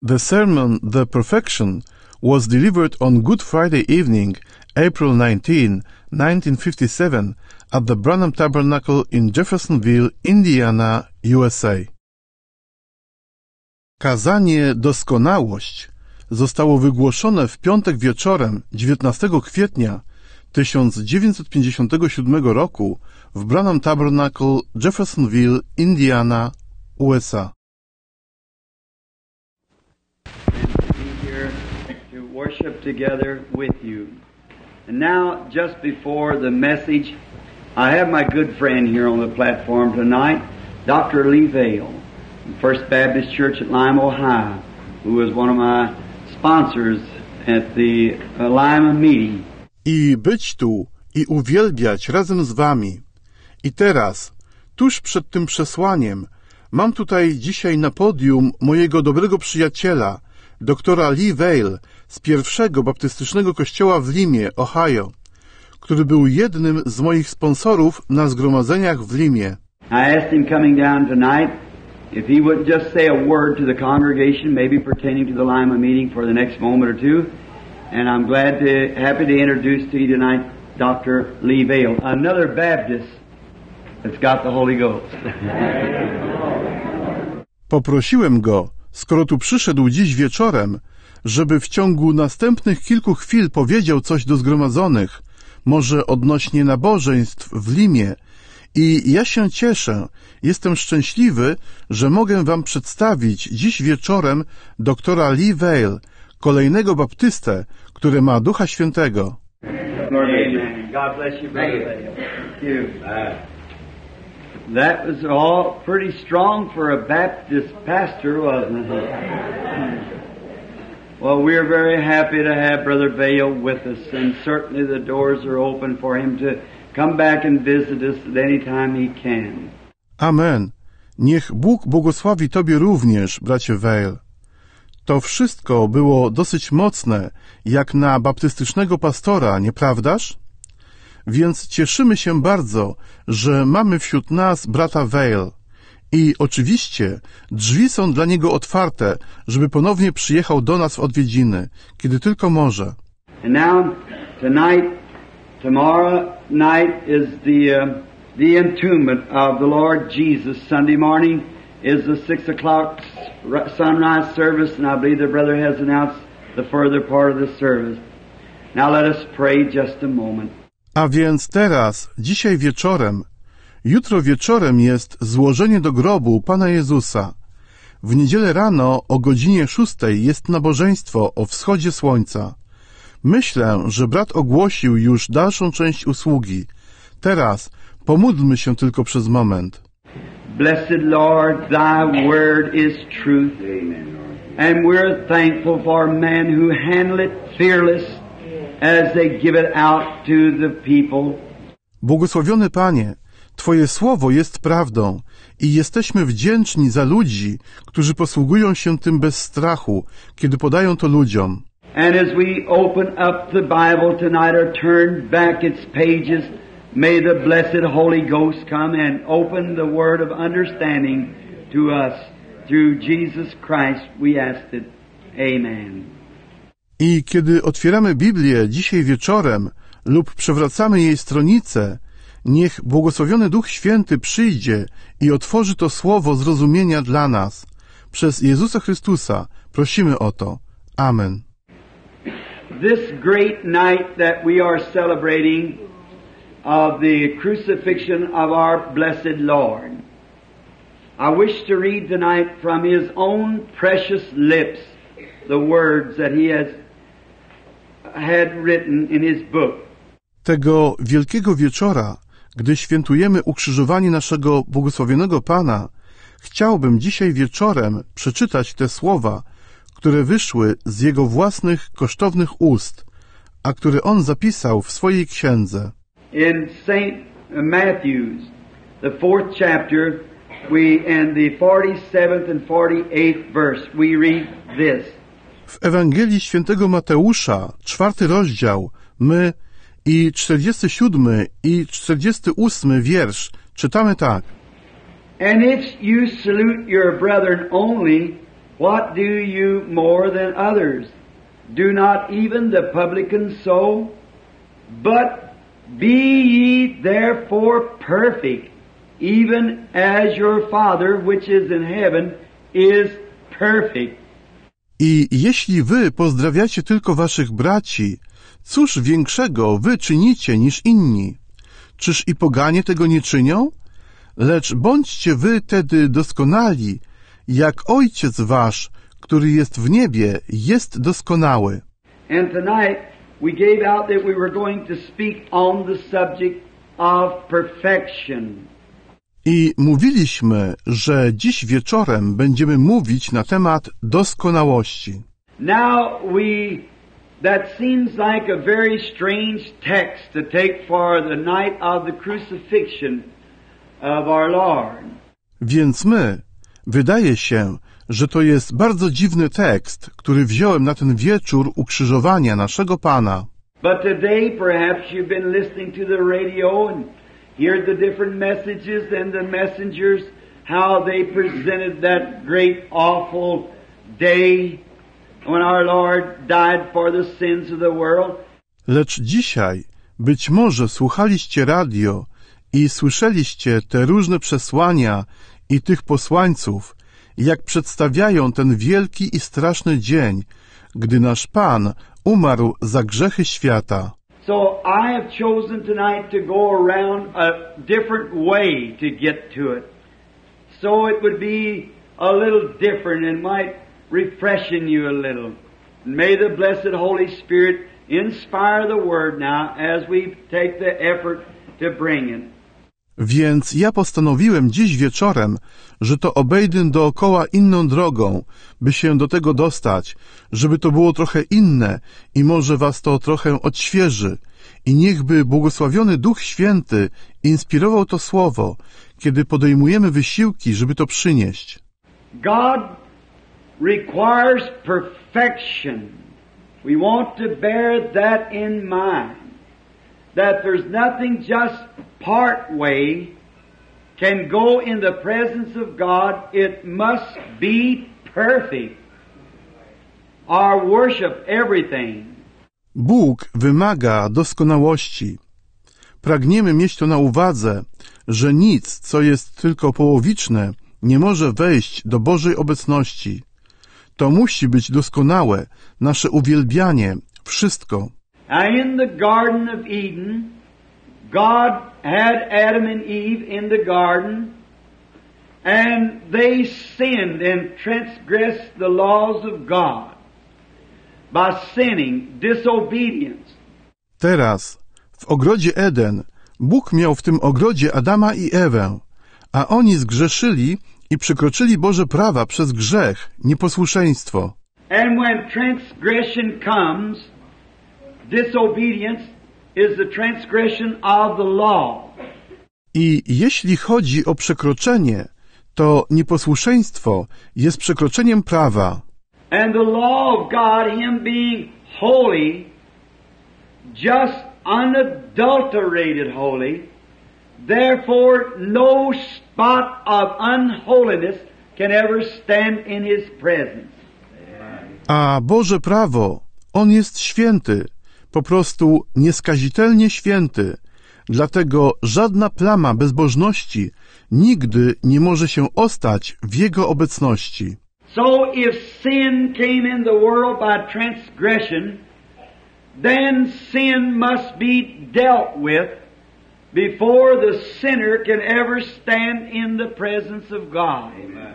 The sermon, The Perfection, was delivered on Good Friday evening, April 19, 1957, at the Branham Tabernacle in Jeffersonville, Indiana, USA. Kazanie Doskonałość zostało wygłoszone w piątek wieczorem 19 kwietnia 1957 roku w Branham Tabernacle, Jeffersonville, Indiana, USA. Worship together with you. And now, just before the message, I have my good friend here on the platform tonight, Dr. Lee Vail, First Baptist Church at Lima, Ohio, who was one of my sponsors at the Lima meeting. I być tu i uwielbiać razem z wami. I teraz, tuż przed tym przesłaniem, mam tutaj dzisiaj na podium mojego dobrego przyjaciela, doktora Lee Vail z pierwszego baptystycznego kościoła w Limie, Ohio, który był jednym z moich sponsorów na zgromadzeniach w Limie. I asked him coming down tonight if he would just say a word to the congregation, maybe pertaining to the Lima meeting for the next moment or two, and I'm happy to introduce to you tonight Dr. Lee Vail, another Baptist that's got the Holy Ghost. Poprosiłem go, skoro tu przyszedł dziś wieczorem, żeby w ciągu następnych kilku chwil powiedział coś do zgromadzonych, może odnośnie nabożeństw w Limie. I ja się cieszę, jestem szczęśliwy, że mogę wam przedstawić dziś wieczorem doktora Lee Vail, kolejnego baptystę, który ma Ducha Świętego. Amen. God bless you, brother. Thank you. That was all pretty strong for a Baptist pastor, wasn't it? Well, we're very happy to have Brother Vail with us, and certainly the doors are open for him to come back and visit us at any time he can. Amen. Niech Bóg błogosławi Tobie również, bracie Vail. To wszystko było dosyć mocne, jak na baptystycznego pastora, nieprawdaż? Więc cieszymy się bardzo, że mamy wśród nas brata Vail. I oczywiście drzwi są dla niego otwarte, żeby ponownie przyjechał do nas w odwiedziny, kiedy tylko może. And now, tomorrow night is the entombment of the Lord Jesus. Sunday morning is the 6 o'clock sunrise service, and I believe the brother has announced the further part of the service. Now let us pray just a moment. A więc teraz, dzisiaj wieczorem, jutro wieczorem jest złożenie do grobu Pana Jezusa. W niedzielę rano o godzinie 6 jest nabożeństwo o wschodzie słońca. Myślę, że brat ogłosił już dalszą część usługi. Teraz pomódlmy się tylko przez moment. Blessed Lord, Thy word is truth. And we're thankful for men who handle it fearless as they give it out to the people. Błogosławiony Panie, Twoje słowo jest prawdą i jesteśmy wdzięczni za ludzi, którzy posługują się tym bez strachu, kiedy podają to ludziom. And as we open up the Bible tonight or turn back its pages, may the blessed Holy Ghost come and open the word of understanding to us. Through Jesus Christ we ask it. Amen. I kiedy otwieramy Biblię dzisiaj wieczorem lub przewracamy jej stronicę, niech błogosławiony Duch Święty przyjdzie i otworzy to słowo zrozumienia dla nas. Przez Jezusa Chrystusa prosimy o to. Amen. This great night that we are celebrating of the crucifixion of our blessed Lord, I wish to read tonight from His own precious lips the words that He had written in His book. Tego wielkiego wieczora, gdy świętujemy ukrzyżowanie naszego błogosławionego Pana, chciałbym dzisiaj wieczorem przeczytać te słowa, które wyszły z Jego własnych kosztownych ust, a które On zapisał w swojej księdze. In St. Matthew's, the 4th chapter, and the 47th and 48th verse, we read this. W Ewangelii Świętego Mateusza, 4 rozdział, my i 47 i 48 wiersz czytamy tak. And if you salute your brethren only, What do you more than others? Do not even the publicans so? But be ye therefore perfect, even as your Father which is in heaven is perfect. I jeśli wy pozdrawiacie tylko waszych braci, cóż większego wy czynicie niż inni? Czyż i poganie tego nie czynią? Lecz bądźcie wy tedy doskonali, jak Ojciec wasz, który jest w niebie, jest doskonały. And tonight we gave out that we were going to speak on the subject of perfection. I mówiliśmy, że dziś wieczorem będziemy mówić na temat doskonałości. Now that seems like a very strange text to take for the night of the crucifixion of our Lord. Więc wydaje się, że to jest bardzo dziwny tekst, który wziąłem na ten wieczór ukrzyżowania naszego Pana. But today perhaps you've been listening to the radio and heard the different messages and the messengers, how they presented that great awful day when our Lord died for the sins of the world. Lecz dzisiaj być może słuchaliście radio i słyszeliście te różne przesłania i tych posłańców, jak przedstawiają ten wielki i straszny dzień, gdy nasz Pan umarł za grzechy świata. So I have chosen tonight to go around a different way to get to it. So it would be a little different and might refreshen you a little. May the blessed Holy Spirit inspire the Word now as we take the effort to bring it. Więc ja postanowiłem dziś wieczorem, że to obejdę dookoła inną drogą, by się do tego dostać, żeby to było trochę inne i może was to trochę odświeży. I niechby błogosławiony Duch Święty inspirował to słowo, kiedy podejmujemy wysiłki, żeby to przynieść. God requires perfection. We want to bear that in mind. That there's nothing just part way can go in the presence of God. It must be perfect. Our worship, everything. Bóg wymaga doskonałości. Pragniemy mieć to na uwadze, że nic, co jest tylko połowiczne, nie może wejść do Bożej obecności. To musi być doskonałe, nasze uwielbianie, wszystko. Now in the Garden of Eden, God had Adam and Eve in the garden, and they sinned and transgressed the laws of God by sinning, disobedience. Teraz, w ogrodzie Eden, Bóg miał w tym ogrodzie Adama i Ewę, a oni zgrzeszyli i przekroczyli Boże prawa przez grzech, nieposłuszeństwo. And when transgression comes, disobedience is the transgression of the law. I jeśli chodzi o przekroczenie, to nieposłuszeństwo jest przekroczeniem prawa. And the law of God, Him being holy, just unadulterated holy, therefore no spot of unholiness can ever stand in His presence. A Boże prawo, On jest święty, po prostu nieskazitelnie święty, dlatego żadna plama bezbożności nigdy nie może się ostać w Jego obecności. So if sin came in the world by transgression, then sin must be dealt with before the sinner can ever stand in the presence of God.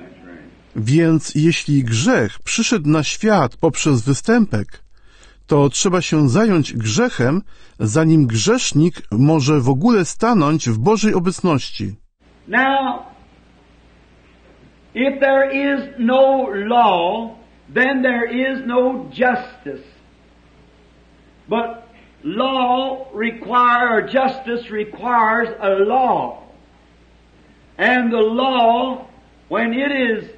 Więc jeśli grzech przyszedł na świat poprzez występek, to trzeba się zająć grzechem, zanim grzesznik może w ogóle stanąć w Bożej obecności. Now, if there is no law, then there is no justice. But law or justice requires a law. And the law, when it is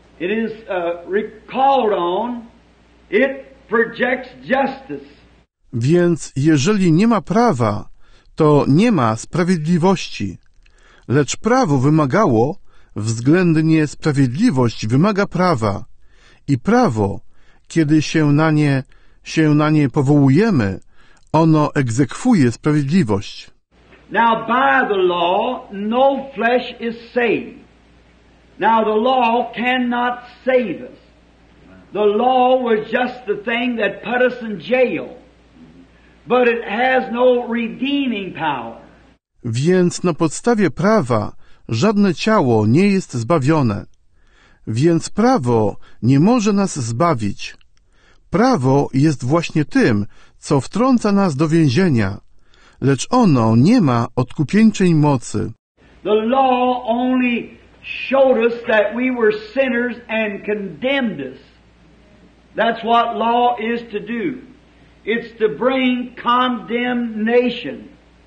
called on, it projects justice. Więc jeżeli nie ma prawa, to nie ma sprawiedliwości. Lecz prawo wymagało, względnie sprawiedliwość wymaga prawa. I prawo, kiedy się na nie powołujemy, ono egzekwuje sprawiedliwość. Now by the law, no flesh is saved. Now the law cannot save us. The law was just the thing that put us in jail. But it has no redeeming power. Więc na podstawie prawa żadne ciało nie jest zbawione. Więc prawo nie może nas zbawić. Prawo jest właśnie tym, co wtrąca nas do więzienia, lecz ono nie ma odkupieńczej mocy. The law only showed us that we were sinners and condemned us. That's what law is to do. It's to bring condemnation,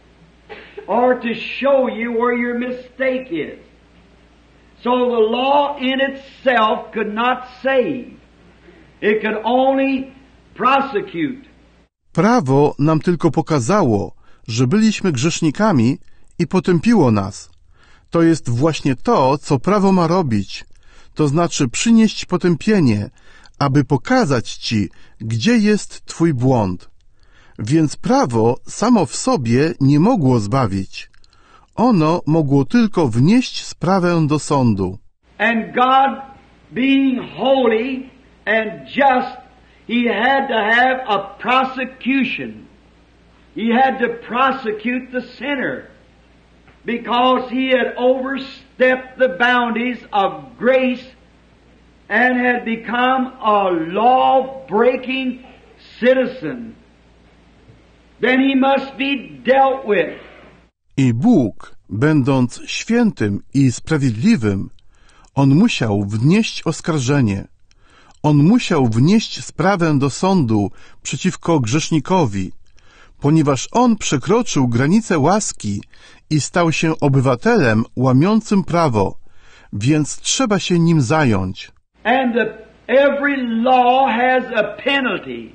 or to show you where your mistake is. So the law in itself could not save. It could only prosecute. Prawo nam tylko pokazało, że byliśmy grzesznikami i potępiło nas. To jest właśnie to, co prawo ma robić. To znaczy przynieść potępienie, aby pokazać ci, gdzie jest twój błąd. Więc prawo samo w sobie nie mogło zbawić. Ono mogło tylko wnieść sprawę do sądu. And God, being holy and just, He had to have a prosecution. He had to prosecute the sinner because he had overstepped the boundaries of grace and had become a law-breaking citizen. Then he must be dealt with. I Bóg, będąc świętym i sprawiedliwym, On musiał wnieść oskarżenie. On musiał wnieść sprawę do sądu przeciwko grzesznikowi, ponieważ on przekroczył granicę łaski i stał się obywatelem łamiącym prawo, więc trzeba się nim zająć. And every law has a penalty.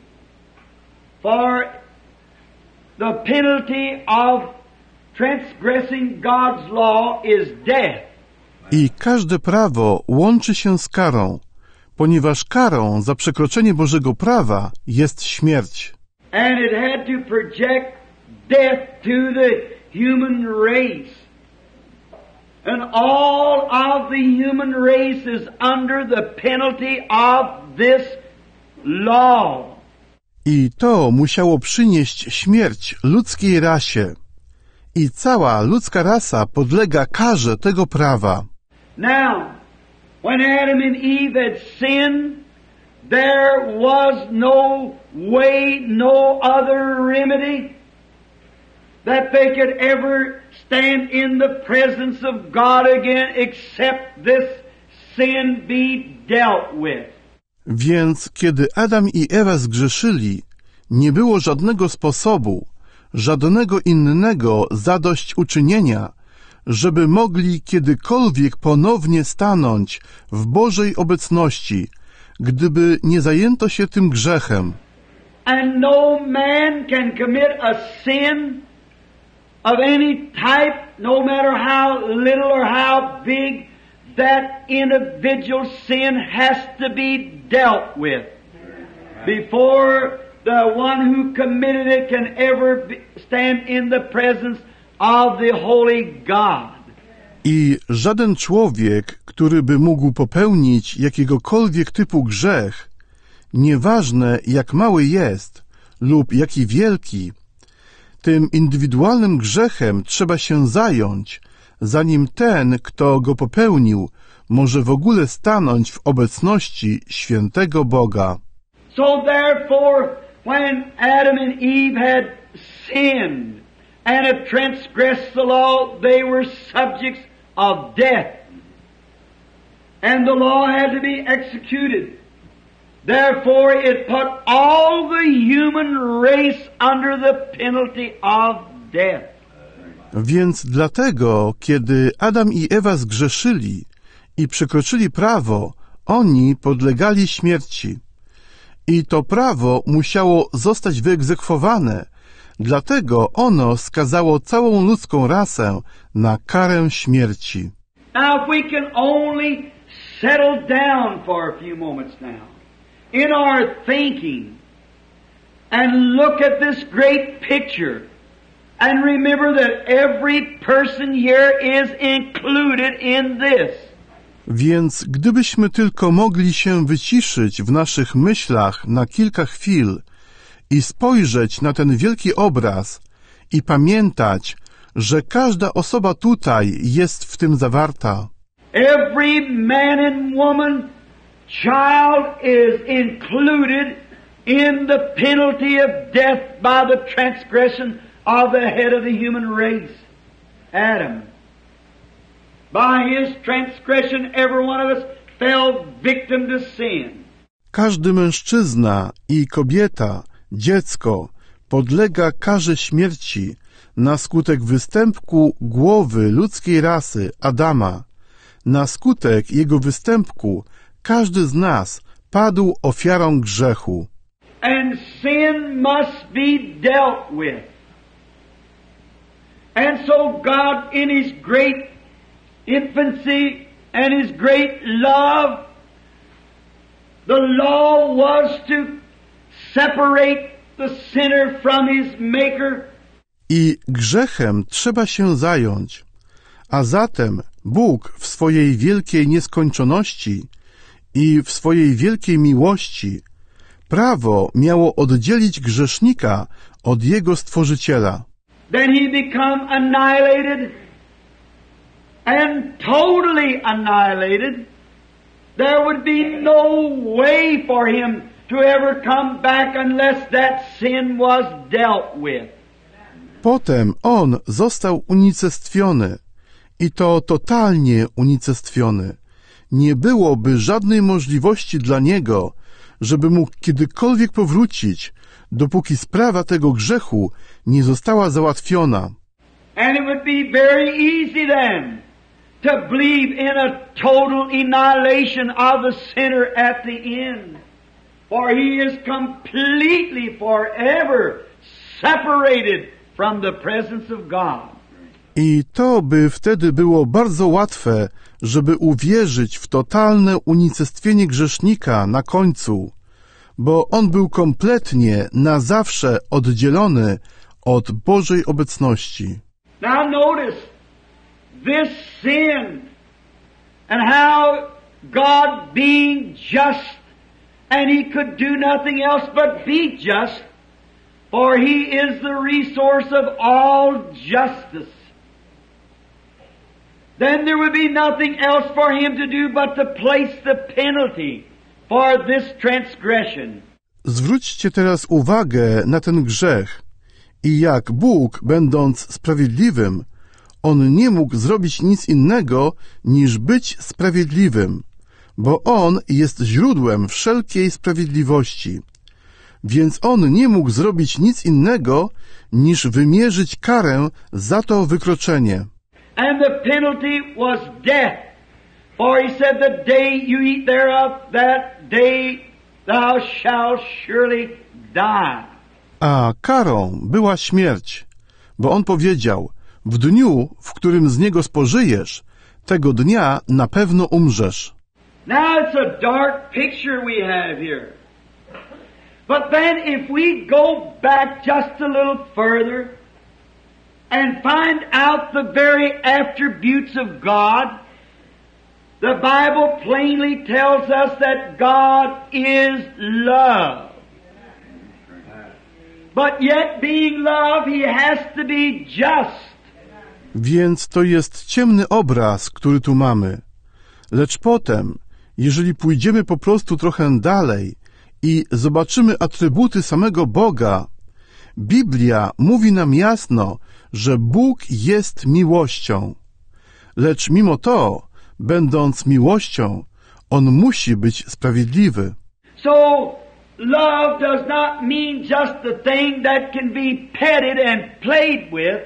For the penalty of transgressing God's law is death. I każde prawo łączy się z karą, ponieważ karą za przekroczenie Bożego prawa jest śmierć. And it had to project death to the human race. And all of the human race is under the penalty of this law. I to musiało przynieść śmierć ludzkiej rasie. I cała ludzka rasa podlega karze tego prawa. Now, when Adam and Eve had sinned, there was no way, no other remedy that they could ever stand in the presence of God again except this sin be dealt with. Więc kiedy Adam i Ewa zgrzeszyli, nie było żadnego sposobu, żadnego innego zadośćuczynienia, żeby mogli kiedykolwiek ponownie stanąć w Bożej obecności, gdyby nie zajęto się tym grzechem. And no man can commit a sin of any type, no matter how little or how big, that individual sin has to be dealt with before the one who committed it can ever stand in the presence of the holy God. I żaden człowiek, który by mógł popełnić jakiegokolwiek typu grzech, nieważne jak mały jest lub jaki wielki, tym indywidualnym grzechem trzeba się zająć, zanim ten, kto go popełnił, może w ogóle stanąć w obecności świętego Boga. So therefore, when Adam and Eve had sinned and had transgressed the law, they were subjects of death. And the law had to be executed. Therefore it put all the human race under the penalty of death. Więc dlatego, kiedy Adam i Ewa zgrzeszyli i przekroczyli prawo, oni podlegali śmierci. I to prawo musiało zostać wyegzekwowane, dlatego ono skazało całą ludzką rasę na karę śmierci. Now if we can only settle down for a few moments now. in our thinking and look at this great picture and remember that every person here is included in this. Więc gdybyśmy tylko mogli się wyciszyć w naszych myślach na kilka chwil i spojrzeć na ten wielki obraz i pamiętać, że każda osoba tutaj jest w tym zawarta. Every man and woman, child is included in the penalty of death by the transgression of the head of the human race, Adam. By his transgression, every one of us fell victim to sin. Każdy mężczyzna i kobieta, dziecko, podlega karze śmierci na skutek występku głowy ludzkiej rasy, Adama. Na skutek jego występku każdy z nas padł ofiarą grzechu. And sin must be dealt with. And so God, in His great infancy and His great love, the law was to separate the sinner from his Maker. I grzechem trzeba się zająć. A zatem Bóg w swojej wielkiej nieskończoności i w swojej wielkiej miłości prawo miało oddzielić grzesznika od jego Stworzyciela. Then he become annihilated and totally annihilated. There would be no way for him to ever come back unless that sin was dealt with. Potem on został unicestwiony i to totalnie unicestwiony. Nie byłoby żadnej możliwości dla niego, żeby mógł kiedykolwiek powrócić, dopóki sprawa tego grzechu nie została załatwiona. And it would be very easy then to believe in a total annihilation of the sinner at the end. For he is completely forever separated from the presence of God. I to by wtedy było bardzo łatwe, żeby uwierzyć w totalne unicestwienie grzesznika na końcu, bo on był kompletnie, na zawsze oddzielony od Bożej obecności. Now notice this sin and how God being just, and He could do nothing else but be just, for He is the resource of all justice. Then there would be nothing else for Him to do but to place the penalty for this transgression. Zwróćcie teraz uwagę na ten grzech i jak Bóg, będąc sprawiedliwym, On nie mógł zrobić nic innego niż być sprawiedliwym, bo On jest źródłem wszelkiej sprawiedliwości. Więc On nie mógł zrobić nic innego niż wymierzyć karę za to wykroczenie. And the penalty was death. For He said, the day you eat thereof, that day thou shalt surely die. A karą była śmierć, bo On powiedział, w dniu, w którym z niego spożyjesz, tego dnia na pewno umrzesz. Now it's a dark picture we have here. But then if we go back just a little further and find out the very attributes of God, the Bible plainly tells us that God is love. But yet being love, He has to be just. Więc to jest ciemny obraz, który tu mamy. Lecz potem, jeżeli pójdziemy po prostu trochę dalej i zobaczymy atrybuty samego Boga, Biblia mówi nam jasno, że Bóg jest miłością. Lecz mimo to, będąc miłością, On musi być sprawiedliwy. So, love does not mean just the thing that can be petted and played with.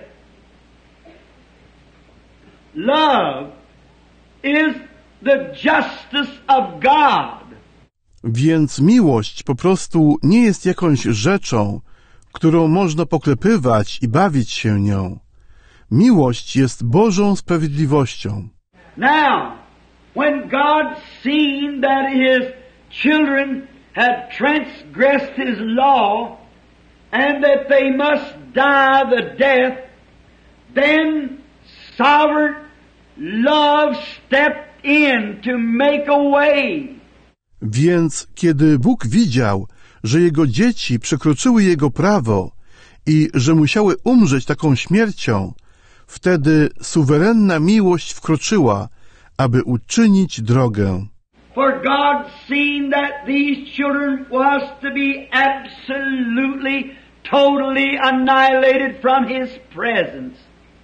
Love is the justice of God. Więc miłość po prostu nie jest jakąś rzeczą, którą można poklepywać i bawić się nią. Miłość jest Bożą sprawiedliwością. Now, when God seen that His children had transgressed His law and that they must die the death, then sovereign love stepped in to make a way. Więc kiedy Bóg widział, że Jego dzieci przekroczyły Jego prawo i że musiały umrzeć taką śmiercią, wtedy suwerenna miłość wkroczyła, aby uczynić drogę. For God seen that these children was to be absolutely, totally annihilated from His presence.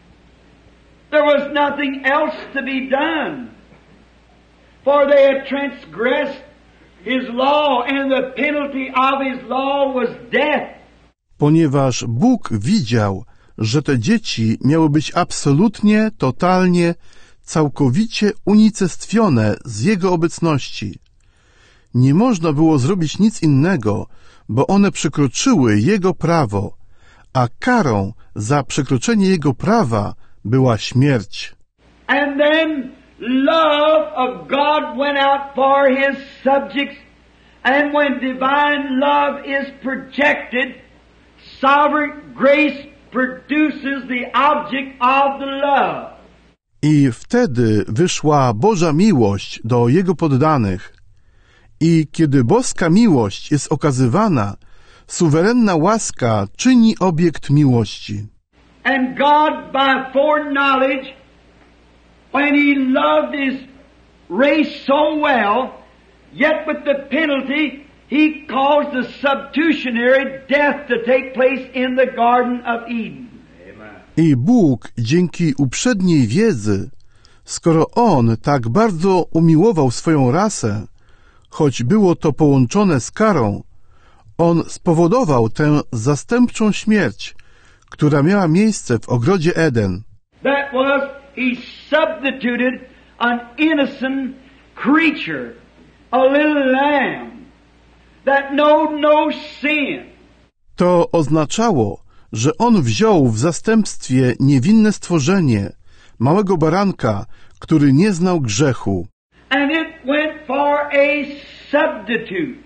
There was nothing else to be done. For they had transgressed His law, and the penalty of His law was death. Ponieważ Bóg widział, że te dzieci miały być absolutnie, totalnie, całkowicie unicestwione z Jego obecności. Nie można było zrobić nic innego, bo one przekroczyły Jego prawo, a karą za przekroczenie Jego prawa była śmierć. And then love of God went out for His subjects, and when divine love is projected, sovereign grace produces the object of the love. I wtedy wyszła Boża miłość do Jego poddanych. I kiedy boska miłość jest okazywana, suwerenna łaska czyni obiekt miłości. And God, by foreknowledge, when He loved His race so well, yet with the penalty, He caused the substitutionary death to take place in the Garden of Eden. I Bóg dzięki uprzedniej wiedzy, skoro On tak bardzo umiłował swoją rasę, choć było to połączone z karą, On spowodował tę zastępczą śmierć, która miała miejsce w ogrodzie Eden. That was, He substituted an innocent creature, a little lamb, that knowed no sin. To oznaczało, że On wziął w zastępstwie niewinne stworzenie, małego baranka, który nie znał grzechu. And it went for a substitute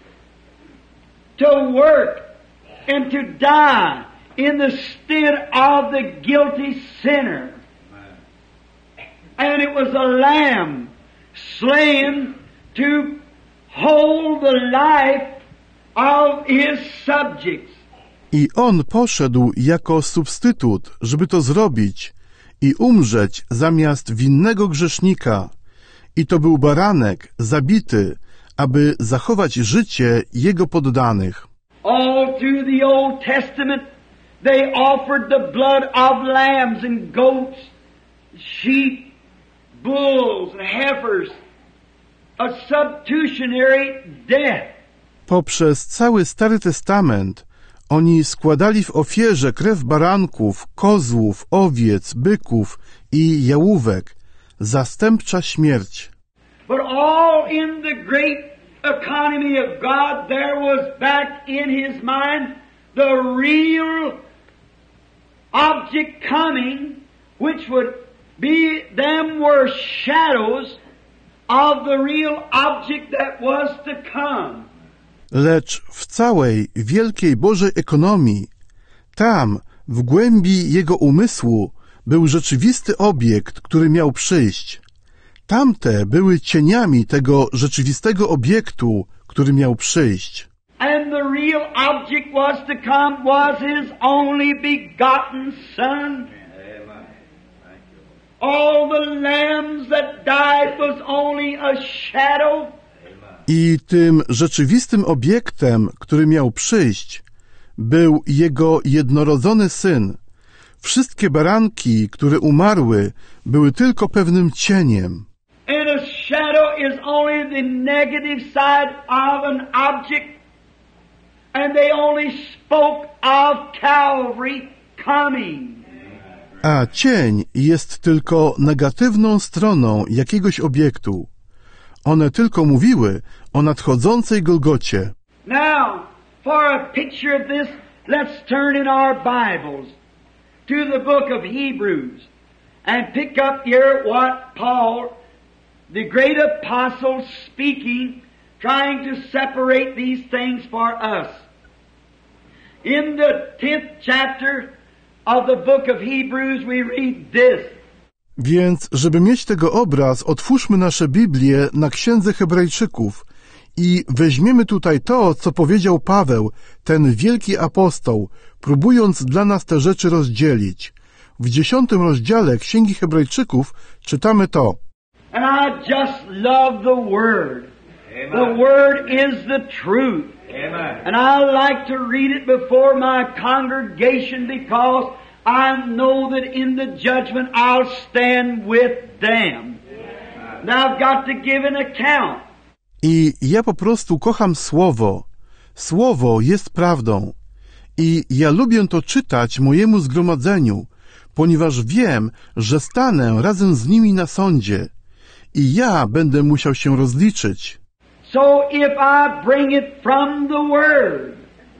to work and to die in the stead of the guilty sinner. And it was a lamb slain to hold the life of His subjects. I On poszedł jako substytut, żeby to zrobić i umrzeć zamiast winnego grzesznika. I to był baranek zabity, aby zachować życie Jego poddanych. All through the Old Testament they offered the blood of lambs and goats, sheep, bulls and heifers, a substitutionary death. Poprzez cały Stary Testament oni składali w ofierze krew baranków, kozłów, owiec, byków i jałówek, zastępcza śmierć. But all in the great economy of God, there was back in His mind the real object coming, which would be, them were shadows of the real object that was to come. Lecz w całej wielkiej Bożej ekonomii, tam, w głębi Jego umysłu, był rzeczywisty obiekt, który miał przyjść. Tamte były cieniami tego rzeczywistego obiektu, który miał przyjść. And the real object was to come was His only begotten Son. All the lambs that died was only a shadow. I tym rzeczywistym obiektem, który miał przyjść, był Jego jednorodzony Syn. Wszystkie baranki, które umarły, były tylko pewnym cieniem. And a shadow is only the negative side of an object. And they only spoke of Calvary coming. A cień jest tylko negatywną stroną jakiegoś obiektu. One tylko mówiły o nadchodzącej Golgocie. Now, for a picture of this, let's turn in our Bibles to the book of Hebrews and pick up here what Paul, the great apostle, speaking trying to separate these things for us. In the 10th chapter of the book of Hebrews we read this. Więc, żeby mieć tego obraz, otwórzmy nasze Biblię na Księdze Hebrajczyków i weźmiemy tutaj to, co powiedział Paweł, ten wielki apostoł, próbując dla nas te rzeczy rozdzielić. W 10 rozdziale Księgi Hebrajczyków czytamy to. And I just love the Word. Amen. The Word is the truth. Amen. And I like to read it before my congregation because I know that in the judgment I'll stand with them. Now I've got to give an account. I ja po prostu kocham Słowo. Słowo jest prawdą. I ja lubię to czytać mojemu zgromadzeniu, ponieważ wiem, że stanę razem z nimi na sądzie. I ja będę musiał się rozliczyć. So if I bring it from the Word,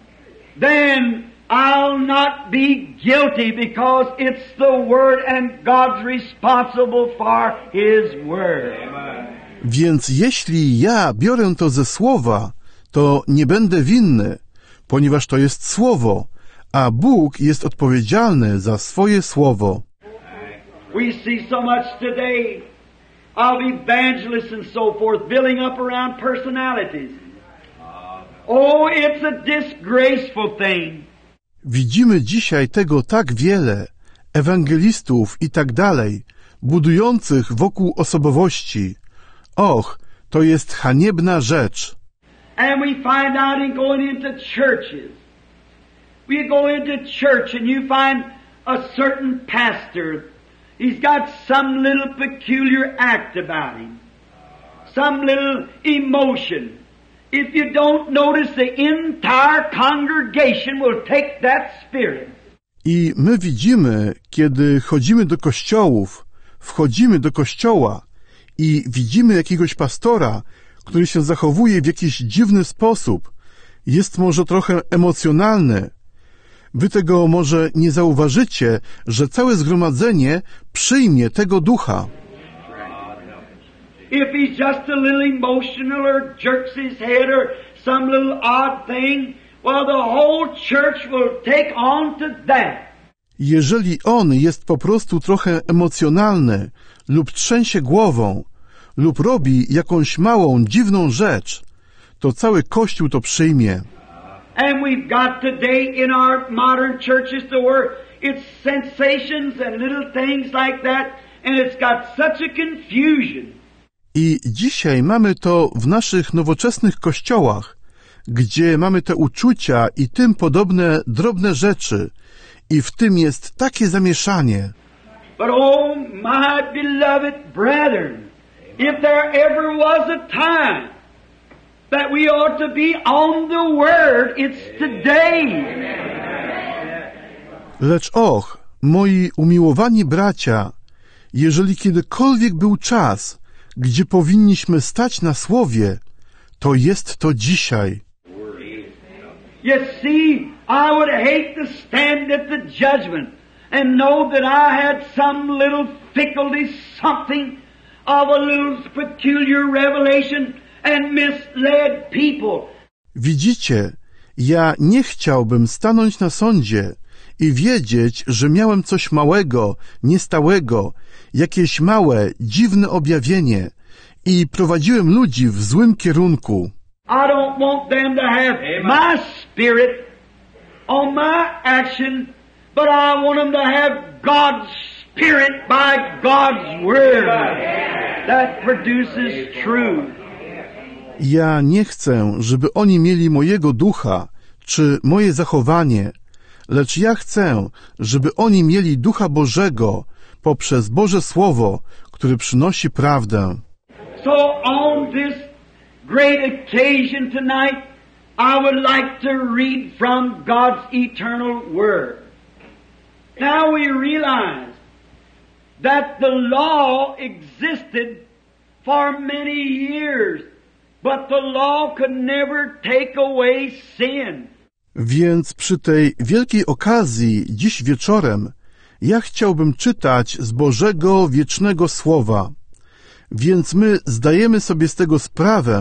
then I'll not be guilty because it's the Word and God's responsible for His Word. Więc jeśli ja biorę to ze Słowa, to nie będę winny, ponieważ to jest Słowo, a Bóg jest odpowiedzialny za swoje Słowo. We see so much today of evangelists and so forth building up around personalities. Oh, it's a disgraceful thing. Widzimy dzisiaj tego tak wiele, ewangelistów i tak dalej, budujących wokół osobowości. Och, to jest haniebna rzecz. And we find out in going into churches. We go into church and you find a certain pastor. He's got some little peculiar act about him. Some little emotion. If you don't notice, the entire congregation will take that spirit. I my widzimy, kiedy chodzimy do kościołów, wchodzimy do kościoła i widzimy jakiegoś pastora, który się zachowuje w jakiś dziwny sposób. Jest może trochę emocjonalny. Wy tego może nie zauważycie, że całe zgromadzenie przyjmie tego ducha. If he's just a little emotional or jerks his head or some little odd thing, well, the whole church will take on to that. Jeżeli on jest po prostu trochę emocjonalny lub trzęsie głową lub robi jakąś małą, dziwną rzecz, to cały Kościół to przyjmie. And we've got today in our modern churches to where it's sensations and little things like that, and it's got such a confusion. I dzisiaj mamy to w naszych nowoczesnych kościołach, gdzie mamy te uczucia i tym podobne drobne rzeczy, i w tym jest takie zamieszanie. But oh, my beloved brethren, if there ever was a time that we ought to be on the Word, it's today. Lecz och, moi umiłowani bracia, jeżeli kiedykolwiek był czas, gdzie powinniśmy stać na Słowie, to jest to dzisiaj. You see, I would hate to stand at the judgment and know that I had some little difficulty, something of a little peculiar revelation and misled people. Widzicie, ja nie chciałbym stanąć na sądzie i wiedzieć, że miałem coś małego, niestałego, jakieś małe, dziwne objawienie i prowadziłem ludzi w złym kierunku. I don't want them to have my spirit on my action, but I want them to have God's spirit by God's word that produces truth. Ja nie chcę, żeby oni mieli mojego ducha, czy moje zachowanie, lecz ja chcę, żeby oni mieli Ducha Bożego poprzez Boże Słowo, które przynosi prawdę. So on this great occasion tonight, I would like to read from God's eternal Word. Now we realize that the law existed for many years, but the law could never take away sin. Więc przy tej wielkiej okazji dziś wieczorem ja chciałbym czytać z Bożego wiecznego Słowa. Więc my zdajemy sobie z tego sprawę,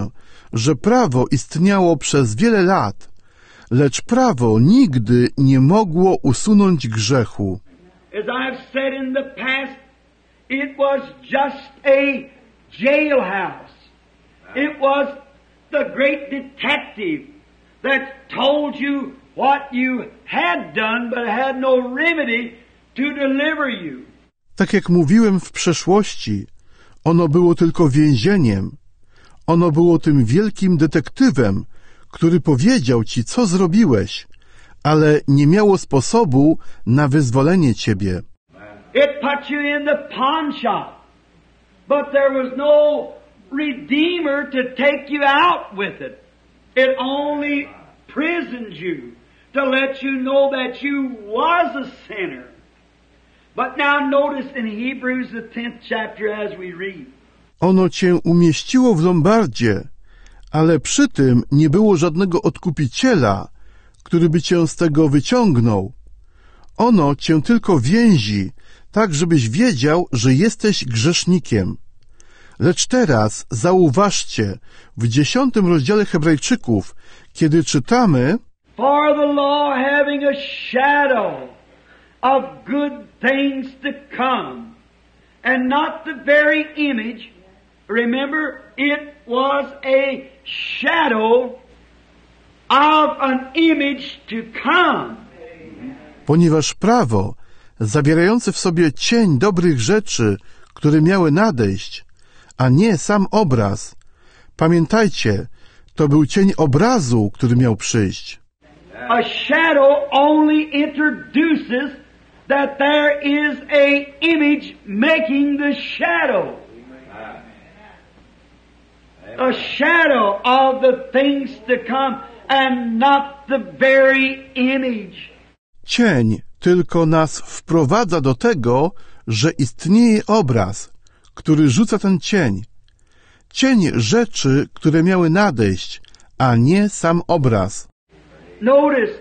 że prawo istniało przez wiele lat, lecz prawo nigdy nie mogło usunąć grzechu. As I've said in the past, it was just a jailhouse. It was the great detective that told you what you had done but had no remedy to deliver you. Tak jak mówiłem w przeszłości, ono było tylko więzieniem. Ono było tym wielkim detektywem, który powiedział ci, co zrobiłeś, ale nie miało sposobu na wyzwolenie ciebie. It put you in the pawn shop, but there was no redeemer to take you out with it. It only prisoned you to let you know that you was a sinner. But now notice in Hebrews the 10th chapter as we read. Ono cię umieściło w lombardzie, ale przy tym nie było żadnego odkupiciela, który by cię z tego wyciągnął. Ono cię tylko więzi, tak żebyś wiedział, że jesteś grzesznikiem. Lecz teraz zauważcie, w 10 rozdziale Hebrajczyków, kiedy czytamy: For the law having a shadow of good things to come, and not the very image, remember, it was a shadow of an image to come. Ponieważ prawo, zawierające w sobie cień dobrych rzeczy, które miały nadejść, a nie sam obraz. Pamiętajcie, to był cień obrazu, który miał przyjść. A shadow only introduces that there is a image making the shadow. A shadow of the things to come and not the very image. Cień tylko nas wprowadza do tego, że istnieje obraz, który rzuca ten cień. Cień rzeczy, które miały nadejść, a nie sam obraz. Notice,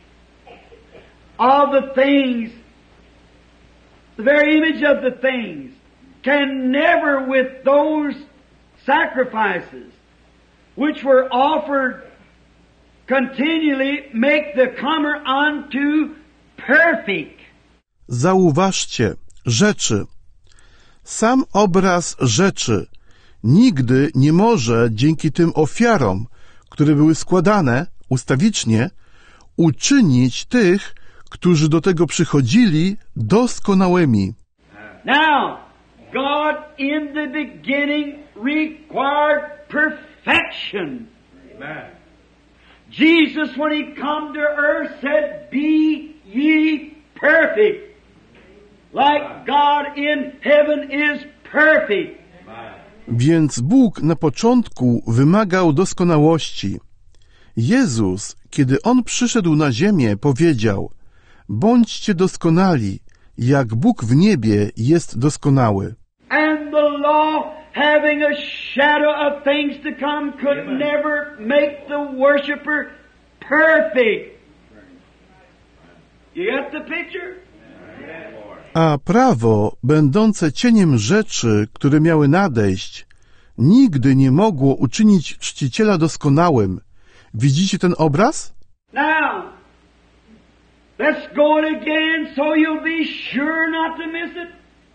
all the things, the very image of the things, can never with those sacrifices which were offered continually make the comer unto perfect. Zauważcie, rzeczy. Sam obraz rzeczy nigdy nie może dzięki tym ofiarom, które były składane ustawicznie, uczynić tych, którzy do tego przychodzili, doskonałymi. Now, God in the beginning required perfection. Amen. Jesus, when He come to earth, said, Be ye perfect, like God in heaven is perfect. Więc Bóg na początku wymagał doskonałości. Jezus, kiedy On przyszedł na ziemię, powiedział: Bądźcie doskonali, jak Bóg w niebie jest doskonały. And the law, having a shadow of things to come, could never make the worshipper perfect. You get the picture? A prawo, będące cieniem rzeczy, które miały nadejść, nigdy nie mogło uczynić czciciela doskonałym. Widzicie ten obraz? Now, let's go it again so you'll be sure not to miss it.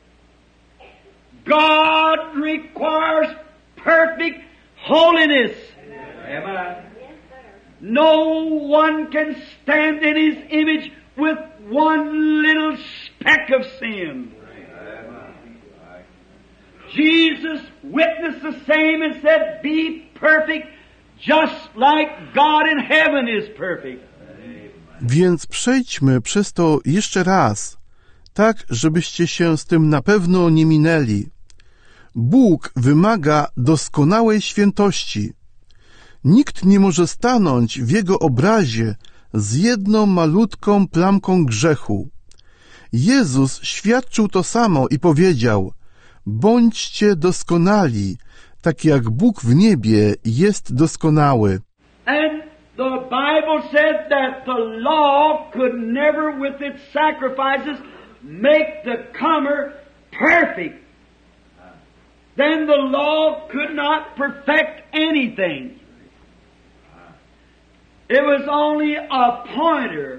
God requires perfect holiness. Amen. No one can stand in His image with one little speck of sin. Jesus witnessed the same and said, Be perfect just like God in heaven is perfect. Więc przejdźmy przez to jeszcze raz, tak żebyście się z tym na pewno nie minęli. Bóg wymaga doskonałej świętości. Nikt nie może stanąć w Jego obrazie z jedną malutką plamką grzechu. Jezus świadczył to samo i powiedział: Bądźcie doskonali, tak jak Bóg w niebie jest doskonały. And the Bible said that the law could never with its sacrifices make the comer perfect. Then the law could not perfect anything. It was only a pointer.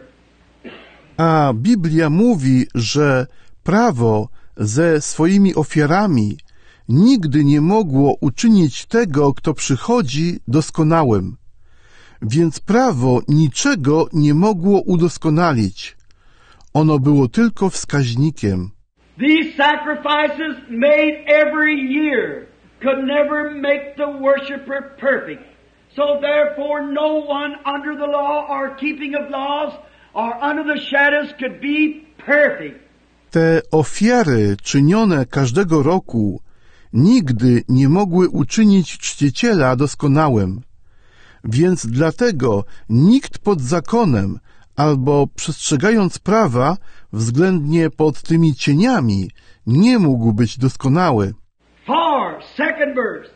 A Biblia mówi, że prawo ze swoimi ofiarami nigdy nie mogło uczynić tego, kto przychodzi, doskonałym. Więc prawo niczego nie mogło udoskonalić. Ono było tylko wskaźnikiem. These sacrifices made every year could never make the worshiper perfect. So therefore no one under the law or keeping of laws or under the shadows could be perfect. Te ofiary czynione każdego roku nigdy nie mogły uczynić czciciela doskonałym. Więc dlatego nikt pod zakonem albo przestrzegając prawa względnie pod tymi cieniami nie mógł być doskonały. For, second verse,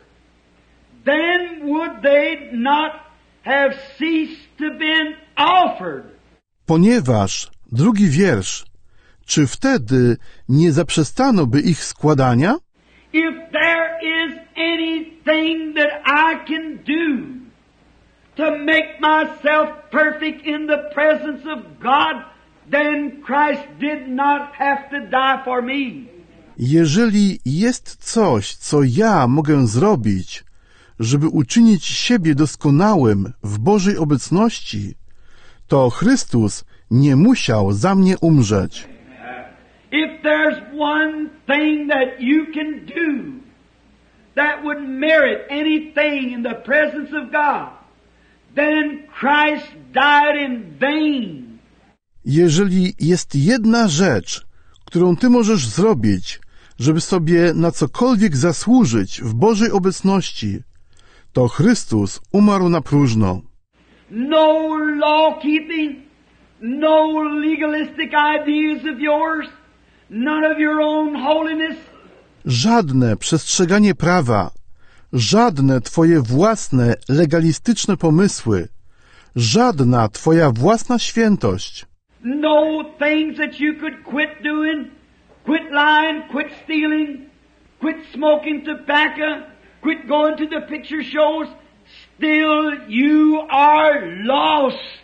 then would they not have ceased to been offered. Ponieważ, drugi wiersz, czy wtedy nie zaprzestano by ich składania? If there is anything that I can do to make myself perfect in the presence of God, then Christ did not have to die for me. Jeżeli jest coś, co ja mogę zrobić, żeby uczynić siebie doskonałym w Bożej obecności, to Chrystus nie musiał za mnie umrzeć. If there's one thing that you can do that would merit anything in the presence of God, then Christ died in vain. Jeżeli jest jedna rzecz, którą ty możesz zrobić, żeby sobie na cokolwiek zasłużyć w Bożej obecności, to Chrystus umarł na próżno. No law keeping, no legalistic ideas of yours, none of your own holiness. Żadne przestrzeganie prawa, żadne twoje własne legalistyczne pomysły, żadna twoja własna świętość. No things that you could quit doing, quit lying, quit stealing, quit smoking tobacco, quit going to the picture shows, still you are lost.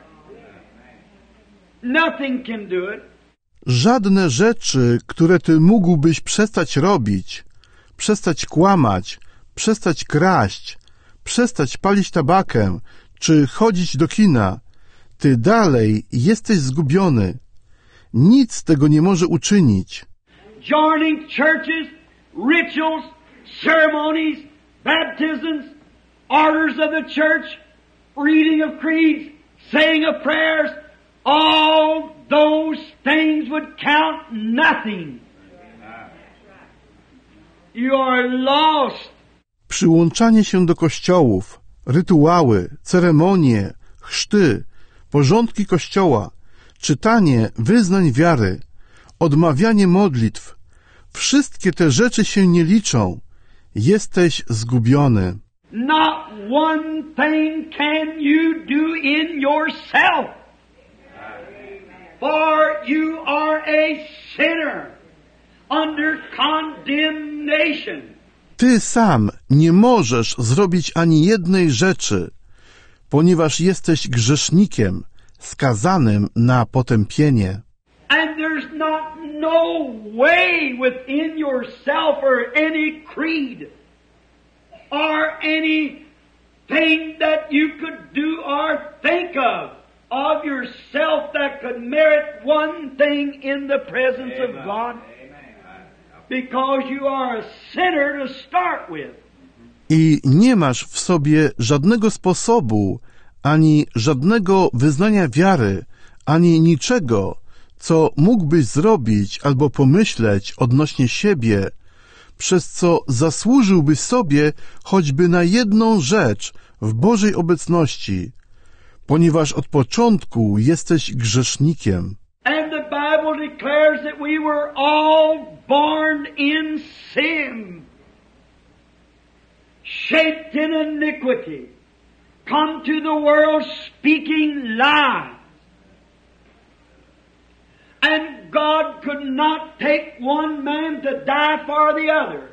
Nothing can do it. Żadne rzeczy, które ty mógłbyś przestać robić, przestać kłamać, przestać kraść, przestać palić tabakę, czy chodzić do kina, ty dalej jesteś zgubiony. Nic tego nie może uczynić. Joining churches, rituals, ceremonies, baptisms, orders of the church, reading of creeds, saying of prayers, all those things would count nothing. You are lost. Przyłączanie się do kościołów, rytuały, ceremonie, chrzty, porządki kościoła, czytanie wyznań wiary, odmawianie modlitw, wszystkie te rzeczy się nie liczą. Jesteś zgubiony. Not one thing can you do in yourself. For you are a sinner under condemnation. Ty sam nie możesz zrobić ani jednej rzeczy, ponieważ jesteś grzesznikiem, skazanym na potępienie. And there's no way within yourself or any creed or anything that you could do or think of yourself that could merit one thing in the presence of God. Because you are a sinner to start with. I nie masz w sobie żadnego sposobu, ani żadnego wyznania wiary, ani niczego, co mógłbyś zrobić albo pomyśleć odnośnie siebie, przez co zasłużyłbyś sobie choćby na jedną rzecz w Bożej obecności, ponieważ od początku jesteś grzesznikiem. And the Bible declares that we were all born in sin, shaped in iniquity, come to the world speaking lies. And God could not take one man to die for the other,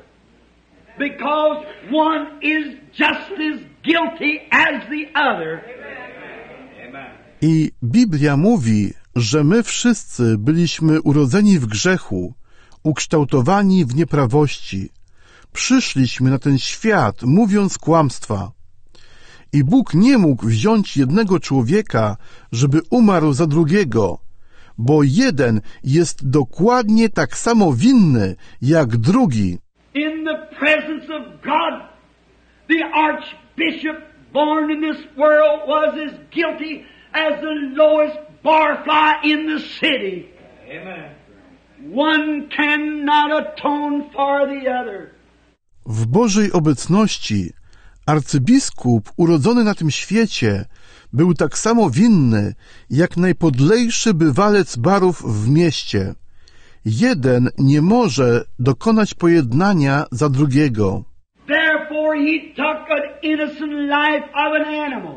because one is just as guilty as the other. I Biblia mówi, że my wszyscy byliśmy urodzeni w grzechu, ukształtowani w nieprawości. Przyszliśmy na ten świat, mówiąc kłamstwa. I Bóg nie mógł wziąć jednego człowieka, żeby umarł za drugiego, bo jeden jest dokładnie tak samo winny, jak drugi. In the presence of God, the archbishop born in this world was as guilty as the lowest barfly in the city. Amen. One cannot atone for the other. W Bożej obecności arcybiskup urodzony na tym świecie był tak samo winny, jak najpodlejszy bywalec barów w mieście. Jeden nie może dokonać pojednania za drugiego. Therefore he took an innocent life of an animal,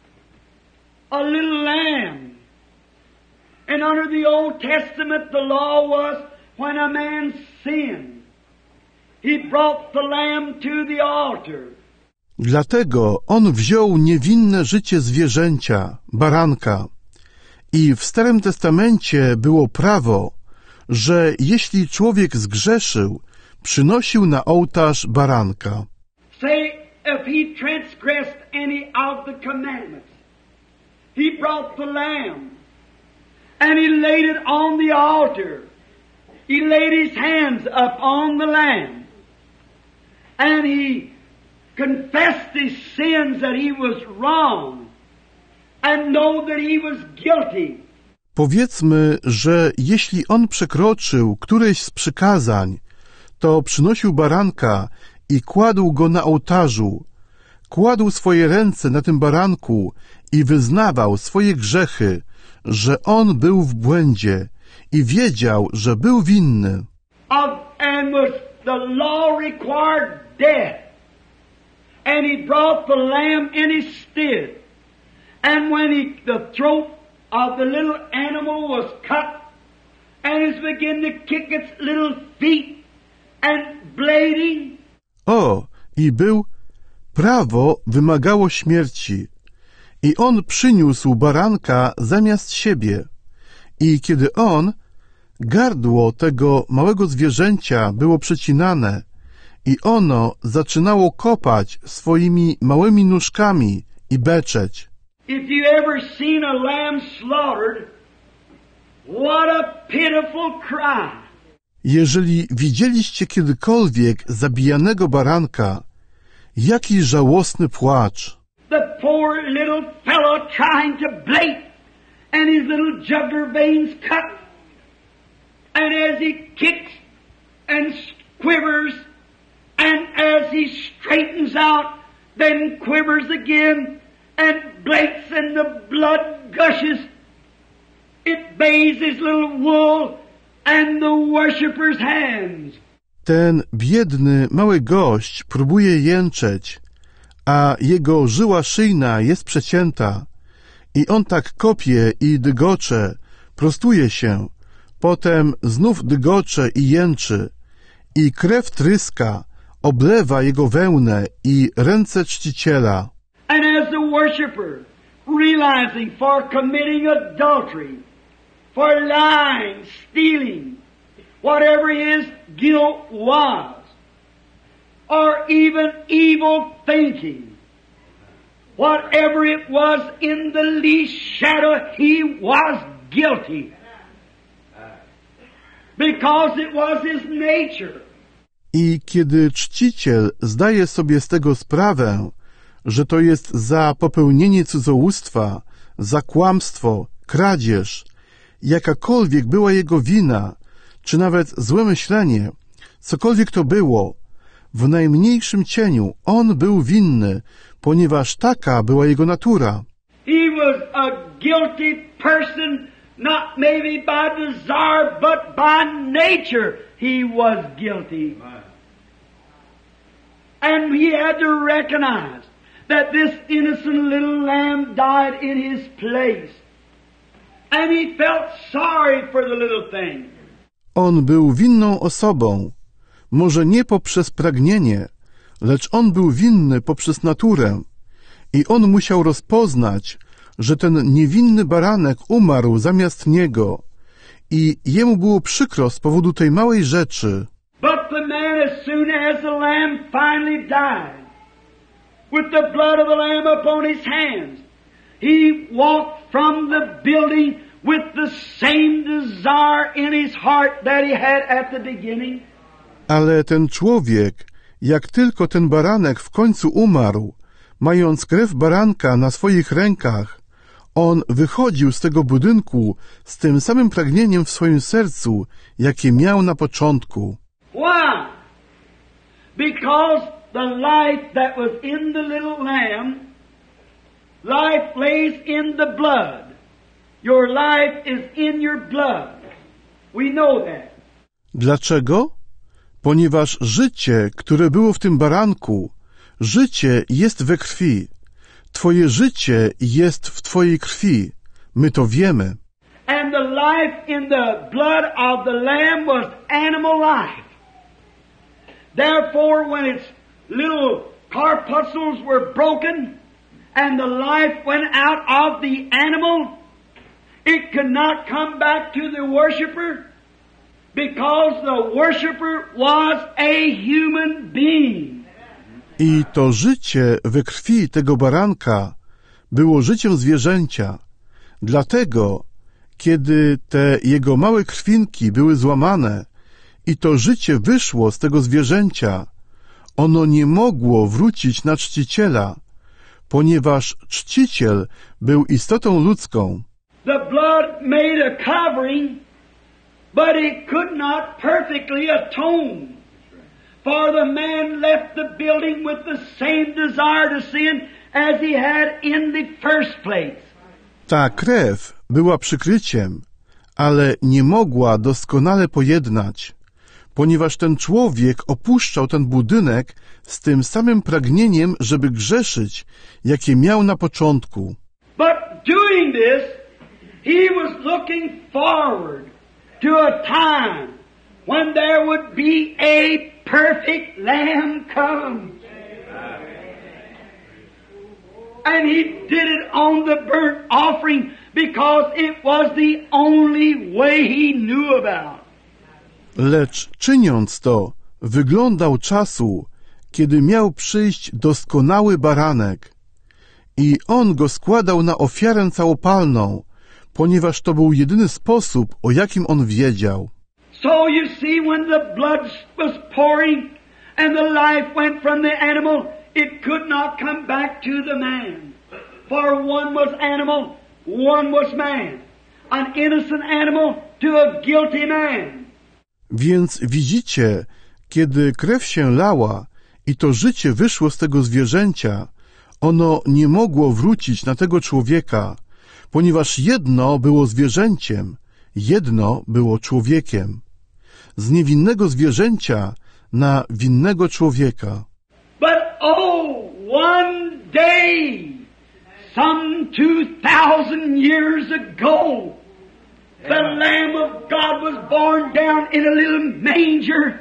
a little lamb. And under the Old Testament the law was when a man sinned, he brought the lamb to the altar. Dlatego on wziął niewinne życie zwierzęcia, baranka. I w Starym Testamencie było prawo, że jeśli człowiek zgrzeszył, przynosił na ołtarz baranka. Say, if he transgressed any of the commandments, he brought the lamb, and he laid it on the altar. He laid his hands upon the lamb, and he confessed his sins that he was wrong, and know that he was guilty. Powiedzmy, że jeśli on przekroczył któreś z przykazań, to przynosił baranka i kładł go na ołtarzu, kładł swoje ręce na tym baranku i wyznawał swoje grzechy, że on był w błędzie i wiedział, że był winny. And was the law required death, and he brought the lamb in his stead. And when the throat of the little animal was cut, and it began to kick its little feet and bleeding. I prawo wymagało śmierci. I on przyniósł baranka zamiast siebie. I kiedy gardło tego małego zwierzęcia było przecinane i ono zaczynało kopać swoimi małymi nóżkami i beczeć. If you ever seen a lamb slaughtered, what a pitiful cry. Jeżeli widzieliście kiedykolwiek zabijanego baranka, jaki żałosny płacz. The poor little fellow trying to bleat, and his little jugular veins cut. And as he kicks and quivers, and as he straightens out, then quivers again, and bleats and the blood gushes. It bathes his little wool and the worshipper's hands. Ten biedny, mały gość próbuje jęczeć, a jego żyła szyjna jest przecięta. I on tak kopie i dygocze, prostuje się, potem znów dygocze i jęczy, i krew tryska, oblewa jego wełnę i ręce czciciela. And as the worshipper, realizing for committing adultery, for lying, stealing, whatever his guilt was, or even evil thinking, whatever it was in the least shadow, he was guilty. Because it was his nature. I kiedy czciciel zdaje sobie z tego sprawę, że to jest za popełnienie cudzołóstwa, za kłamstwo, kradzież, jakakolwiek była jego wina, czy nawet złe myślenie, cokolwiek to było, w najmniejszym cieniu on był winny, ponieważ taka była jego natura. He was a guilty person, not maybe by desire, but by nature he was guilty. And he had to recognize that this innocent little lamb died in his place. And he felt sorry for the little thing. On był winną osobą, może nie poprzez pragnienie, lecz on był winny poprzez naturę. I on musiał rozpoznać, że ten niewinny baranek umarł zamiast niego i jemu było przykro z powodu tej małej rzeczy. But the man, as soon as the lamb finally died, with the blood of the lamb upon his hands, he walked from the building with the same desire in his heart that he had at the beginning. Ale ten człowiek, jak tylko ten baranek w końcu umarł, mając krew baranka na swoich rękach, on wychodził z tego budynku z tym samym pragnieniem w swoim sercu, jakie miał na początku. Why? Because the life that was in the little lamb, life lays in the blood. Your life is in your blood. We know that. Dlaczego? Ponieważ życie, które było w tym baranku, życie jest we krwi. Twoje życie jest w Twojej krwi. My to wiemy. And the life in the blood of the lamb was animal life. Therefore, when its little corpuscles were broken and the life went out of the animal, it could not come back to the worshipper because the worshipper was a human being. I to życie we krwi tego baranka było życiem zwierzęcia. Dlatego, kiedy te jego małe krwinki były złamane i to życie wyszło z tego zwierzęcia, ono nie mogło wrócić na czciciela, ponieważ czciciel był istotą ludzką. The blood made a covering, but it could not perfectly atone. For the man left the building with the same desire to sin as he had in the first place. Ta krew była przykryciem, ale nie mogła doskonale pojednać, ponieważ ten człowiek opuszczał ten budynek z tym samym pragnieniem, żeby grzeszyć, jakie miał na początku. But doing this, he was looking forward to a time when there would be a perfect lamb come. And he did it on the burnt offering because it was the only way he knew about. Lecz czyniąc to, wyglądał czasu, kiedy miał przyjść doskonały baranek i on go składał na ofiarę całopalną, ponieważ to był jedyny sposób, o jakim on wiedział. So you see, when the blood was pouring and the life went from the animal, it could not come back to the man. For one was animal, one was man. An innocent animal to a guilty man. Więc widzicie, kiedy krew się lała i to życie wyszło z tego zwierzęcia, ono nie mogło wrócić na tego człowieka, ponieważ jedno było zwierzęciem, jedno było człowiekiem. Z niewinnego zwierzęcia na winnego człowieka. But one day, some 2,000 years ago, the Lamb of God was born down in a little manger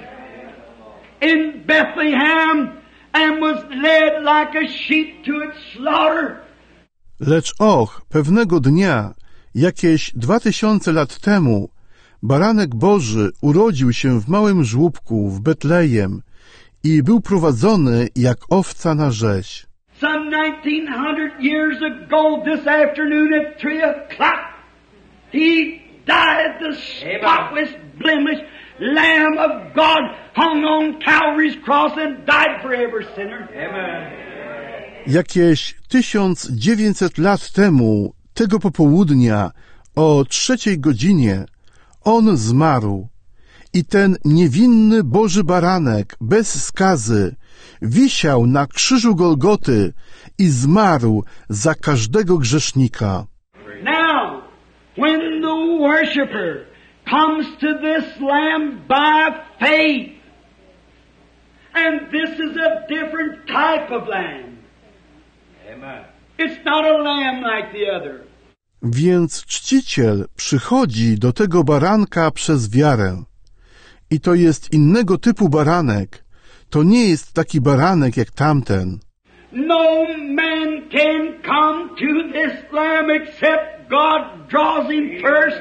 in Bethlehem and was led like a sheep to its slaughter. Lecz pewnego dnia, jakieś 2000 lat temu, baranek Boży urodził się w małym żłóbku w Betlejem i był prowadzony jak owca na rzeź. Some 1900 years ago this afternoon at 3 o'clock, he died the spotless, blemished Lamb of God, hung on Calvary's cross and died for every sinner. Amen. Jakieś 1900 lat temu, tego popołudnia, o 3 godzinie, on zmarł i ten niewinny Boży baranek, bez skazy, wisiał na krzyżu Golgoty i zmarł za każdego grzesznika. Now, when the worshipper comes to this Lamb by faith, and this is a different type of lamb. Amen. It's not a lamb like the other. Więc czciciel przychodzi do tego baranka przez wiarę. I to jest innego typu baranek. To nie jest taki baranek jak tamten. No man can come to this Lamb except God draws him first.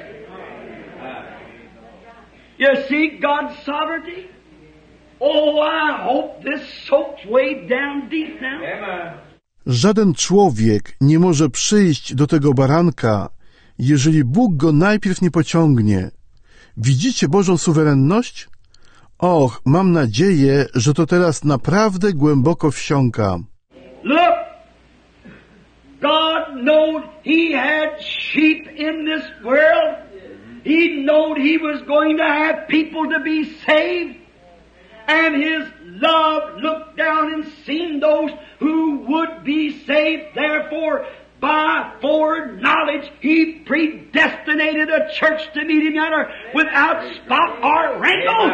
You see God's sovereignty? Oh, I hope this soaks way down deep now. Żaden człowiek nie może przyjść do tego baranka, jeżeli Bóg go najpierw nie pociągnie. Widzicie Bożą suwerenność? Och, mam nadzieję, że to teraz naprawdę głęboko wsiąka. Look, God knowed He had sheep in this world. He knowed He was going to have people to be saved. And His love looked down and seen those who would be saved. Therefore, by foreknowledge, He predestinated a church to meet Him yonder without spot or wrinkle.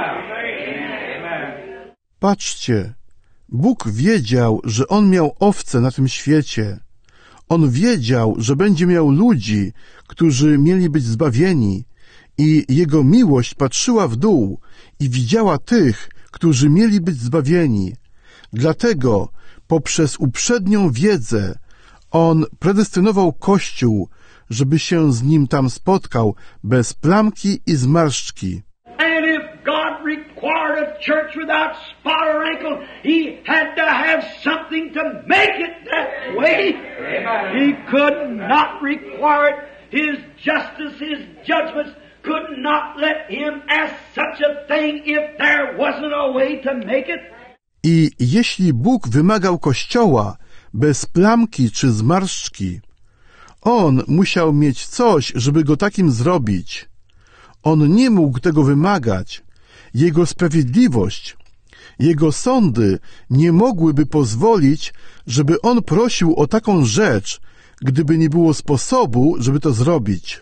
Patrzcie, Bóg wiedział, że On miał owce na tym świecie. On wiedział, że będzie miał ludzi, którzy mieli być zbawieni, i Jego miłość patrzyła w dół i widziała tych, którzy mieli być zbawieni. Dlatego poprzez uprzednią wiedzę On predestynował Kościół, żeby się z Nim tam spotkał bez plamki i zmarszczki. And if God required a church without spot or wrinkle, He had to have something to make it that way. He could not require it. His justice, His judgments could not let Him ask such a thing if there wasn't a way to make it. I jeśli Bóg wymagał Kościoła bez plamki czy zmarszczki, On musiał mieć coś, żeby go takim zrobić. On nie mógł tego wymagać. Jego sprawiedliwość, Jego sądy nie mogłyby pozwolić, żeby On prosił o taką rzecz, gdyby nie było sposobu, żeby to zrobić.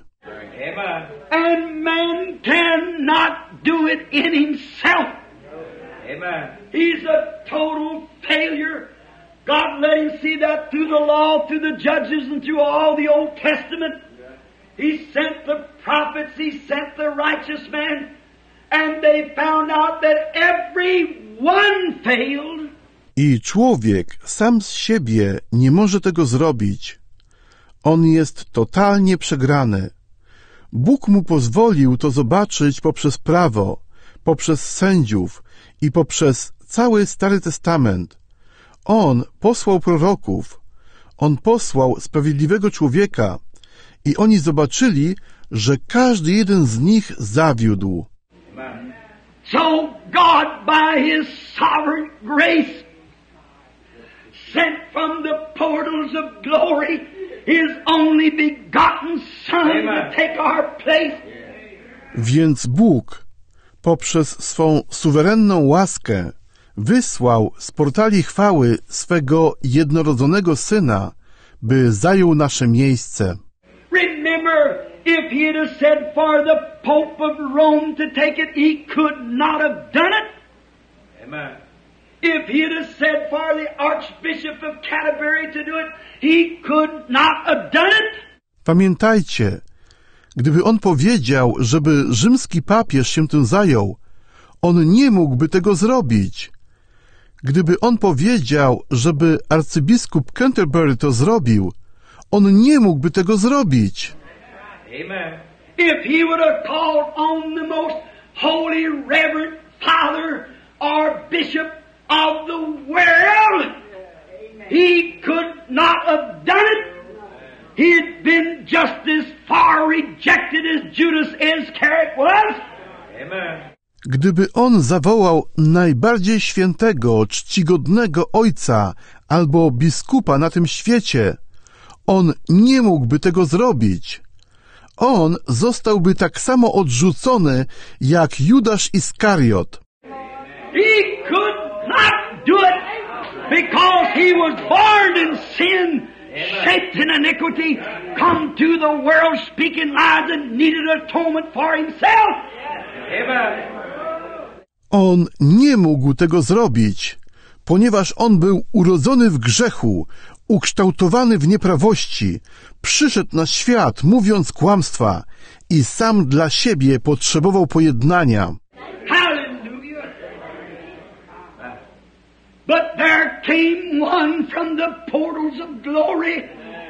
And man cannot do it in himself. He's a total failure. God let him see that through the law, through the judges, and through all the Old Testament. He sent the prophets, He sent the righteous men, and they found out that every one failed. I człowiek sam z siebie nie może tego zrobić. On jest totalnie przegrany. Bóg mu pozwolił to zobaczyć poprzez prawo, poprzez sędziów i poprzez cały Stary Testament. On posłał proroków, On posłał sprawiedliwego człowieka i oni zobaczyli, że każdy jeden z nich zawiódł. So God, by His sovereign grace, sent from the portals of glory His only begotten Son to take our place. Więc Bóg poprzez swą suwerenną łaskę wysłał z portali chwały swego jednorodzonego Syna, by zajął nasze miejsce. Remember, if He had said for the Pope of Rome to take it, He could not have done it. Amen. If He had said for the Archbishop of Canterbury to do it, He could not have done it. Pamiętajcie, gdyby On powiedział, żeby rzymski papież się tym zajął, on nie mógłby tego zrobić. Gdyby On powiedział, żeby arcybiskup Canterbury to zrobił, on nie mógłby tego zrobić. Amen. If He would have called on the most holy, reverend Father or Bishop of the world, He could not have done it. He'd been just as far rejected as Judas Iscariot was. Amen. Gdyby On zawołał najbardziej świętego, czcigodnego ojca albo biskupa na tym świecie, on nie mógłby tego zrobić. On zostałby tak samo odrzucony jak Judasz Iskariot. He could not do it because He was born in sin, shaped in iniquity, come to the world speaking lies and needed atonement for Himself. Amen. On nie mógł tego zrobić, ponieważ on był urodzony w grzechu, ukształtowany w nieprawości, przyszedł na świat mówiąc kłamstwa i sam dla siebie potrzebował pojednania. Hallelujah. But there came one from the portals of glory.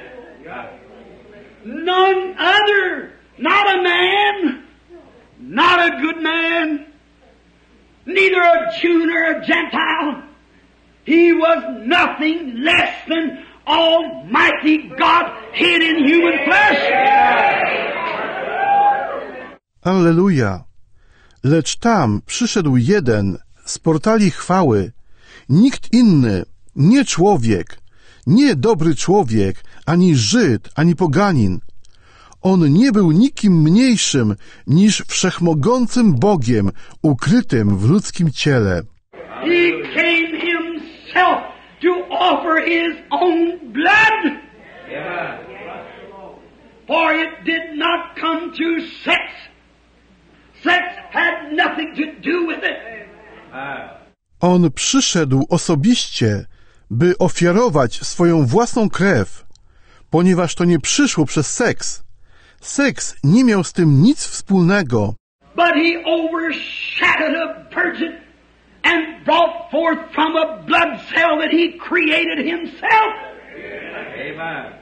None other, not a man, not a good man, neither a Jew nor a Gentile. He was nothing less than Almighty God hid in human flesh. Alleluja! Lecz tam przyszedł jeden z portali chwały, nikt inny, nie człowiek, nie dobry człowiek, ani Żyd, ani poganin. On nie był nikim mniejszym niż wszechmogącym Bogiem, ukrytym w ludzkim ciele. He came himself to offer his own blood. For it did not come through sex. Sex had nothing to do with it. On przyszedł osobiście, by ofiarować swoją własną krew, ponieważ to nie przyszło przez seks. Seks nie miał z tym nic wspólnego. But he overshadowed a virgin and brought forth from a blood cell that he created himself. Amen.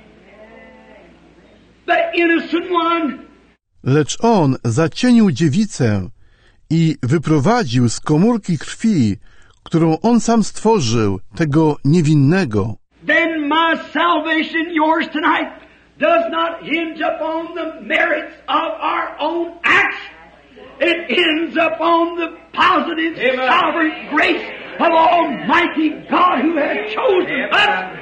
The innocent one. Lecz on zacienił dziewicę i wyprowadził z komórki krwi, którą on sam stworzył, tego niewinnego. Then my salvation, yours tonight, does not hinge upon the merits of our own acts. It ends upon the positive, sovereign grace of Almighty God who has chosen us.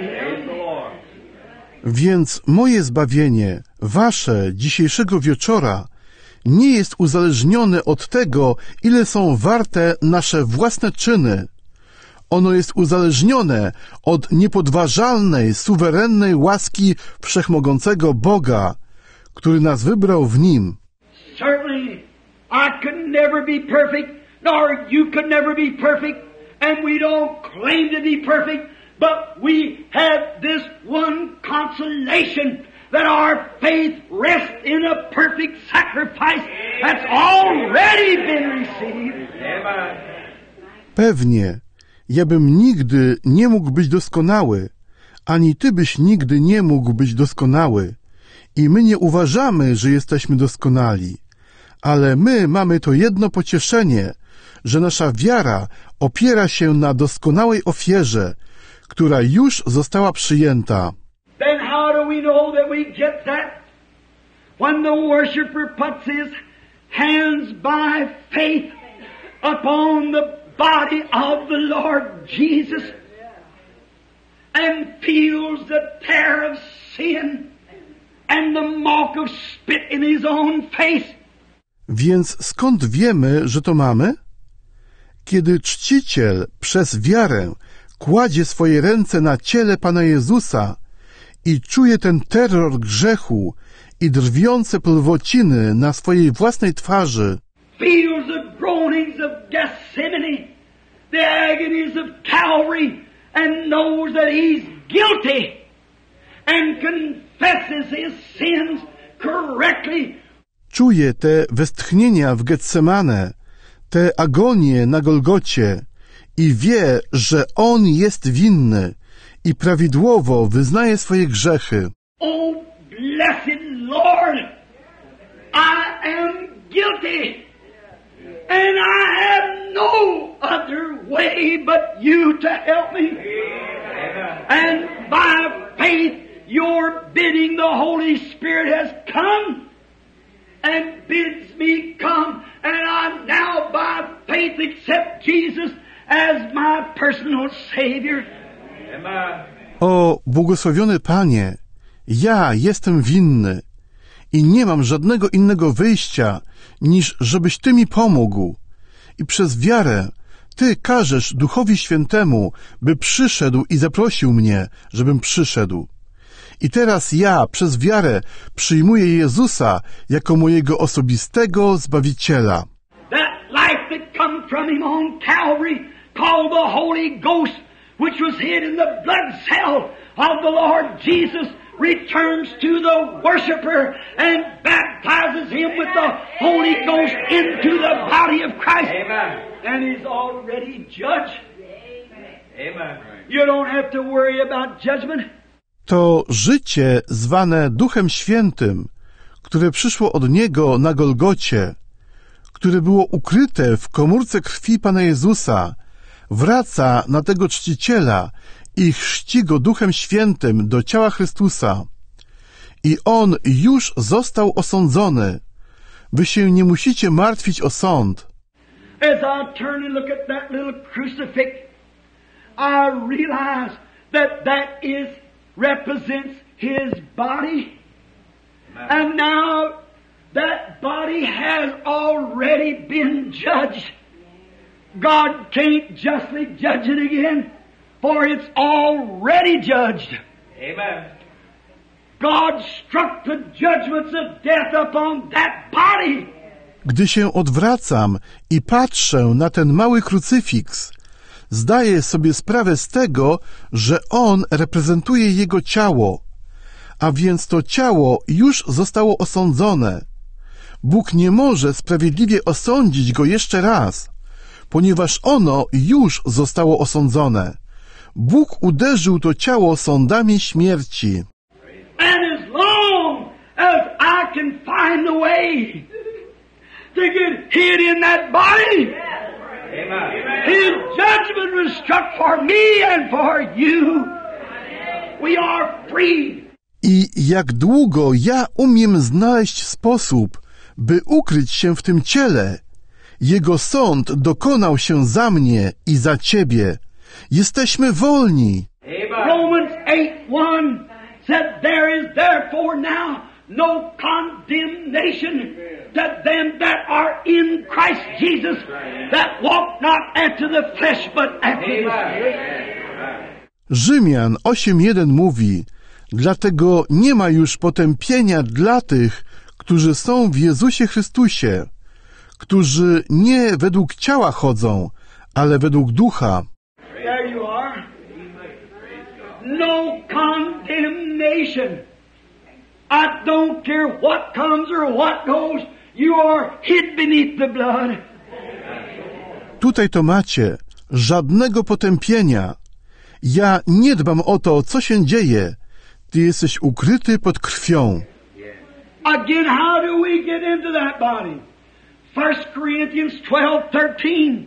Więc moje zbawienie, wasze dzisiejszego wieczora, nie jest uzależnione od tego, ile są warte nasze własne czyny. Ono jest uzależnione od niepodważalnej, suwerennej łaski wszechmogącego Boga, który nas wybrał w Nim. Certainly, I could never be perfect, nor you could never be perfect, and we don't claim to be perfect, but we have this one consolation, that our faith rests in a perfect sacrifice that's already been received. Pewnie, ja bym nigdy nie mógł być doskonały, ani ty byś nigdy nie mógł być doskonały. I my nie uważamy, że jesteśmy doskonali. Ale my mamy to jedno pocieszenie, że nasza wiara opiera się na doskonałej ofierze, która już została przyjęta. Then how do we know that we get that? When the worshipper puts his hands by faith upon the body of the Lord Jesus and feels the tear of sin and the mark of spit in his own face. Więc skąd wiemy, że to mamy? Kiedy czciciel przez wiarę kładzie swoje ręce na ciele Pana Jezusa i czuje ten terror grzechu i drwiące plwociny na swojej własnej twarzy, feels the groanings of Gethsemane, the agonies of Calvary, and knows that he's guilty and confesses his sins correctly. czuje te westchnienia w Getsemane, te agonie na Golgocie i wie, że on jest winny i prawidłowo wyznaje swoje grzechy. Oh, blessed Lord, I am guilty, and I have no other way but you to help me. And by faith, your bidding, the Holy Spirit has come and bids me come, and I now by faith accept Jesus as my personal Savior. O, błogosławiony Panie, ja jestem winny i nie mam żadnego innego wyjścia, niż żebyś Ty mi pomógł. I przez wiarę Ty każesz Duchowi Świętemu, by przyszedł i zaprosił mnie, żebym przyszedł. I teraz ja przez wiarę przyjmuję Jezusa jako mojego osobistego Zbawiciela. That life that come from Him on Calvary, called the Holy Ghost, which was hid in the blood cell of the Lord Jesus, returns to the worshiper and baptizes him with the Holy Ghost into the body of Christ. Amen. And He's already judged. Amen. You don't have to worry about judgment. To życie zwane Duchem Świętym, które przyszło od Niego na Golgocie, które było ukryte w komórce krwi Pana Jezusa, wraca na tego czciciela i chrzci go Duchem Świętym do ciała Chrystusa. I on już został osądzony. Wy się nie musicie martwić o sąd. As I turn and look at that little crucifix, I realize that represents His body. And now that body has already been judged. God can't justly judge it again, for it's already judged. Amen. God struck the judgments of death upon that body. Gdy się odwracam i patrzę na ten mały krucyfiks, zdaję sobie sprawę z tego, że on reprezentuje Jego ciało, a więc to ciało już zostało osądzone. Bóg nie może sprawiedliwie osądzić go jeszcze raz, ponieważ ono już zostało osądzone. Bóg uderzył to ciało sądami śmierci. And as long as I can find the way to get hid in that body, Amen. His judgment was struck for me and for you. We are free. I jak długo ja umiem znaleźć sposób, by ukryć się w tym ciele, Jego sąd dokonał się za mnie i za ciebie. Jesteśmy wolni. Amen. Romans 8:1 said, "There is therefore now no condemnation to them that are in Christ Jesus, that walk not after the flesh, but after the Spirit." Rzymian 8:1 mówi: Dlatego nie ma już potępienia dla tych, którzy są w Jezusie Chrystusie, którzy nie według ciała chodzą, ale według ducha. There you are. No condemnation. I don't care what comes or what goes. You are hid beneath the blood. Tutaj to macie. Żadnego potępienia. Ja nie dbam o to, co się dzieje. Ty jesteś ukryty pod krwią. Again, how do we get into that body? 1 Corinthians 12:13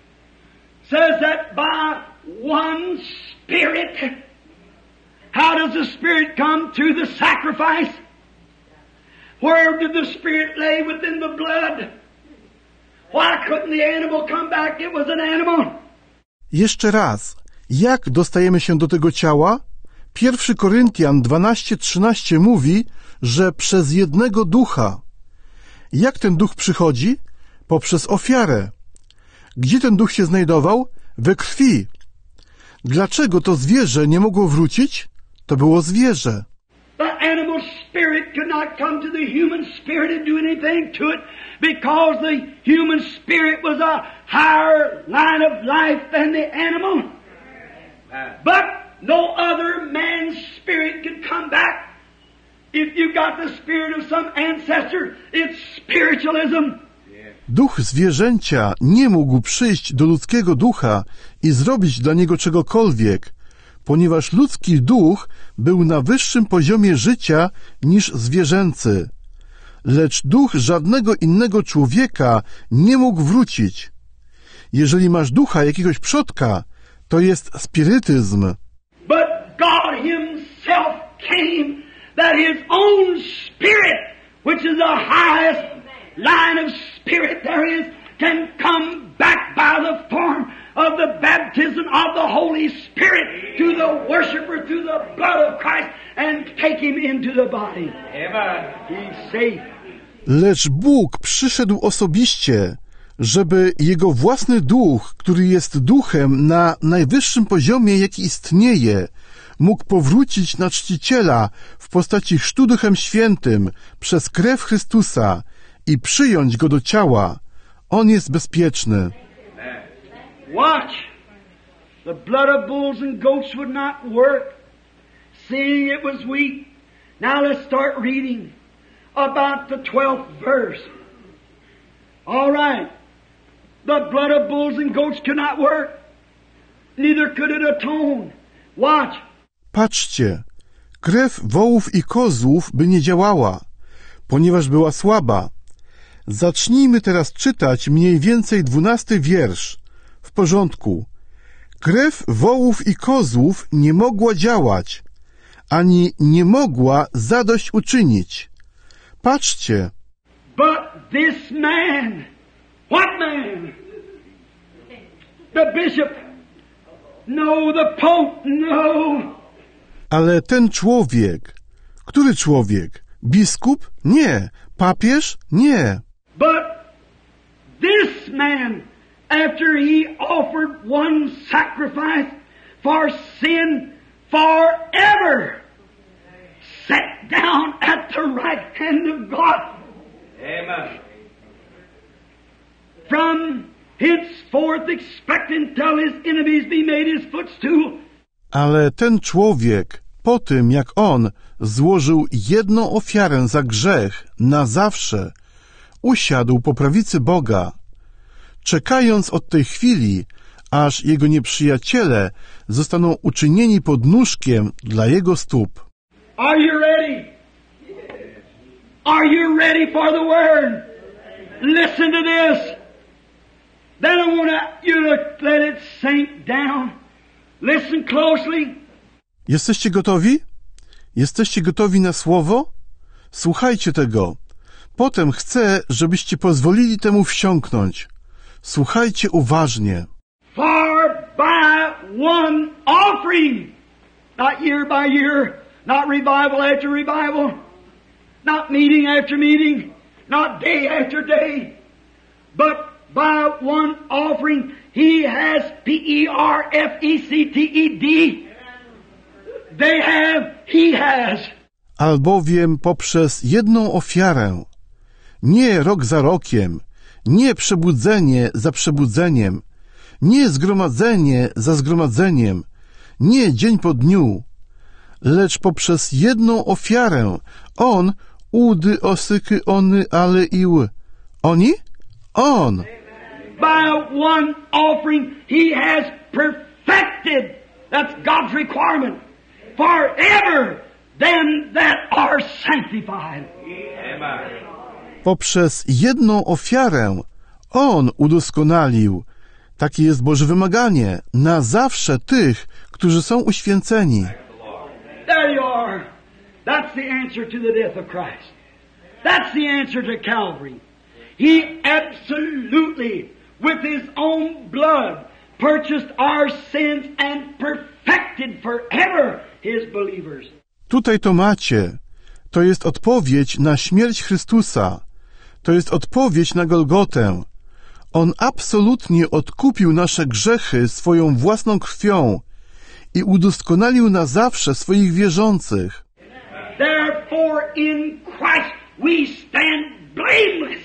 says that by one Spirit. How does the Spirit come? Through the sacrifice. Where did the Spirit lay? Within the blood. Why couldn't the animal come back? It was an animal. Jeszcze raz. Jak dostajemy się do tego ciała? 1 Koryntian 12:13 mówi, że przez jednego ducha. Jak ten duch przychodzi? Poprzez ofiarę. Gdzie ten duch się znajdował? We krwi. Dlaczego to zwierzę nie mogło wrócić? To było zwierzę. The animal spirit could not come to the human spirit and do anything to it because the human spirit was a higher line of life than the animal. But no other man's spirit could come back. If you got the spirit of some ancestor, it's spiritualism. Duch zwierzęcia nie mógł przyjść do ludzkiego ducha i zrobić dla niego czegokolwiek, ponieważ ludzki duch był na wyższym poziomie życia niż zwierzęcy. Lecz duch żadnego innego człowieka nie mógł wrócić. Jeżeli masz ducha jakiegoś przodka, to jest spirytyzm. But God Himself came that His own Spirit, which is the highest line of spirit there is, can come back by the form of the baptism of the Holy Spirit to the worshiper through the blood of Christ and take him into the body. Amen. He's safe. Lecz Bóg przyszedł osobiście, żeby Jego własny duch, który jest duchem na najwyższym poziomie, jaki istnieje, mógł powrócić na czciciela w postaci chrztu Duchem Świętym przez krew Chrystusa i przyjąć go do ciała. On jest bezpieczny. Watch. The blood of bulls and goats would not work, seeing it was weak. Now let's start reading about the 12th verse. All right. The blood of bulls and goats could not work. neither could it atone. Watch. Patrzcie, krew wołów i kozłów by nie działała, ponieważ była słaba. Zacznijmy teraz czytać mniej więcej 12 wiersz. W porządku. Krew wołów i kozłów nie mogła działać, ani nie mogła zadośćuczynić. Patrzcie. But this man, what man? The bishop? No, the pope? No. Ale ten człowiek, który człowiek? Biskup? Nie. Papież? Nie. But this man, after he offered one sacrifice for sin forever, sat down at the right hand of God. Amen. From henceforth expecting till his enemies be made his footstool. Ale ten człowiek, po tym jak on złożył jedną ofiarę za grzech na zawsze, usiadł po prawicy Boga, czekając od tej chwili, aż jego nieprzyjaciele zostaną uczynieni podnóżkiem dla jego stóp. Are you ready? Are you ready for the word? Listen to this. Then I want you to let it sink down. Listen closely. Jesteście gotowi? Jesteście gotowi na słowo? Słuchajcie tego. Potem chcę, żebyście pozwolili temu wsiąknąć. Słuchajcie uważnie. For by one offering, not year by year, not revival after revival, not meeting after meeting, not day after day, but by one offering, he has Perfected. They have, he has. Albowiem poprzez jedną ofiarę, nie rok za rokiem, nie przebudzenie za przebudzeniem, nie zgromadzenie za zgromadzeniem, nie dzień po dniu, lecz poprzez jedną ofiarę on udy osyky ony ale ił. Oni? On. By one offering he has perfected, that's God's requirement, forever them that are sanctified. Amen. Poprzez jedną ofiarę on udoskonalił, takie jest Boże wymaganie, na zawsze tych, którzy są uświęceni. There you are. That's the answer to the death of Christ. That's the answer to Calvary. He absolutely, with His own blood, purchased our sins and perfected forever His believers. Tutaj to macie. To jest odpowiedź na śmierć Chrystusa. To jest odpowiedź na Golgotę. On absolutnie odkupił nasze grzechy swoją własną krwią i udoskonalił na zawsze swoich wierzących. Therefore in Christ we stand blameless,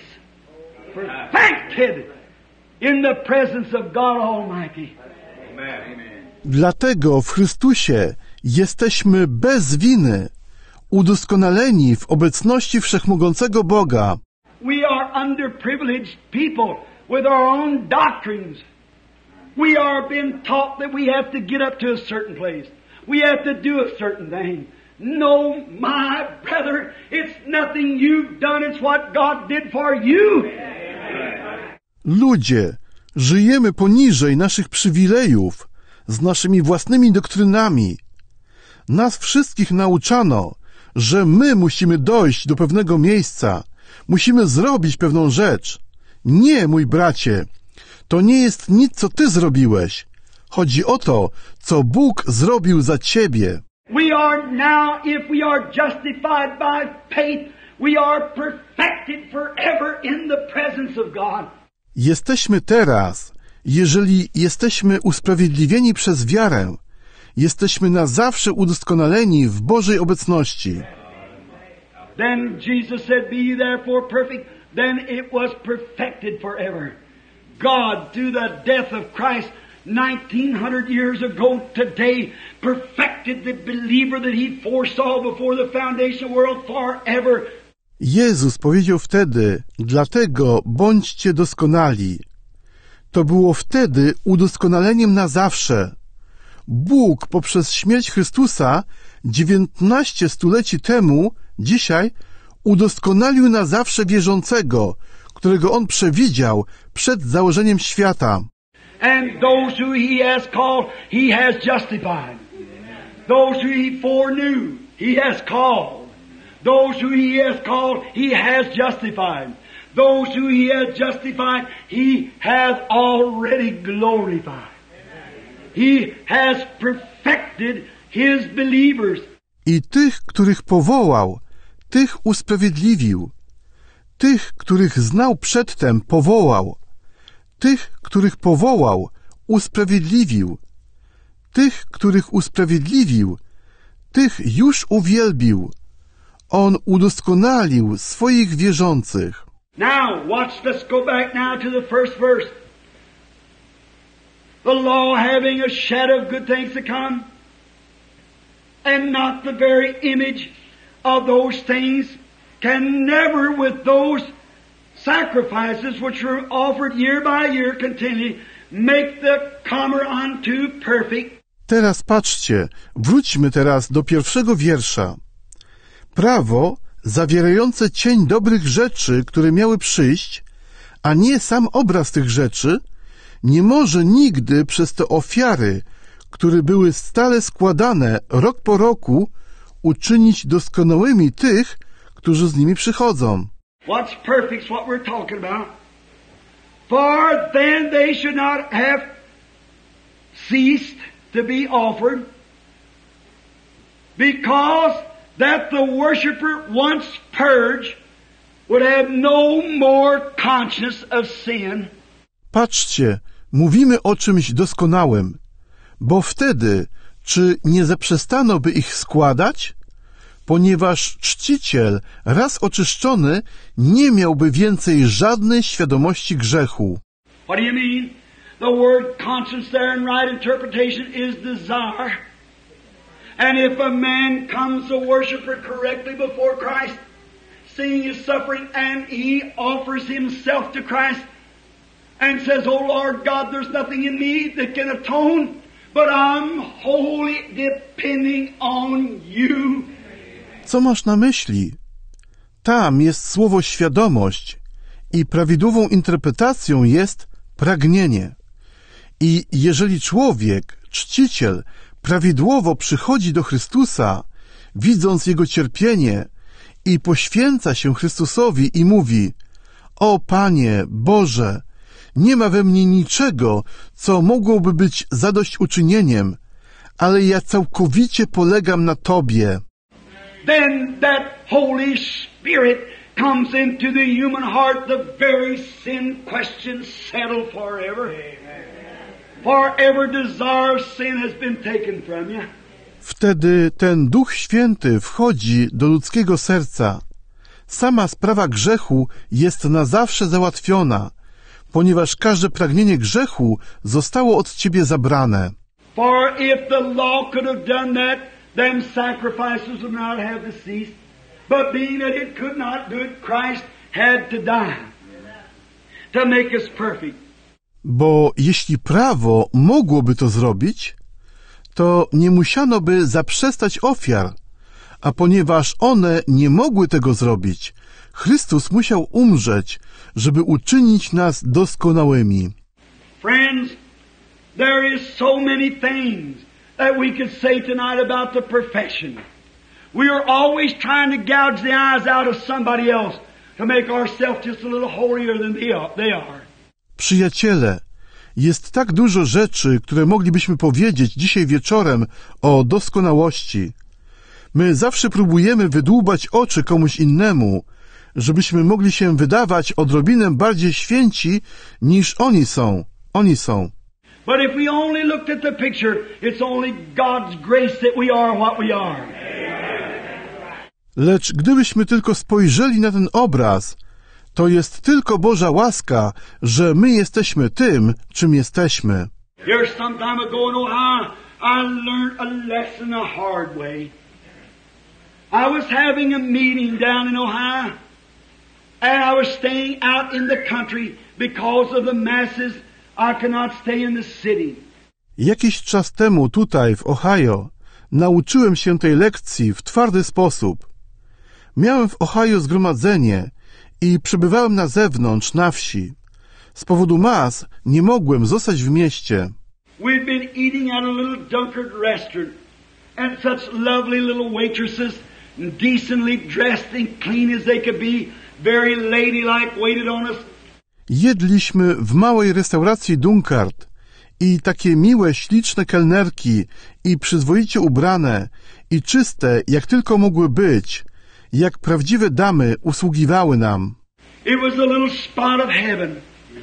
perfected in the presence of God Almighty. Amen. Dlatego w Chrystusie jesteśmy bez winy, udoskonaleni w obecności Wszechmogącego Boga. We are underprivileged people with our own doctrines. We are being taught that we have to get up to a certain place. We have to do a certain thing. No, my brother, it's nothing you've done, it's what God did for you. Ludzie, żyjemy poniżej naszych przywilejów, z naszymi własnymi doktrynami. Nas wszystkich nauczano, że my musimy dojść do pewnego miejsca, musimy zrobić pewną rzecz. Nie, mój bracie, to nie jest nic, co ty zrobiłeś. Chodzi o to, co Bóg zrobił za ciebie. We are now, if we are justified by faith, we are perfected forever in the presence of God. Jesteśmy teraz, jeżeli jesteśmy usprawiedliwieni przez wiarę, jesteśmy na zawsze udoskonaleni w Bożej obecności. Then Jesus said, be ye therefore perfect. Then it was perfected forever. God, through the death of Christ 1900 years ago today, perfected the believer that He foresaw before the foundation of the world forever. Jezus powiedział wtedy, dlatego bądźcie doskonali. To było wtedy udoskonaleniem na zawsze. Bóg poprzez śmierć Chrystusa 19 stuleci temu, dzisiaj, udoskonalił na zawsze wierzącego, którego On przewidział przed założeniem świata. And those who He has called, He has justified. Those who He foreknew, He has called. Those who He has called, He has justified. Those who He has justified, He has already glorified. He has perfected His believers. I tych, których powołał, tych usprawiedliwił. Tych, których znał przedtem, powołał. Tych, których powołał, usprawiedliwił. Tych, których usprawiedliwił, tych już uwielbił. On udoskonalił swoich wierzących. Now, watch, let's go back now to the first verse. The law having a shadow of good things to come, and not the very image of those things, can never with those sacrifices which were offered year by year continually make the comer unto perfect. Teraz patrzcie, wróćmy teraz do pierwszego wiersza. Prawo zawierające cień dobrych rzeczy, które miały przyjść, a nie sam obraz tych rzeczy, nie może nigdy przez te ofiary, które były stale składane rok po roku, uczynić doskonałymi tych, którzy z nimi przychodzą. What's perfect's what we're talking about. For then they should not have ceased to be offered, because that the worshipper once purged would have no more conscience of sin. Patrzcie, mówimy o czymś doskonałym, bo wtedy, czy nie zaprzestano by ich składać? Ponieważ czciciel, raz oczyszczony, nie miałby więcej żadnej świadomości grzechu. What do you mean? The word conscience there in right interpretation is desire. And if a man comes a worshiper correctly before Christ, seeing his suffering, and he offers himself to Christ, and says, "Oh Lord God, there's nothing in me that can atone, but I'm wholly depending on You." Co masz na myśli? Tam jest słowo świadomość i prawidłową interpretacją jest pragnienie. I jeżeli człowiek, czciciel, prawidłowo przychodzi do Chrystusa, widząc Jego cierpienie i poświęca się Chrystusowi i mówi: O Panie, Boże, nie ma we mnie niczego, co mogłoby być zadośćuczynieniem, ale ja całkowicie polegam na Tobie. Then that Holy Spirit comes into the human heart, the very sin question settled forever. For every desire of sin has been taken from you. Wtedy ten Duch Święty wchodzi do ludzkiego serca. Sama sprawa grzechu jest na zawsze załatwiona, ponieważ każde pragnienie grzechu zostało od Ciebie zabrane. For if the law could have done that, them sacrifices would not have to cease. But being that it could not do it, Christ had to die to make us perfect. Bo jeśli prawo mogłoby to zrobić, to nie musiano by zaprzestać ofiar, a ponieważ one nie mogły tego zrobić, Chrystus musiał umrzeć, żeby uczynić nas doskonałymi. Friends, there is so many things that we could say tonight about the perfection. We are always trying to gouge the eyes out of somebody else to make ourselves just a little holier than they are. Przyjaciele, jest tak dużo rzeczy, które moglibyśmy powiedzieć dzisiaj wieczorem o doskonałości. My zawsze próbujemy wydłubać oczy komuś innemu, żebyśmy mogli się wydawać odrobinę bardziej święci niż oni są. But if we only looked at the picture, it's only God's grace that we are what we are. Lecz gdybyśmy tylko spojrzeli na ten obraz, to jest tylko Boża łaska, że my jesteśmy tym, czym jesteśmy. Here's some time ago in Ohio, I learned a lesson the hard way. I was having a meeting down in Ohio, and I was staying out in the country because of the masses. I could not stay in the city. Jakiś czas temu tutaj, w Ohio, nauczyłem się tej lekcji w twardy sposób. Miałem w Ohio zgromadzenie i przebywałem na zewnątrz, na wsi. Z powodu mas nie mogłem zostać w mieście. We'd been eating at a little Dunkard restaurant, and such lovely little waitresses, decently dressed and clean as they could be, very ladylike, waited on us. Jedliśmy w małej restauracji Dunkard i takie miłe, śliczne kelnerki i przyzwoicie ubrane i czyste, jak tylko mogły być, jak prawdziwe damy usługiwały nam. It was a little spot of heaven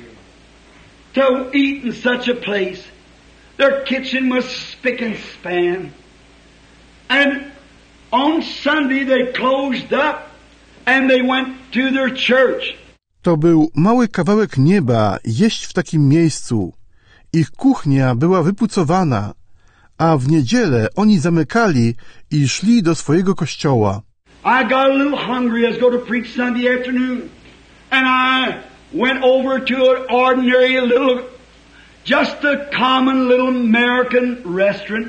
to eat in such a place. Their kitchen was spick and span. And on Sunday they closed up and they went to their church. To był mały kawałek nieba jeść w takim miejscu. Ich kuchnia była wypucowana, a w niedzielę oni zamykali i szli do swojego kościoła. I got a little hungry. I was going to preach Sunday afternoon. And I went over to an ordinary little, just a common little American restaurant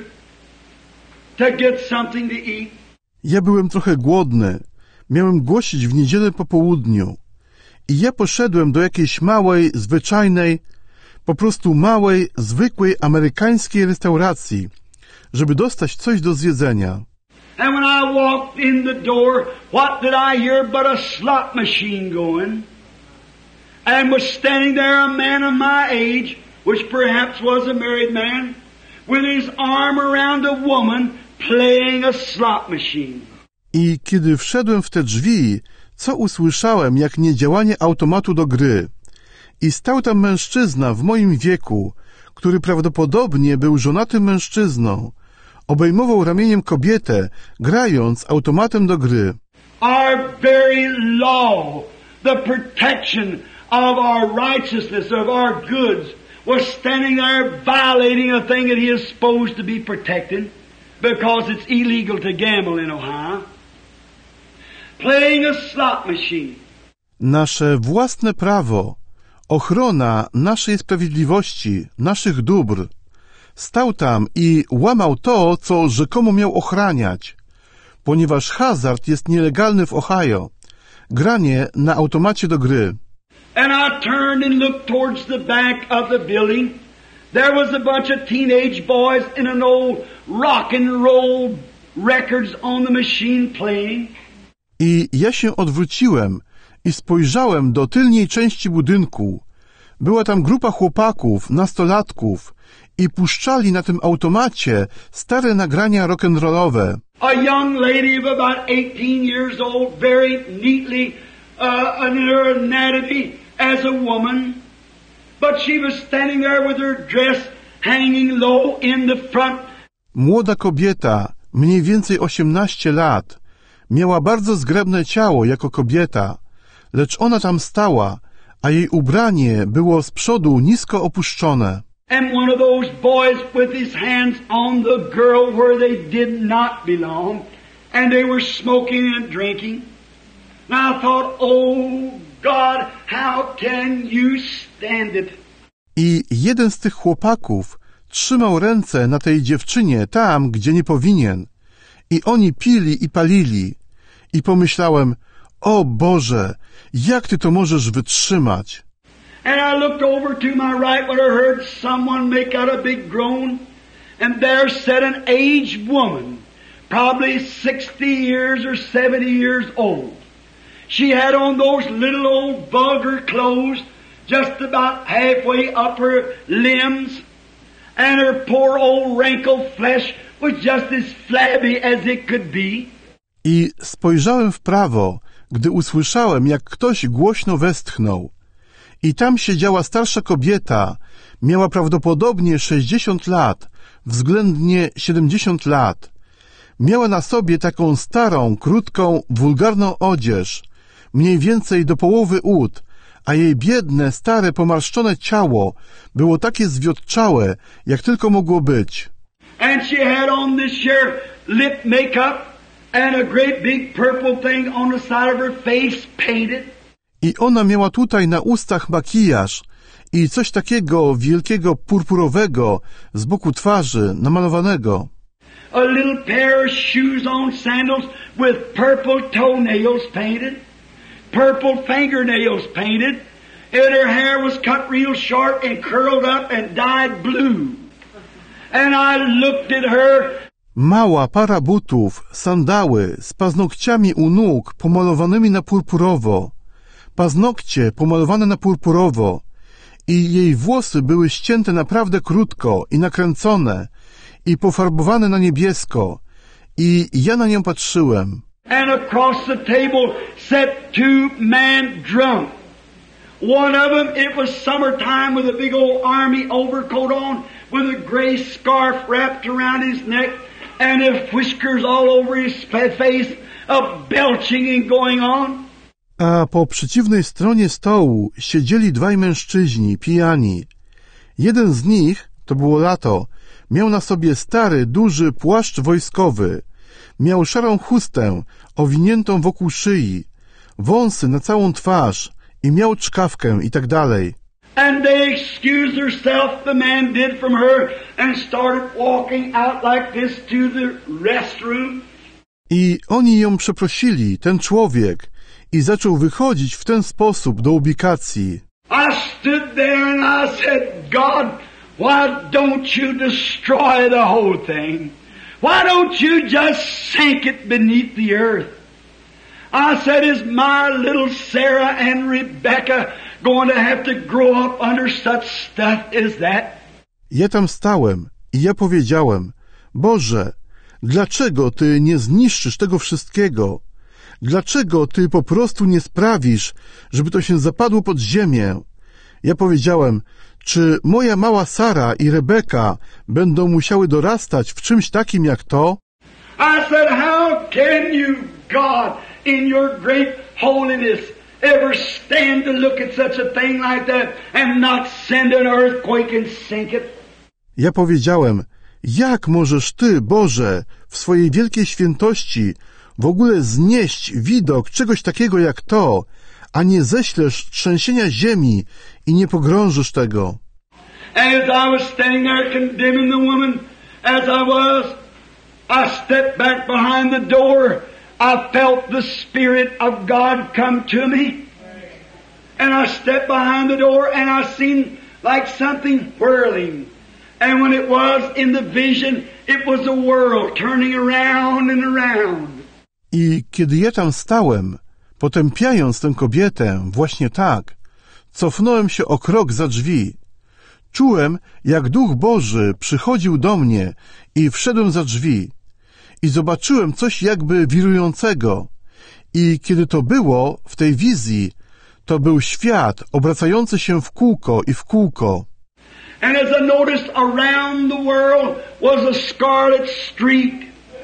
to get something to eat. Ja byłem trochę głodny. Miałem głosić w niedzielę po południu. I ja poszedłem do jakiejś małej, zwyczajnej, po prostu małej, zwykłej amerykańskiej restauracji, żeby dostać coś do zjedzenia. And when I walked in the door, what did I hear but a slot machine going? And was standing there a man of my age, which perhaps was a married man, with his arm around a woman playing a slot machine. I kiedy wszedłem w te drzwi, co usłyszałem, jak niedziałanie automatu do gry. I stał tam mężczyzna w moim wieku, który prawdopodobnie był żonatym mężczyzną. Obejmował ramieniem kobietę, grając automatem do gry. Our very law, the protection of our righteousness, of our goods, was standing there violating a thing that he is supposed to be protecting because it's illegal to gamble in Ohio. Playing a slot machine. Nasze własne prawo, ochrona naszej sprawiedliwości, naszych dóbr. Stał tam i łamał to, co rzekomo miał ochraniać, ponieważ hazard jest nielegalny w Ohio. Granie na automacie do gry. And I turned and looked towards the back of the building. There was a bunch of teenage boys in an old rock and roll records on the machine playing. I ja się odwróciłem i spojrzałem do tylnej części budynku. Była tam grupa chłopaków, nastolatków i puszczali na tym automacie stare nagrania rock'n'rollowe. A young lady of about 18 years old, very neatly in her anatomy as a woman, but she was standing there with her dress hanging low in the front. Młoda kobieta, mniej więcej 18 lat, miała bardzo zgrabne ciało jako kobieta, lecz ona tam stała, a jej ubranie było z przodu nisko opuszczone. And one of those boys with his hands on the girl where they did not belong, and they were smoking and drinking. And I thought, oh God, how can you stand it? I jeden z tych chłopaków trzymał ręce na tej dziewczynie tam, gdzie nie powinien. I oni pili i palili. I pomyślałem, o Boże, jak Ty to możesz wytrzymać? And I looked over to my right when I heard someone make out a big groan. And there sat an aged woman, probably 60 years or 70 years old. She had on those little old vulgar clothes, just about halfway up her limbs. And her poor old wrinkled flesh was just as flabby as it could be. I spojrzałem w prawo, gdy usłyszałem, jak ktoś głośno westchnął. I tam siedziała starsza kobieta, miała prawdopodobnie 60 lat, względnie 70 lat. Miała na sobie taką starą, krótką, wulgarną odzież, mniej więcej do połowy ud, a jej biedne, stare, pomarszczone ciało było takie zwiotczałe, jak tylko mogło być. And she had on this here lip makeup and a great big purple thing on the side of her face painted. I ona miała tutaj na ustach makijaż i coś takiego wielkiego purpurowego z boku twarzy namalowanego. A little pair of shoes on, sandals with purple toenails painted, purple fingernails painted, and her hair was cut real short and curled up and dyed blue. And I looked at her. Mała para butów, sandały z paznokciami u nóg pomalowanymi na purpurowo, paznokcie pomalowane na purpurowo i jej włosy były ścięte naprawdę krótko i nakręcone i pofarbowane na niebiesko i ja na nią patrzyłem. And across the table sat two men drunk. One of them, it was summertime with a big old army overcoat on with a gray scarf wrapped around his neck and the whiskers all over his face, belching and going on. A po przeciwnej stronie stołu siedzieli dwaj mężczyźni, pijani. Jeden z nich, to było lato, miał na sobie stary, duży płaszcz wojskowy. Miał szarą chustę, owiniętą wokół szyi, wąsy na całą twarz i miał czkawkę i tak dalej. And they excused herself, the man did, from her and started walking out like this to the restroom. I oni ją przeprosili, ten człowiek, i zaczął wychodzić w ten sposób do ubikacji. I stood there and I said, God, why don't you destroy the whole thing? Why don't you just sink it beneath the earth? I said, is my little Sarah and Rebecca going to have to grow up under such stuff as that? Ja tam stałem i ja powiedziałem, Boże, dlaczego Ty nie zniszczysz tego wszystkiego? Dlaczego Ty po prostu nie sprawisz, żeby to się zapadło pod ziemię? Ja powiedziałem, czy moja mała Sara i Rebeka będą musiały dorastać w czymś takim jak to? I said, how can you, God, in your great holiness, ever stand to look at such a thing like that and not send an earthquake and sink it? Ja powiedziałem, jak możesz Ty, Boże, w swojej wielkiej świętości w ogóle znieść widok czegoś takiego jak to, a nie ześlesz trzęsienia ziemi i nie pogrążysz tego? As I was standing there condemning the woman, as I was, I stepped back behind the door. I felt the Spirit of God come to me. And I stepped behind the door and I seen like something whirling. And when it was in the vision, it was a world turning around and around. I kiedy ja tam stałem, potępiając tę kobietę właśnie tak, cofnąłem się o krok za drzwi. Czułem, jak Duch Boży przychodził do mnie i wszedłem za drzwi. I zobaczyłem coś jakby wirującego. I kiedy to było, w tej wizji, to był świat obracający się w kółko i w kółko. And as I noticed, around the world was a scarlet streak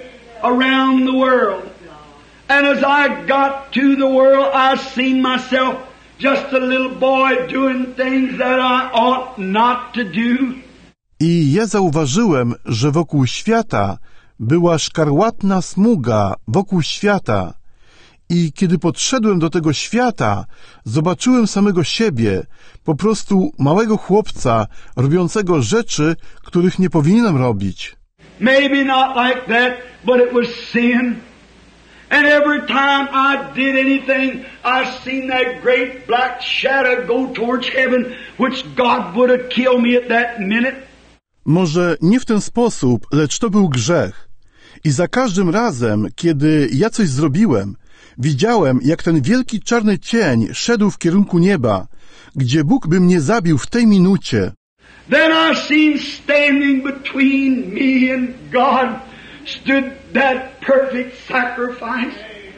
around the world. And as I got to the world, I seen myself just a little boy doing things that I ought not to do. I ja zauważyłem, że wokół świata była szkarłatna smuga wokół świata. I kiedy podszedłem do tego świata, zobaczyłem samego siebie, po prostu małego chłopca, robiącego rzeczy, których nie powinienem robić. Maybe not like that, but it was sin. And every time I did anything, I seen that great black shadow go towards heaven, which God would have killed me at that minute. Może nie w ten sposób, lecz to był grzech. I za każdym razem, kiedy ja coś zrobiłem, widziałem, jak ten wielki czarny cień szedł w kierunku nieba, gdzie Bóg by mnie zabił w tej minucie. Then I seen standing between me and God stood that perfect sacrifice.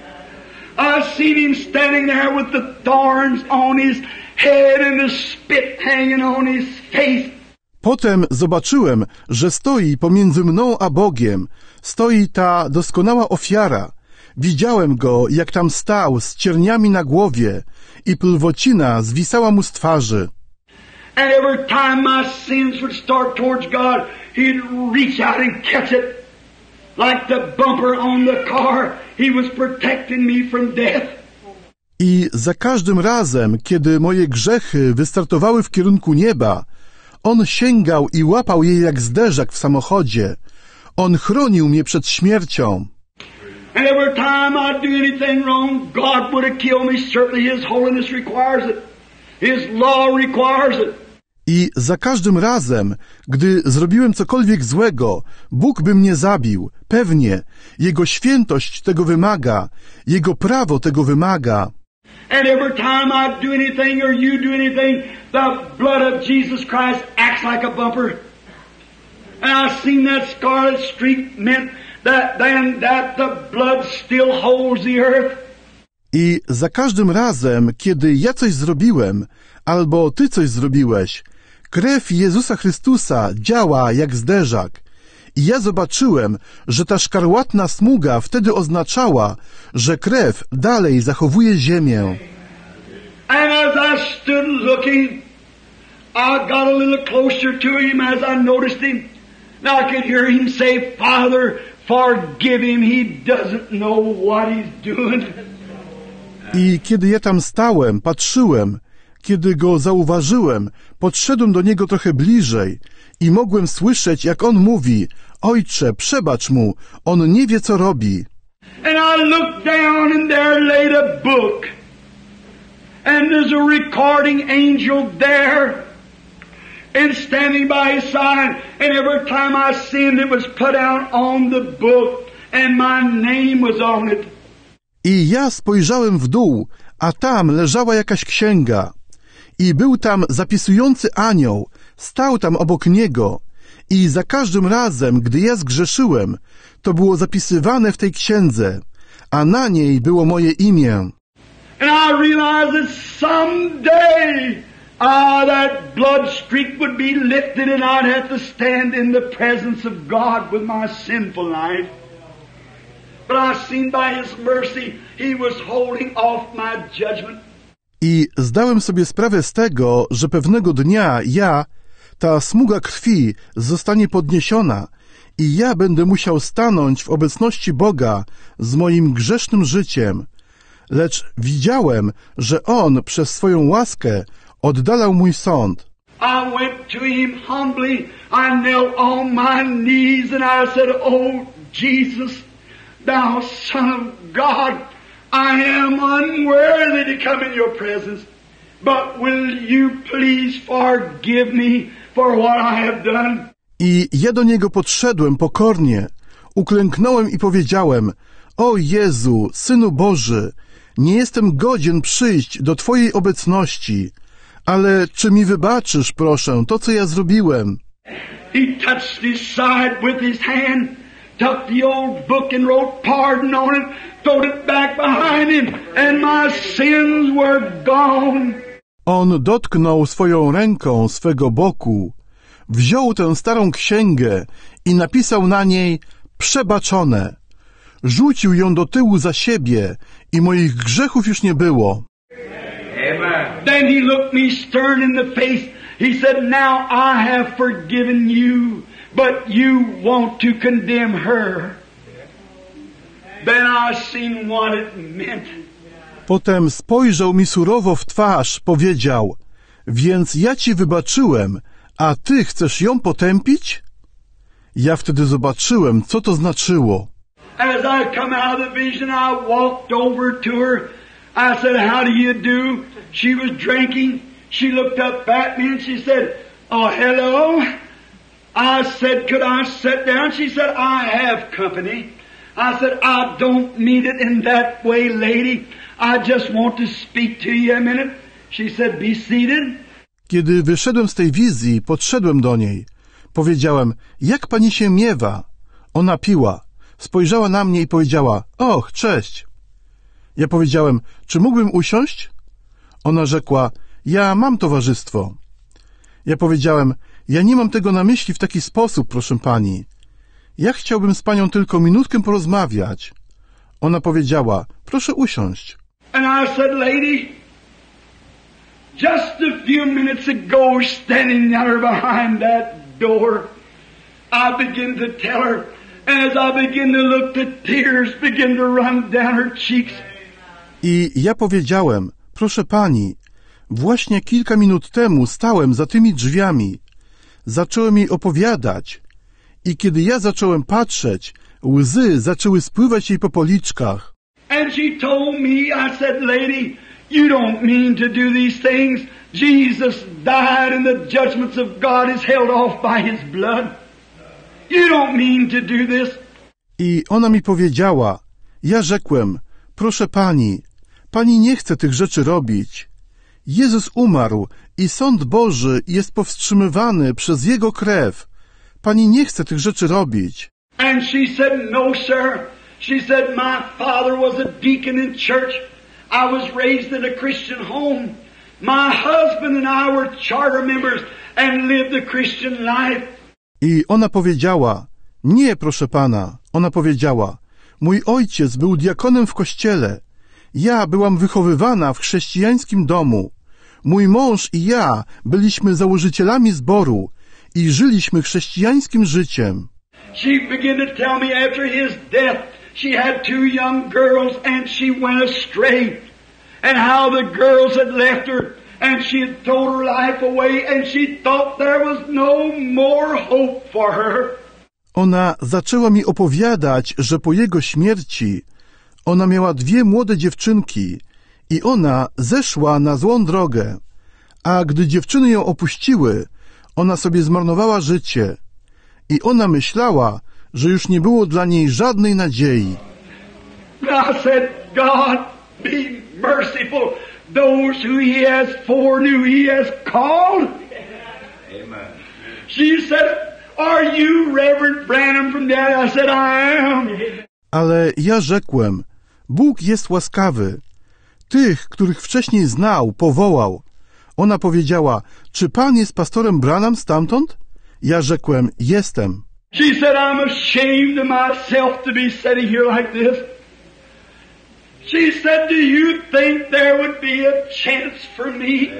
I seen him standing there with the thorns on his head and the spit hanging on his face. Potem zobaczyłem, że stoi pomiędzy mną a Bogiem, stoi ta doskonała ofiara. Widziałem go, jak tam stał z cierniami na głowie i plwocina zwisała mu z twarzy. And every time my sins would start towards God, he'd reach out and catch it. Like the bumper on the car, he was protecting me from death. I za każdym razem, kiedy moje grzechy wystartowały w kierunku nieba, On sięgał i łapał je jak zderzak w samochodzie. On chronił mnie przed śmiercią. And every time I do anything wrong, God would have killed me. Certainly His holiness requires it. His law requires it. I za każdym razem, gdy zrobiłem cokolwiek złego, Bóg by mnie zabił. Pewnie. Jego świętość tego wymaga. Jego prawo tego wymaga. And every time I do anything or you do anything, the blood of Jesus Christ acts like a bumper. And I've seen that scarlet streak meant that the blood still holds the earth. I za każdym razem, kiedy ja coś zrobiłem, albo ty coś zrobiłeś, krew Jezusa Chrystusa działa jak zderzak. I ja zobaczyłem, że ta szkarłatna smuga wtedy oznaczała, że krew dalej zachowuje ziemię. And as I stood looking, I got a little closer to Him as I noticed Him. Now I could hear Him say, Father, forgive him, he doesn't know what he's doing. I kiedy ja tam stałem, patrzyłem, kiedy go zauważyłem, podszedłem do niego trochę bliżej i mogłem słyszeć, jak on mówi: Ojcze, przebacz mu, on nie wie, co robi. And I looked down and there laid a book. And there's a recording angel there. And standing by his side. And every time I sinned, it was put out on the book. And my name was on it. I ja spojrzałem w dół, a tam leżała jakaś księga. I był tam zapisujący anioł, stał tam obok niego. I za każdym razem, gdy ja zgrzeszyłem, to było zapisywane w tej księdze, a na niej było moje imię. And I realized that someday that blood streak would be lifted and I'd have to stand in the presence of God with my sinful life. But I seen by His mercy He was holding off my judgment. I zdałem sobie sprawę z tego, że pewnego dnia ta smuga krwi zostanie podniesiona i ja będę musiał stanąć w obecności Boga z moim grzesznym życiem. Lecz widziałem, że On przez swoją łaskę oddalał mój sąd. I went to Him humbly. I knelt on my knees and I said, Oh Jesus, Thou Son of God, I am unworthy to come in Your presence. But will You please forgive me for what I have done? I ja do Niego podszedłem pokornie, uklęknąłem i powiedziałem: O Jezu, Synu Boży, nie jestem godzien przyjść do Twojej obecności, ale czy mi wybaczysz, proszę, to, co ja zrobiłem? He touched his side with his hand, took the old book and wrote pardon on it, throwed it back behind him, and my sins were gone. On dotknął swoją ręką swego boku, wziął tę starą księgę i napisał na niej: przebaczone. Rzucił ją do tyłu za siebie i moich grzechów już nie było. Amen. Then he looked me stern in the face. He said, Now I have forgiven you, but you want to condemn her. Then I seen what it meant. Potem spojrzał mi surowo w twarz, powiedział: Więc ja ci wybaczyłem, a ty chcesz ją potępić? Ja wtedy zobaczyłem, co to znaczyło. As I come out of the vision, I walked over to her. I said, How do you do? She was drinking. She looked up at me and she said, Oh, hello. I said, Could I sit down? She said, I have company. I said, I don't mean it in that way, lady. I just want to speak to you a minute. She said, Be seated. Kiedy wyszedłem z tej wizji, podszedłem do niej. Powiedziałem: Jak pani się miewa? Ona piła. Spojrzała na mnie i powiedziała: Och, cześć. Ja powiedziałem: Czy mógłbym usiąść? Ona rzekła: Ja mam towarzystwo. Ja powiedziałem: Ja nie mam tego na myśli w taki sposób, proszę pani. Ja chciałbym z panią tylko minutkę porozmawiać. Ona powiedziała: Proszę usiąść. And I said, Lady, just a few minutes ago, standing there behind that door, I began to tell her, as I began to look, the tears began to run down her cheeks. I ja powiedziałem, proszę pani, właśnie kilka minut temu stałem za tymi drzwiami. Zacząłem jej opowiadać i kiedy ja zacząłem patrzeć, łzy zaczęły spływać jej po policzkach. And she told me, I said, lady, you don't mean to do these things. Jesus died and the judgments of God is held off by His blood. You don't mean to do this. I ona mi powiedziała, ja rzekłem, proszę pani, pani nie chce tych rzeczy robić. Jezus umarł i sąd Boży jest powstrzymywany przez Jego krew. Pani nie chce tych rzeczy robić. And she said, no, sir. She said, my father was a deacon in church. I was raised in a Christian home. My husband and I were charter members and lived a Christian life. I ona powiedziała, nie, proszę pana. Ona powiedziała, mój ojciec był diakonem w kościele. Ja byłam wychowywana w chrześcijańskim domu. Mój mąż i ja byliśmy założycielami zboru i żyliśmy chrześcijańskim życiem. She began to tell me after his death, she had 2 young girls and she went astray. And how the girls had left her and she had thrown her life away and she thought there was no more hope for her. Ona zaczęła mi opowiadać, że po jego śmierci ona miała 2 młode dziewczynki i ona zeszła na złą drogę, a gdy dziewczyny ją opuściły, ona sobie zmarnowała życie i ona myślała, że już nie było dla niej żadnej nadziei. I said, God, be merciful. Those who He has foreknew, He has called. Amen. She said, are you Reverend Branham from there? I said, I am. Ale ja rzekłem, Bóg jest łaskawy. Tych, których wcześniej znał, powołał. Ona powiedziała, czy pan jest pastorem Branham stamtąd? Ja rzekłem, jestem. She said, I'm ashamed of myself to be sitting here like this. She said, do you think there would be a chance for me?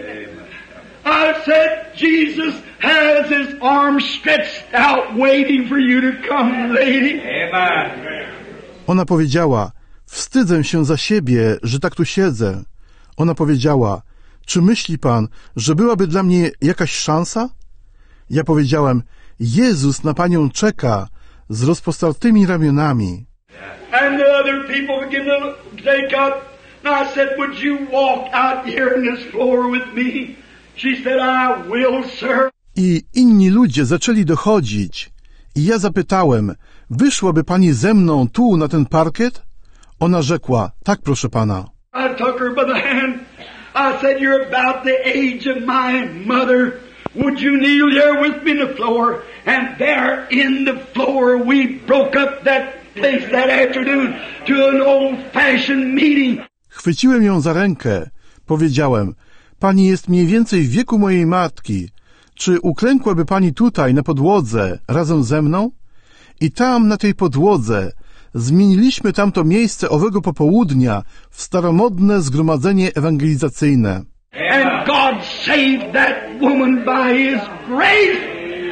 I said, Jesus has His arms stretched out waiting for you to come, lady. Amen. Ona powiedziała, wstydzę się za siebie, że tak tu siedzę. Ona powiedziała, czy myśli pan, że byłaby dla mnie jakaś szansa? Ja powiedziałem, Jezus na panią czeka z rozpostartymi ramionami. And the other people began to take up. And I said, would you walk out here in this floor with me? She said, I will, sir. I inni ludzie zaczęli dochodzić. I ja zapytałem, wyszłaby pani ze mną tu na ten parkiet? Ona rzekła, tak proszę pana. I took her by the hand. I said, you're about the age of my mother. Would you kneel there with me on the floor? And there in the floor we broke up that place that afternoon to an old-fashioned meeting. Chwyciłem ją za rękę. Powiedziałem, pani jest mniej więcej w wieku mojej matki. Czy uklękłaby pani tutaj na podłodze razem ze mną? I tam na tej podłodze zmieniliśmy tamto miejsce owego popołudnia w staromodne zgromadzenie ewangelizacyjne. And God saved that woman by His grace.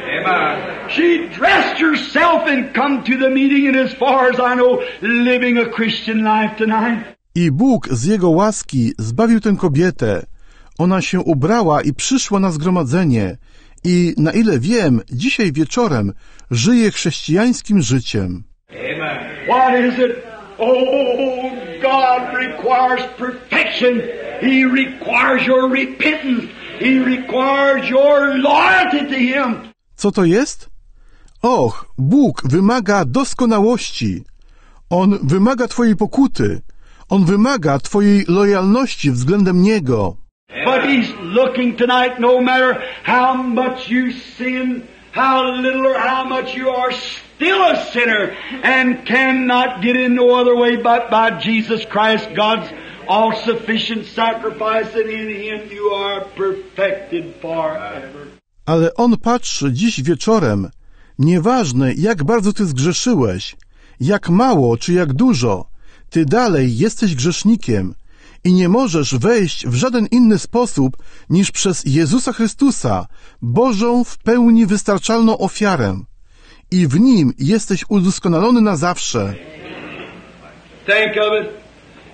Amen. She dressed herself and come to the meeting, and as far as I know, living a Christian life tonight. I Bóg z Jego łaski zbawił tę kobietę. Ona się ubrała i przyszła na zgromadzenie. I na ile wiem, dzisiaj wieczorem żyje chrześcijańskim życiem. Amen. What is it? Oh, God requires perfection. He requires your repentance. He requires your loyalty to Him. Co to jest? Och, Bóg wymaga doskonałości. On wymaga twojej pokuty. On wymaga twojej lojalności względem Niego. But He's looking tonight, no matter how much you sin, how little or how much you are still a sinner and cannot get in no other way but by Jesus Christ, God's all-sufficient sacrifice, and in Him you are perfected forever. Ale On patrzy dziś wieczorem, nieważne jak bardzo ty zgrzeszyłeś, jak mało czy jak dużo, ty dalej jesteś grzesznikiem i nie możesz wejść w żaden inny sposób niż przez Jezusa Chrystusa, Bożą w pełni wystarczalną ofiarę. I w Nim jesteś udoskonalony na zawsze. Think of it.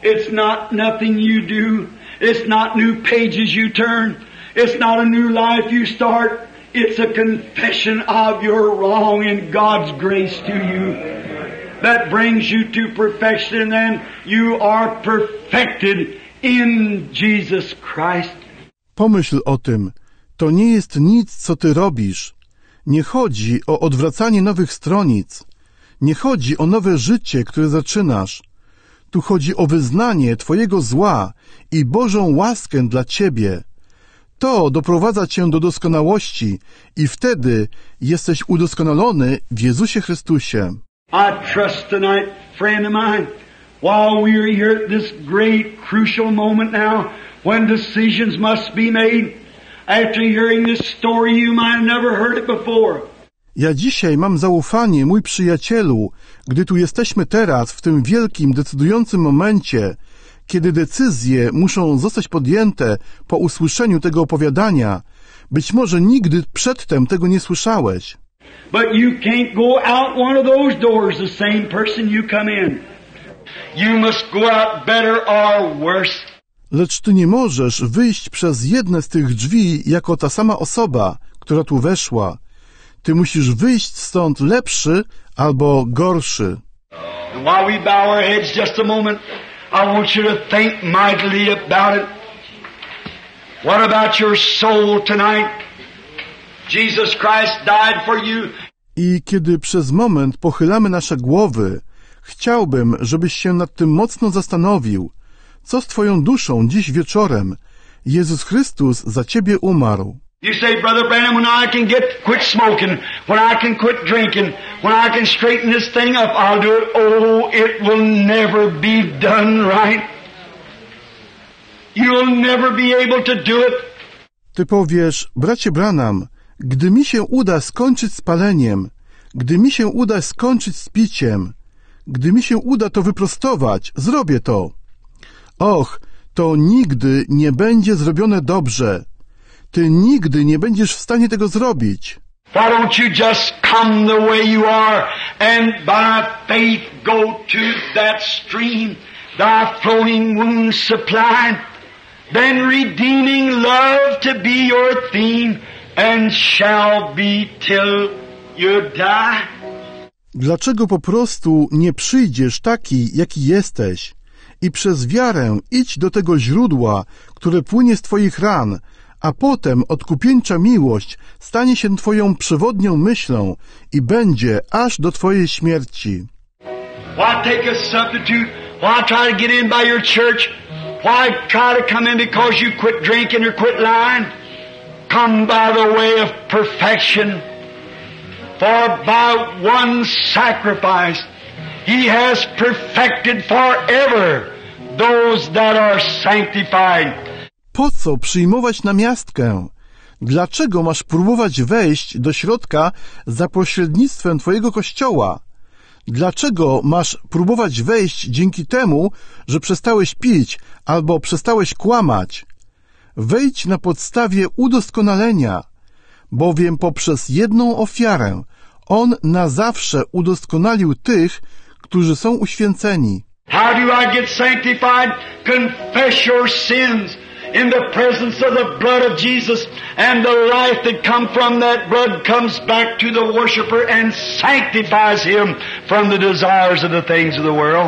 It's not nothing you do. It's not new pages you turn. It's not a new life you start. It's a confession of your wrong and God's grace to you that brings you to perfection, and you are perfected in Jesus Christ. Pomyśl o tym. To nie jest nic, co ty robisz. Nie chodzi o odwracanie nowych stronic. Nie chodzi o nowe życie, które zaczynasz. Tu chodzi o wyznanie twojego zła i Bożą łaskę dla ciebie. To doprowadza cię do doskonałości i wtedy jesteś udoskonalony w Jezusie Chrystusie. I trust tonight, friend of mine, while we're here at this great crucial moment now, when decisions must be made, after hearing this story you might have never heard it before. Ja dzisiaj mam zaufanie, mój przyjacielu, gdy tu jesteśmy teraz, w tym wielkim, decydującym momencie, kiedy decyzje muszą zostać podjęte po usłyszeniu tego opowiadania. Być może nigdy przedtem tego nie słyszałeś. But you can't go out one of those doors the same person you come in. You must go out better or worse. Lecz ty nie możesz wyjść przez jedne z tych drzwi jako ta sama osoba, która tu weszła. Ty musisz wyjść stąd lepszy albo gorszy. And while we bow our heads just a moment, I want you to think mightily about it. What about your soul tonight? Jesus Christ died for you. I kiedy przez moment pochylamy nasze głowy, chciałbym, żebyś się nad tym mocno zastanowił. Co z twoją duszą dziś wieczorem? Jezus Chrystus za ciebie umarł. You say, Brother Branham, when I can quit smoking, when I can quit drinking, when I can straighten this thing up, I'll do it. Oh, it will never be done right. You'll never be able to do it. Ty powiesz, bracie Branham, gdy mi się uda skończyć z paleniem, gdy mi się uda skończyć z piciem, gdy mi się uda to wyprostować, zrobię to. Och, to nigdy nie będzie zrobione dobrze. Ty nigdy nie będziesz w stanie tego zrobić. Why don't you just come the way you are and by faith go to that stream, thy flowing wounds supplied, then redeeming love to be your theme and shall be till you die. Dlaczego po prostu nie przyjdziesz taki, jaki jesteś i przez wiarę idź do tego źródła, które płynie z twoich ran, a potem odkupieńcza miłość stanie się twoją przewodnią myślą i będzie aż do twojej śmierci. Why take a substitute? Why try to get in by your church? Why try to come in because you quit drinking or quit lying? Come by the way of perfection. For by one sacrifice He has perfected forever those that are sanctified. Po co przyjmować namiastkę? Dlaczego masz próbować wejść do środka za pośrednictwem twojego kościoła? Dlaczego masz próbować wejść dzięki temu, że przestałeś pić albo przestałeś kłamać? Wejdź na podstawie udoskonalenia, bowiem poprzez jedną ofiarę On na zawsze udoskonalił tych, którzy są uświęceni. How do I get sanctified? Confess your sins in the presence of the blood of Jesus, and the life that comes from that blood comes back to the worshiper and sanctifies him from the desires of the things of the world.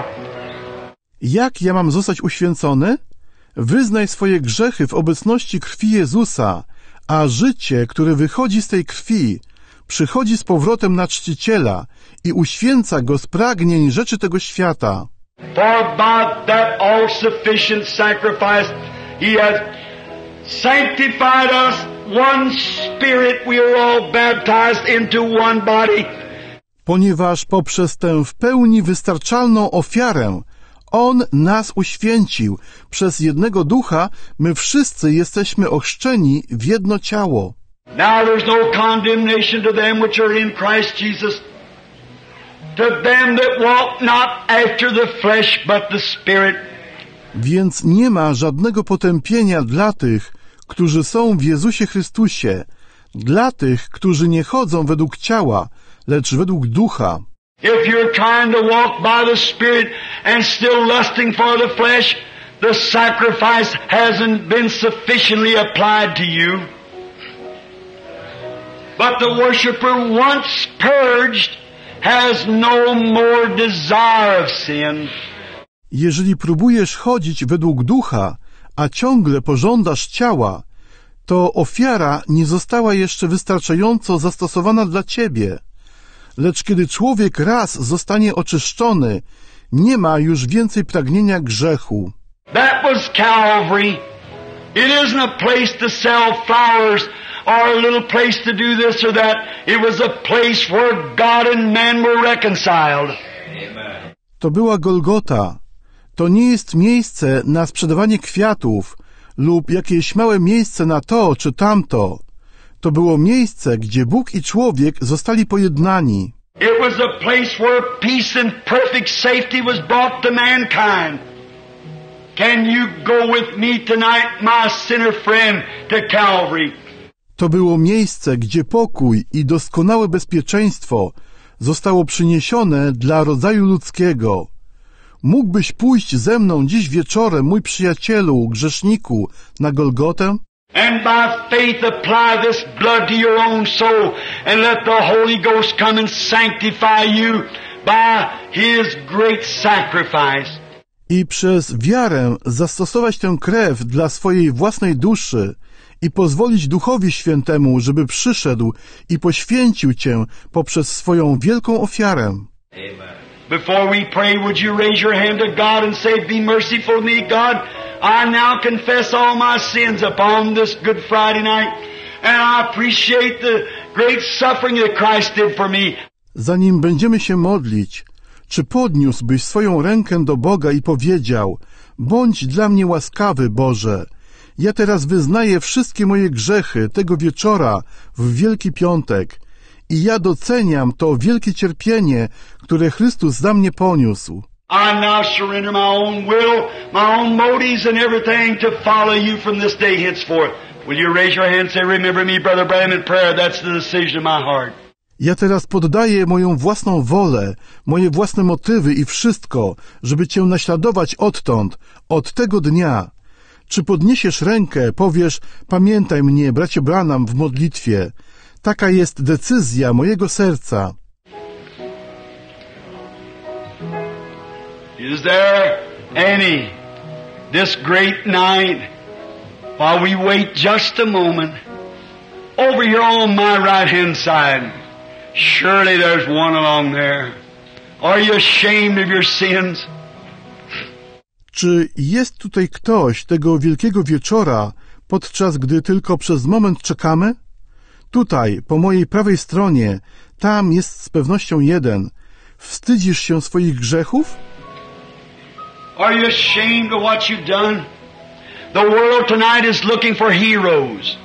Jak ja mam zostać uświęcony? Wyznaj swoje grzechy w obecności krwi Jezusa, a życie, które wychodzi z tej krwi, przychodzi z powrotem na czciciela i uświęca go z pragnień rzeczy tego świata. For by that all-sufficient sacrifice He has sanctified us, one spirit, we are all baptized into one body. Ponieważ poprzez tę w pełni wystarczalną ofiarę On nas uświęcił, przez jednego ducha my wszyscy jesteśmy ochrzczeni w jedno ciało. Now there's no condemnation to them which are in Christ Jesus, to them that walk not after the flesh but the Spirit. Więc nie ma żadnego potępienia dla tych, którzy są w Jezusie Chrystusie, dla tych, którzy nie chodzą według ciała, lecz według ducha. If you're trying to walk by the Spirit and still lusting for the flesh, the sacrifice hasn't been sufficiently applied to you. But the worshiper, once purged, has no more desire of sin. Jeżeli próbujesz chodzić według ducha, a ciągle pożądasz ciała, to ofiara nie została jeszcze wystarczająco zastosowana dla ciebie. Lecz kiedy człowiek raz zostanie oczyszczony, nie ma już więcej pragnienia grzechu. That was Calvary. It isn't a place to sell flowers or a little place to do this or that. It was a place where God and man were reconciled. Amen. To była Golgota. To nie jest miejsce na sprzedawanie kwiatów lub jakieś małe miejsce na to czy tamto. To było miejsce, gdzie Bóg i człowiek zostali pojednani. It was a place where peace and perfect safety was brought to mankind. Can you go with me tonight, my sinner friend, to Calvary? To było miejsce, gdzie pokój i doskonałe bezpieczeństwo zostało przyniesione dla rodzaju ludzkiego. Mógłbyś pójść ze mną dziś wieczorem, mój przyjacielu, grzeszniku, na Golgotę? And by faith apply this blood to your own soul and let the Holy Ghost come and sanctify you by His great sacrifice. I przez wiarę zastosować tę krew dla swojej własnej duszy i pozwolić Duchowi Świętemu, żeby przyszedł i poświęcił cię poprzez swoją wielką ofiarę. Amen. Before we pray, would you raise your hand to God and say, be merciful to me, God. I now confess all my sins upon this Good Friday night, and I appreciate the great suffering that Christ did for me. Zanim będziemy się modlić, czy podniósłbyś swoją rękę do Boga i powiedział: bądź dla mnie łaskawy, Boże. Ja teraz wyznaję wszystkie moje grzechy tego wieczora w Wielki Piątek i ja doceniam to wielkie cierpienie, które Chrystus za mnie poniósł. I now surrender my own will, my own motives and everything to follow you from this day henceforth. Will you raise your hand and say, remember me, Brother Branham, in prayer? That's the decision of my heart. Ja teraz poddaję moją własną wolę, moje własne motywy i wszystko, żeby Cię naśladować odtąd, od tego dnia. Czy podniesiesz rękę, powiesz: pamiętaj mnie, bracie Branham, w modlitwie. Taka jest decyzja mojego serca. Is there any, this great night, while we wait just a moment, over here on my right-hand side, surely there's one along there. Are you ashamed of your sins? Czy jest tutaj ktoś tego wielkiego wieczora, podczas gdy tylko przez moment czekamy? Tutaj, po mojej prawej stronie, tam jest z pewnością jeden. Wstydzisz się swoich grzechów? Are you ashamed of what you've done? The world tonight is looking for heroes.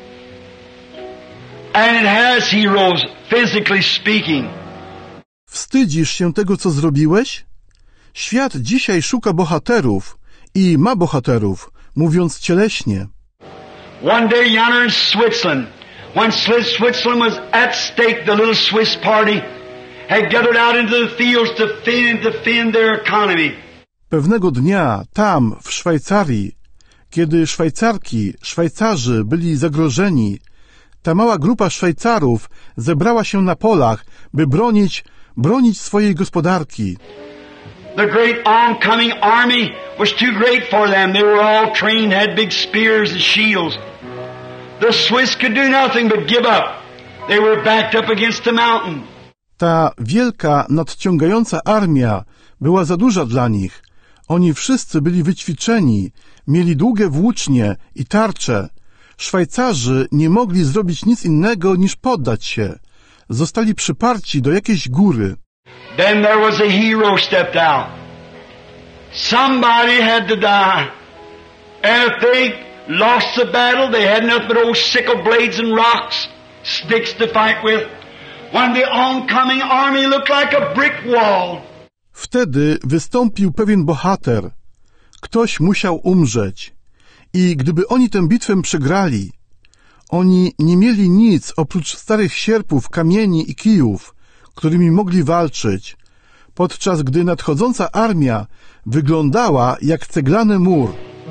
And it has heroes, physically speaking. Wstydzisz się tego, co zrobiłeś? Świat dzisiaj szuka bohaterów i ma bohaterów, mówiąc cieleśnie. One day yonder in Switzerland, when Switzerland was at stake, the little Swiss party had gathered out into the fields to defend their economy. Pewnego dnia tam, w Szwajcarii, kiedy Szwajcarzy byli zagrożeni, ta mała grupa Szwajcarów zebrała się na polach, by bronić swojej gospodarki. The great oncoming army was too great for them. They were all trained, had big spears and shields. The Swiss could do nothing but give up. They were backed up against the mountain. Ta wielka, nadciągająca armia była za duża dla nich. Oni wszyscy byli wyćwiczeni, mieli długie włócznie i tarcze. Szwajcarzy nie mogli zrobić nic innego niż poddać się. Zostali przyparci do jakiejś góry. Then there was a hero stepped out. Somebody had to die. And if they lost the battle, they had nothing but old sickle blades and rocks, sticks to fight with. When the oncoming army looked like a brick wall. Wtedy wystąpił pewien bohater. Ktoś musiał umrzeć. I gdyby oni tę bitwę przegrali, oni nie mieli nic oprócz starych sierpów, kamieni i kijów, którymi mogli walczyć, podczas gdy nadchodząca armia wyglądała jak ceglany mur.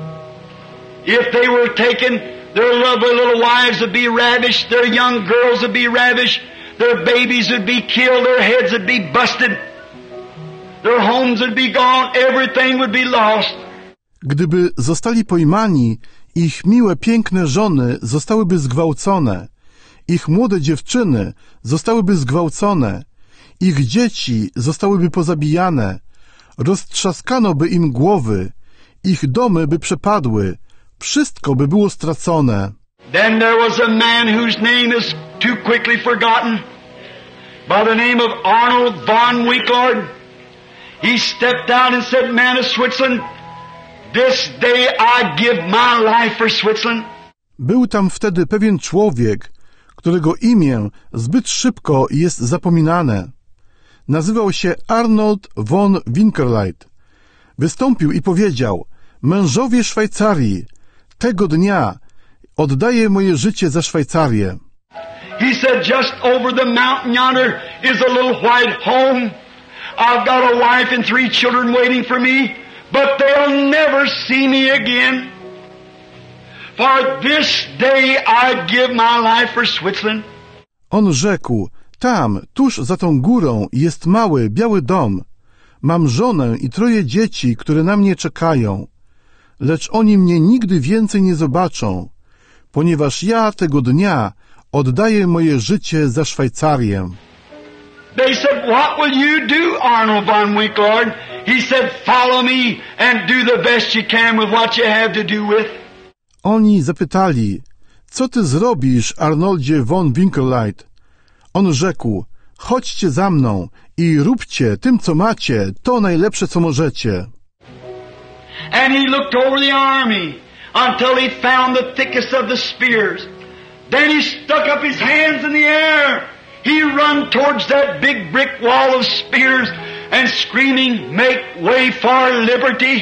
If they were taken, their lovely little wives would be ravished, their young girls would be ravished, their babies would be killed, their heads would be busted, their homes would be gone, everything would be lost. Gdyby zostali pojmani, ich miłe, piękne żony zostałyby zgwałcone, ich młode dziewczyny zostałyby zgwałcone, ich dzieci zostałyby pozabijane, roztrzaskano by im głowy, ich domy by przepadły, wszystko by było stracone. Then there was a man whose name is too quickly forgotten, by the name of Arnold von Winklord. He stepped out and said, "Man of Switzerland, this day I give my life for Switzerland." Był tam wtedy pewien człowiek, którego imię zbyt szybko jest zapominane. Nazywał się Arnold von Winkelried. Wystąpił i powiedział: mężowie Szwajcarii, tego dnia oddaję moje życie za Szwajcarię. He said, "Just over the mountain yonder is a little white home. I've got a wife and 3 children waiting for me, but they'll never see me again. For this day I give my life for Switzerland." On rzekł: tam, tuż za tą górą jest mały, biały dom. Mam żonę i 3 dzieci, które na mnie czekają. Lecz oni mnie nigdy więcej nie zobaczą, ponieważ ja tego dnia oddaję moje życie za Szwajcarię. They said, "What will you do, Arnold von Winklord?" He said, "Follow me and do the best you can with what you have to do with." Oni zapytali: co ty zrobisz, Arnoldzie von Winkelried? On rzekł: chodźcie za mną i róbcie tym, co macie, to najlepsze, co możecie. And he looked over the army until he found the thickest of the spears. Then he stuck up his hands in the air. He run towards that big brick wall of spears and screaming, "Make way for liberty!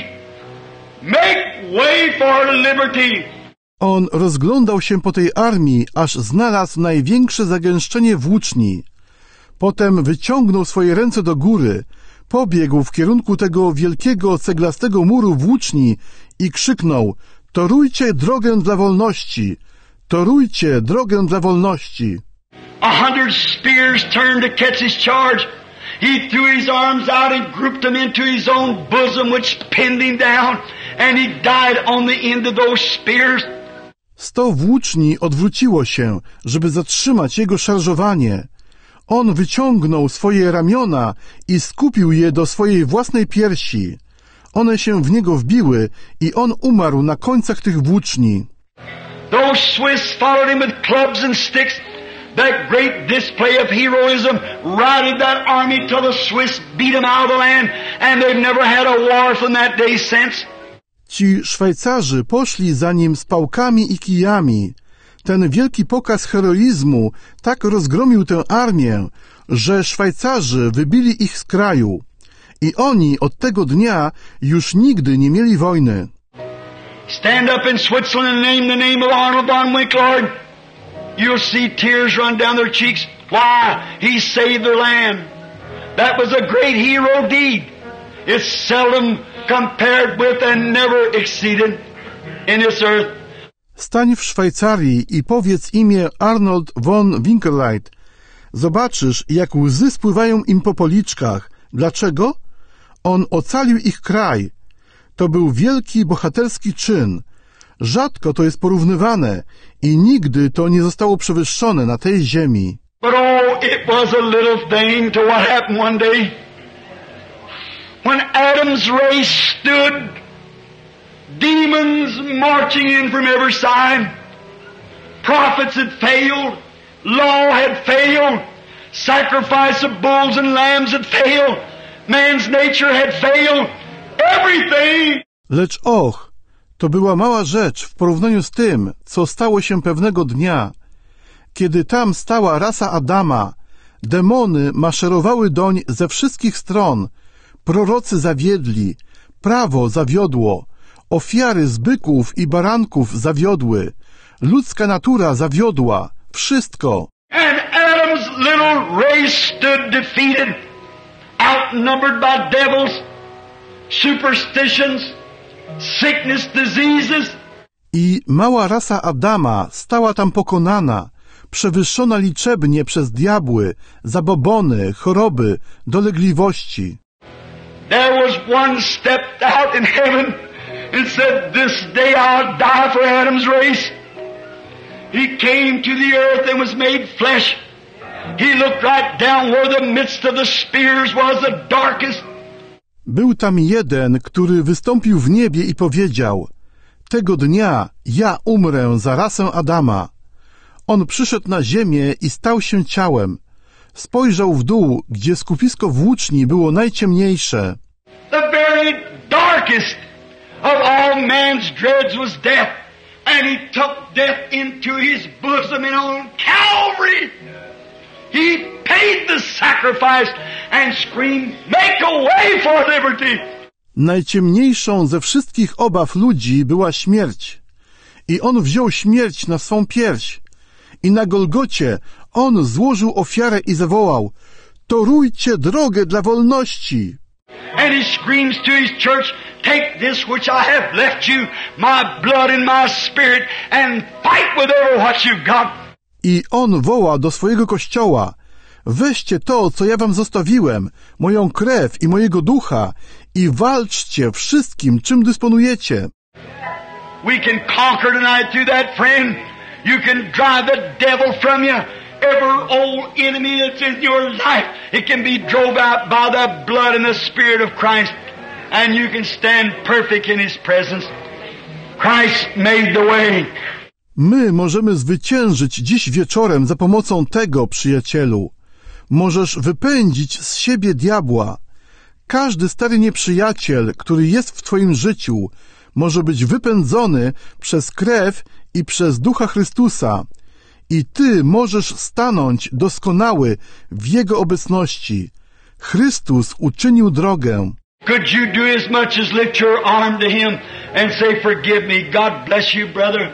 Make way for liberty!" On rozglądał się po tej armii, aż znalazł największe zagęszczenie włóczni. Potem wyciągnął swoje ręce do góry, pobiegł w kierunku tego wielkiego ceglastego muru włóczni i krzyknął: torujcie drogę dla wolności! Torujcie drogę dla wolności! 100 spears turned to catch his charge. He threw his arms out and grouped them into his own bosom, which pinned him down, and he died on the end of those spears. 100 włóczni odwróciło się, żeby zatrzymać jego szarżowanie. On wyciągnął swoje ramiona i skupił je do swojej własnej piersi. One się w niego wbiły i on umarł na końcach tych włóczni. Those Swiss followed him with clubs and sticks. That great display of heroism routed that army till the Swiss beat them out of the land, and they've never had a war from that day since. Ci Szwajcarzy poszli za nim z pałkami i kijami. Ten wielki pokaz heroizmu tak rozgromił tę armię, że Szwajcarzy wybili ich z kraju. I oni od tego dnia już nigdy nie mieli wojny. Stand up in Switzerland and name the name of Arnold von Winklord. You'll see tears run down their cheeks. Why? He saved their land. That was a great hero deed. It's seldom compared with and never exceeded in this earth. Stań w Szwajcarii i powiedz imię Arnold von Winkelried. Zobaczysz, jak łzy spływają im po policzkach. Dlaczego? On ocalił ich kraj. To był wielki, bohaterski czyn. Rzadko to jest porównywane i nigdy to nie zostało przewyższone na tej ziemi. But oh, it was a little thing to what happened one day. When Adam's race stood, demons marching in from every side. Prophets had failed. Law had failed. Sacrifice of bulls and lambs had failed. Man's nature had failed. Everything. Lecz och, to była mała rzecz w porównaniu z tym, co stało się pewnego dnia. Kiedy tam stała rasa Adama, demony maszerowały doń ze wszystkich stron, prorocy zawiedli, prawo zawiodło, ofiary z byków i baranków zawiodły, ludzka natura zawiodła, wszystko. And Adam's little race stood defeated, outnumbered by devils, superstitions, sickness, diseases. I mała rasa Adama stała tam pokonana, przewyższona liczebnie przez diabły, zabobony, choroby, dolegliwości. There was one stepped out in heaven and said, "This day I'll die for Adam's race." He came to the earth and was made flesh. He looked right down where the midst of the spears was the darkest. Był tam jeden, który wystąpił w niebie i powiedział: tego dnia ja umrę za rasę Adama. On przyszedł na ziemię i stał się ciałem. Spojrzał w dół, gdzie skupisko włóczni było najciemniejsze. The very darkest of all man's dreads was death, and he took death into his bosom, and on Calvary he paid the sacrifice and screamed, "Make a way for liberty!" Najciemniejszą ze wszystkich obaw ludzi była śmierć. I on wziął śmierć na swą pierś. I na Golgocie on złożył ofiarę i zawołał: torujcie drogę dla wolności. And he screams to his church, "Take this which I have left you, my blood and my spirit, and fight with every what you've got." I on woła do swojego Kościoła: weźcie to, co ja wam zostawiłem, moją krew i mojego ducha, i walczcie wszystkim, czym dysponujecie. We can conquer tonight through that, friend. You can drive the devil from you. Every old enemy that's in your life, it can be drove out by the blood and the Spirit of Christ. And you can stand perfect in His presence. Christ made the way. My możemy zwyciężyć dziś wieczorem za pomocą tego, przyjacielu. Możesz wypędzić z siebie diabła. Każdy stary nieprzyjaciel, który jest w twoim życiu, może być wypędzony przez krew i przez Ducha Chrystusa. I ty możesz stanąć doskonały w Jego obecności. Chrystus uczynił drogę. Could you do as much as lift your arm to Him and say, "Forgive me, God bless you, brother"?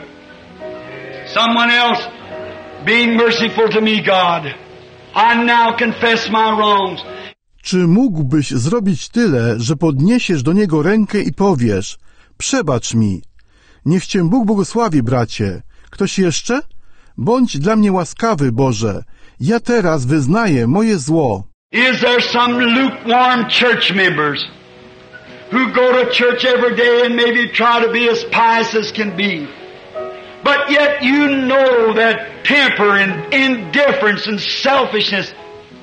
Someone else, being merciful to me, God. I now confess my wrongs. Czy mógłbyś zrobić tyle, że podniesiesz do Niego rękę i powiesz: przebacz mi. Niech Cię Bóg błogosławi, bracie. Ktoś jeszcze? Bądź dla mnie łaskawy, Boże. Ja teraz wyznaję moje zło. Is there some lukewarm church members who go to church every day and maybe try to be as pious as can be? But yet you know that temper and indifference and selfishness,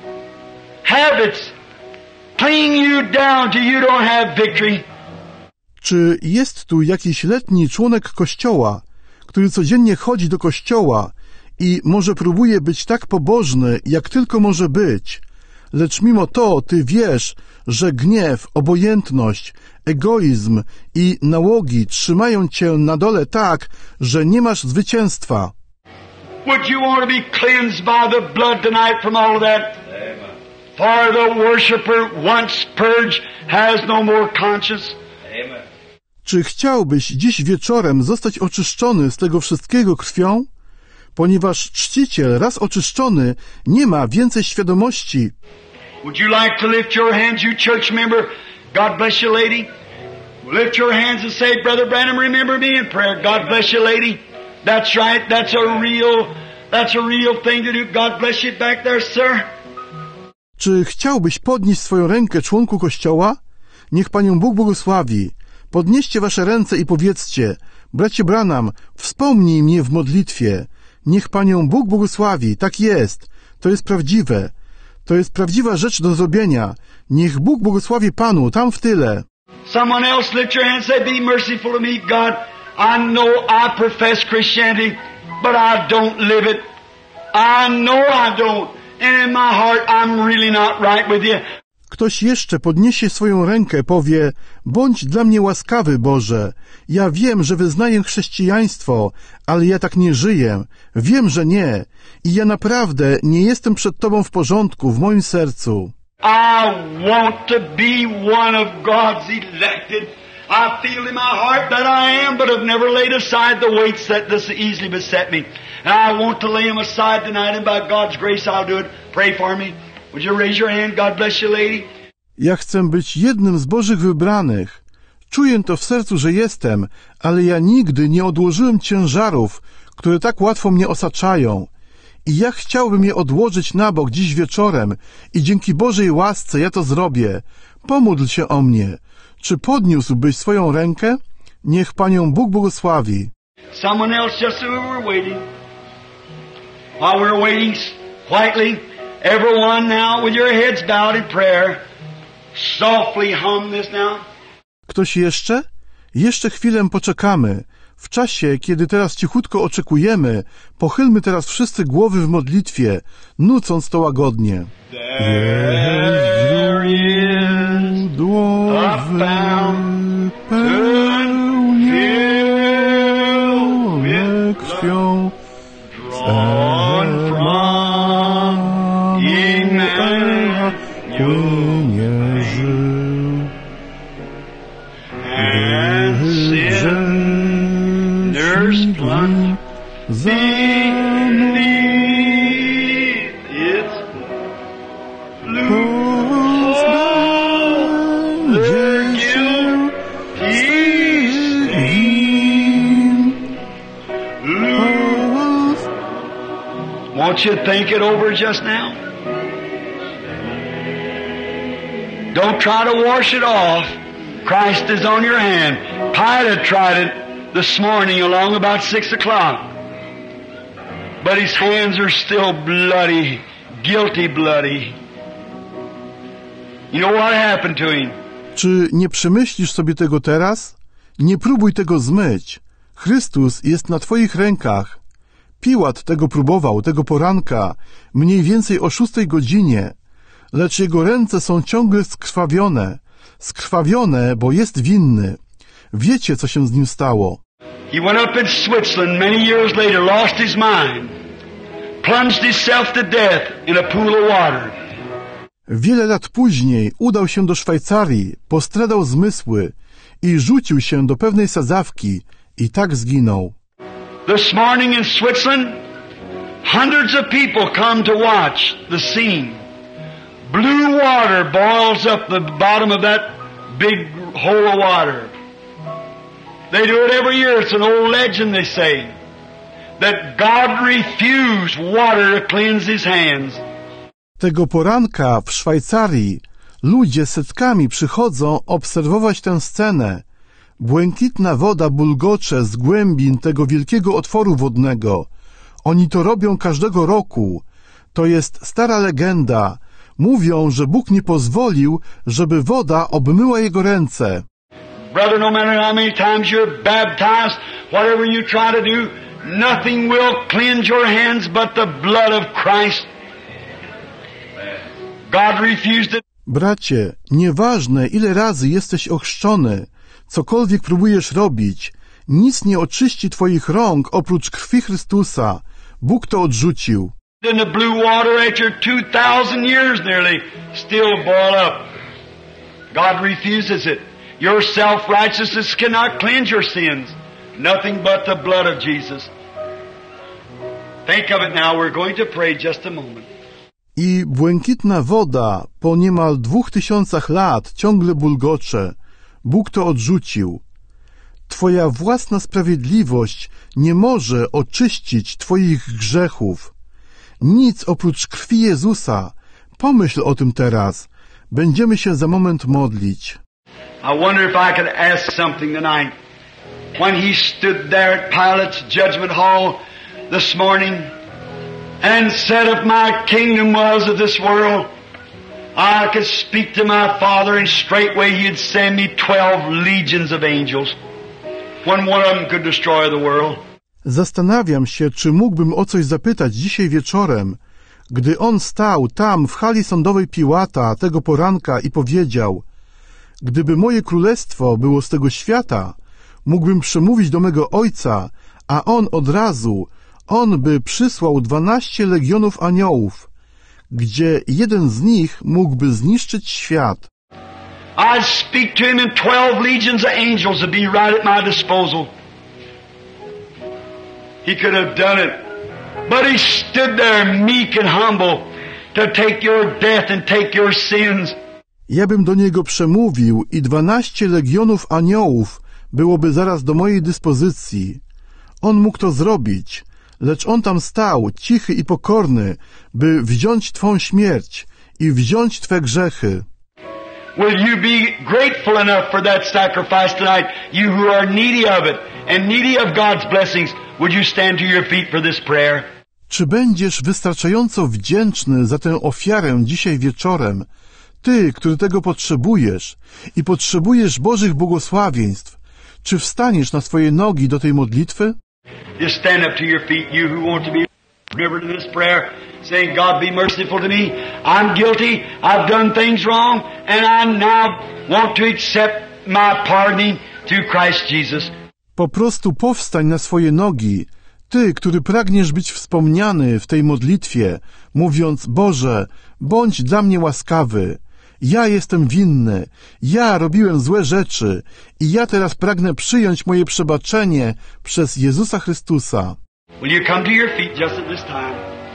habits, cling you down till you don't have victory. Czy jest tu jakiś letni członek Kościoła, który codziennie chodzi do kościoła i może próbuje być tak pobożny, jak tylko może być, lecz mimo to ty wiesz, że gniew, obojętność, egoizm i nałogi trzymają cię na dole tak, że nie masz zwycięstwa. Would you want to be cleansed by the blood tonight from all of that? For the worshipper once purged has no more conscience. Czy chciałbyś dziś wieczorem zostać oczyszczony z tego wszystkiego krwią? Ponieważ czciciel raz oczyszczony nie ma więcej świadomości. Would you like to lift your hands, you church member? God bless you, lady. Lift your hands and say, "Brother Branham, remember me in prayer." God bless you, lady. That's right. That's a real thing to do. God bless you back there, sir. Czy chciałbyś podnieść swoją rękę, członku Kościoła? Niech Panią Bóg błogosławi. Podnieście wasze ręce i powiedzcie: bracie Branham, wspomnij mnie w modlitwie. Niech Panią Bóg błogosławi. Tak jest. To jest prawdziwe. To jest prawdziwa rzecz do zrobienia. Niech Bóg błogosławi Panu tam w tyle. Someone else lift your hand and say, "Be merciful to me, God. I know I profess Christianity, but I don't live it. I know I don't. And in my heart I'm really not right with you." Ktoś jeszcze podniesie swoją rękę, powie: bądź dla mnie łaskawy, Boże. Ja wiem, że wyznaję chrześcijaństwo, ale ja tak nie żyję. Wiem, że nie. I ja naprawdę nie jestem przed Tobą w porządku w moim sercu. I want to be one of God's elected. I feel in my heart that I am, but have never laid aside the weights that thus easily beset me. And I want to lay them aside tonight, and by God's grace I'll do it. Pray for me. Would you raise your hand? God bless you, lady. Ja chcę być jednym z Bożych wybranych. Czuję to w sercu, że jestem, ale ja nigdy nie odłożyłem ciężarów, które tak łatwo mnie osaczają. I ja chciałbym je odłożyć na bok dziś wieczorem i dzięki Bożej łasce ja to zrobię. Pomódl się o mnie. Czy podniósłbyś swoją rękę? Niech Panią Bóg błogosławi. Someone else just as we were waiting. While we're waiting quietly, everyone now with your heads bowed in prayer, softly hum this now. Ktoś jeszcze? Jeszcze chwilę poczekamy. W czasie, kiedy teraz cichutko oczekujemy, pochylmy teraz wszyscy głowy w modlitwie, nucąc to łagodnie. There is a fountain pełne krwią, drawn from Emmanuel, and sinners plunge beneath its blue their guilty stain. Won't you think it over just now? Don't try to wash it off. Christ is on your hand. Pilate tried it this morning along about 6 o'clock. But his hands are still bloody, guilty bloody. You know what happened to him? Czy nie przemyślisz sobie tego teraz? Nie próbuj tego zmyć. Chrystus jest na twoich rękach. Piłat tego próbował, tego poranka, mniej więcej o 6 godzinie. Lecz jego ręce są ciągle skrwawione. Skrwawione, bo jest winny. Wiecie, co się z nim stało. He went up in Switzerland many years later, lost his mind, plunged himself to death in a pool of water. Wiele lat później udał się do Szwajcarii, postradał zmysły i rzucił się do pewnej sadzawki i tak zginął. This morning in Switzerland, hundreds of people come to watch the scene. Blue water boils up the bottom of that big hole of water. They do it every year. It's an old legend, they say, that God refused water to cleanse His hands. Tego poranka w Szwajcarii ludzie setkami przychodzą obserwować tę scenę. Błękitna woda bulgocze z głębin tego wielkiego otworu wodnego. Oni to robią każdego roku. To jest stara legenda. Mówią, że Bóg nie pozwolił, żeby woda obmyła jego ręce. Brother, no matter how many times you're baptized, whatever you try to do, nothing will cleanse your hands but the blood of Christ. God refused it. Bracie, nieważne ile razy jesteś ochrzczony, cokolwiek próbujesz robić, nic nie oczyści twoich rąk oprócz krwi Chrystusa. Bóg to odrzucił. In the blue water after 2,000 years nearly still boil up. God refuses it. Your self-righteousness cannot cleanse your sins. Nothing but the blood of Jesus. Think of it now. We're going to pray just a moment. I błękitna woda po niemal 2000 lat ciągle bulgocze. Bóg to odrzucił. Twoja własna sprawiedliwość nie może oczyścić twoich grzechów. Nic oprócz krwi Jezusa. Pomyśl o tym teraz. Będziemy się za moment modlić. I wonder if I could ask something tonight. When he stood there at Pilate's judgment hall this morning and said, if my kingdom was of this world, I could speak to my Father and straightway He'd send me 12 legions of angels. When one of them could destroy the world. Zastanawiam się, czy mógłbym o coś zapytać dzisiaj wieczorem, gdy on stał tam w hali sądowej Piłata tego poranka i powiedział: gdyby moje królestwo było z tego świata, mógłbym przemówić do mego Ojca, a On od razu, On by przysłał 12 legionów aniołów, gdzie jeden z nich mógłby zniszczyć świat. I'd speak to him and 12 legions of angels would be right at my disposal. He could have done it. But he stood there meek and humble to take your death and take your sins. Ja bym do niego przemówił i 12 legionów aniołów byłoby zaraz do mojej dyspozycji. On mógł to zrobić, lecz on tam stał, cichy i pokorny, by wziąć twą śmierć i wziąć twe grzechy. Will you be grateful enough for that sacrifice tonight, you who are needy of it and needy of God's blessings? Would you stand to your feet for this prayer? Czy będziesz wystarczająco wdzięczny za tę ofiarę dzisiaj wieczorem, ty, który tego potrzebujesz i potrzebujesz Bożych błogosławieństw? Czy wstaniesz na swoje nogi do tej modlitwy? Just stand up to your feet, you who want to be remembered in this prayer, saying, God be merciful to me. I'm guilty. I've done things wrong, and I now want to accept my pardoning through Christ Jesus. Po prostu powstań na swoje nogi, ty, który pragniesz być wspomniany w tej modlitwie, mówiąc, Boże, bądź dla mnie łaskawy. Ja jestem winny, ja robiłem złe rzeczy i ja teraz pragnę przyjąć moje przebaczenie przez Jezusa Chrystusa. Will you come to your feet just at this time?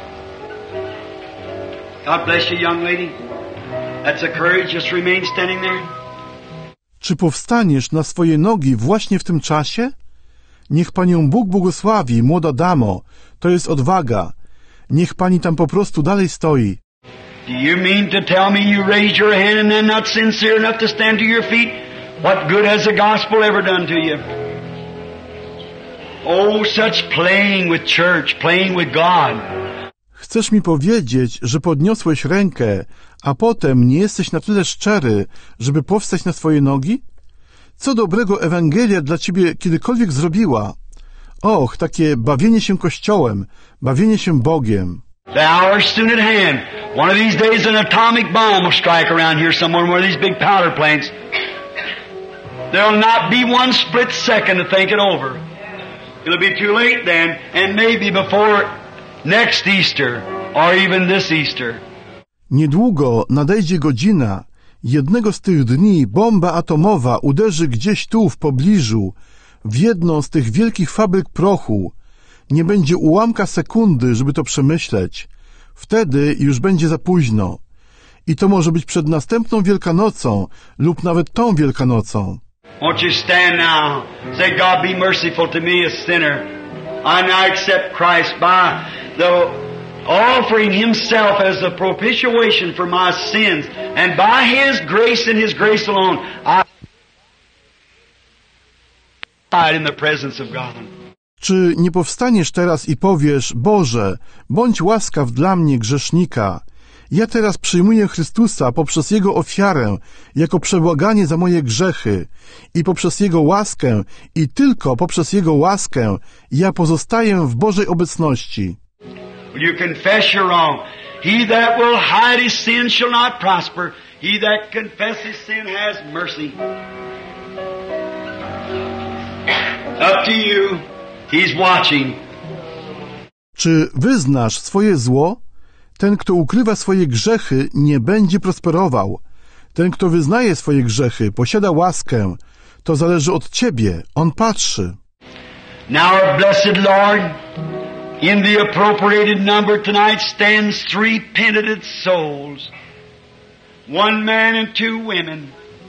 God bless you, young lady. That's the courage. Just remain standing there. Czy powstaniesz na swoje nogi właśnie w tym czasie? Niech Panią Bóg błogosławi, młoda damo. To jest odwaga. Niech Pani tam po prostu dalej stoi. Do you mean to tell me you raised your hand and then not sincere enough to stand to your feet? What good has the gospel ever done to you? Oh, such playing with church, playing with God. Chcesz mi powiedzieć, że podniosłeś rękę, a potem nie jesteś na tyle szczery, żeby powstać na swoje nogi? Co dobrego Ewangelia dla ciebie kiedykolwiek zrobiła? Och, takie bawienie się Kościołem, bawienie się Bogiem. The hour's soon at hand. One of these days an atomic bomb will strike around here somewhere, one of these big powder plants. There'll not be one split second to think it over. It'll be too late then, and maybe before next Easter, or even this Easter. Niedługo nadejdzie godzina. Jednego z tych dni bomba atomowa uderzy gdzieś tu w pobliżu, w jedną z tych wielkich fabryk prochu. Nie będzie ułamka sekundy, żeby to przemyśleć. Wtedy już będzie za późno. I to może być przed następną Wielkanocą lub nawet tą Wielkanocą. Won't you stand now? Say, God be merciful to me, a sinner. I now accept Christ by the offering Himself as a propitiation for my sins. And by His grace and His grace alone, I died in the presence of God. Czy nie powstaniesz teraz i powiesz, Boże, bądź łaskaw dla mnie, grzesznika. Ja teraz przyjmuję Chrystusa poprzez Jego ofiarę, jako przebłaganie za moje grzechy i poprzez Jego łaskę i tylko poprzez Jego łaskę ja pozostaję w Bożej obecności. Will you confess your wrong? He that will hide his sin shall not prosper. He that confesses sin has mercy. Up to you. He's watching. Czy wyznasz swoje zło? Ten, kto ukrywa swoje grzechy, nie będzie prosperował. Ten, kto wyznaje swoje grzechy, posiada łaskę. To zależy od ciebie. On patrzy. Now our blessed Lord, in the appropriated number tonight stands 3 penitent souls. 1 man and 2 women.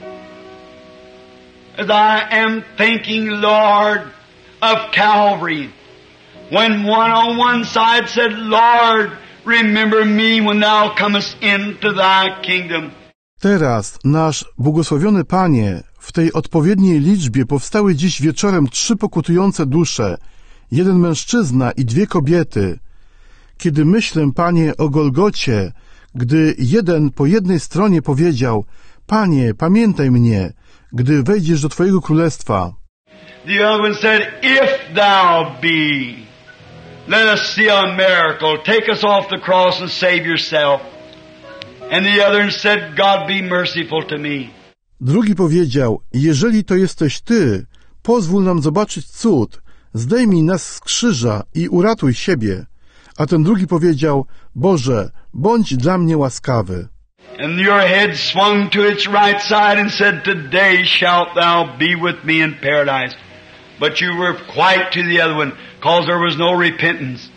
As I am thinking, Lord, of Calvary, when one on one side said, Lord, remember me when thou comest into thy kingdom. Teraz, nasz błogosławiony Panie, w tej odpowiedniej liczbie powstały dziś wieczorem 3 pokutujące dusze, 1 mężczyzna i 2 kobiety. Kiedy myślę, Panie, o Golgocie, gdy jeden po jednej stronie powiedział, Panie, pamiętaj mnie, gdy wejdziesz do Twojego królestwa. The other one said, if thou be, let us see a miracle. Take us off the cross and save yourself. And the other one said, God be merciful to me. Drugi powiedział, jeżeli to jesteś Ty, pozwól nam zobaczyć cud, zdejmij nas z krzyża i uratuj siebie. A ten drugi powiedział, Boże, bądź dla mnie łaskawy. And your head swung to its right side and said, "Today shalt thou be with me in paradise." But you were quite to the other one, cause there was no repentance.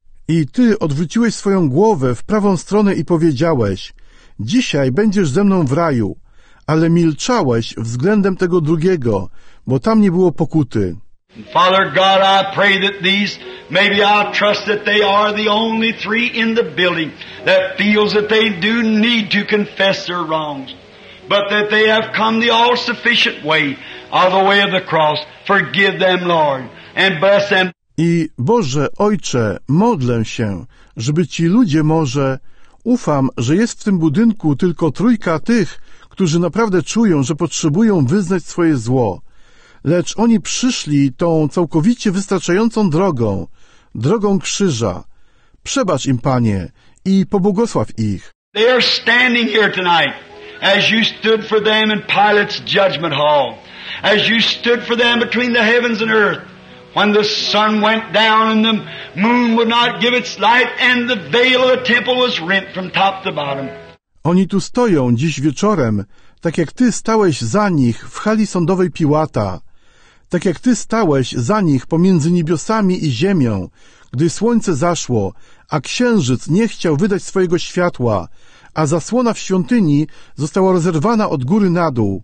I ty odwróciłeś swoją głowę w prawą stronę i powiedziałeś: dzisiaj będziesz ze mną w raju, ale milczałeś względem tego drugiego, bo tam nie było pokuty. Father God, I pray that these, maybe I'll trust that they are the only three in the building that feels that they do need to confess their wrongs, but that they have come the all-sufficient way of the way of the cross. Forgive them, Lord, and bless them. I Boże, Ojcze, modlę się, żeby ci ludzie może, ufam, że jest w tym budynku tylko trójka tych, którzy naprawdę czują, że potrzebują wyznać swoje zło. Lecz oni przyszli tą całkowicie wystarczającą drogą, drogą krzyża. Przebacz im, Panie, i pobłogosław ich. They are standing here tonight as you stood for them in Pilate's judgment hall, as you stood for them between the heavens and earth, when the sun went down and the moon would not give its light and the veil of the temple was rent from top to bottom. Oni tu stoją dziś wieczorem, tak jak Ty stałeś za nich w hali sądowej Piłata, tak jak Ty stałeś za nich pomiędzy niebiosami i ziemią, gdy słońce zaszło, a księżyc nie chciał wydać swojego światła, a zasłona w świątyni została rozerwana od góry na dół.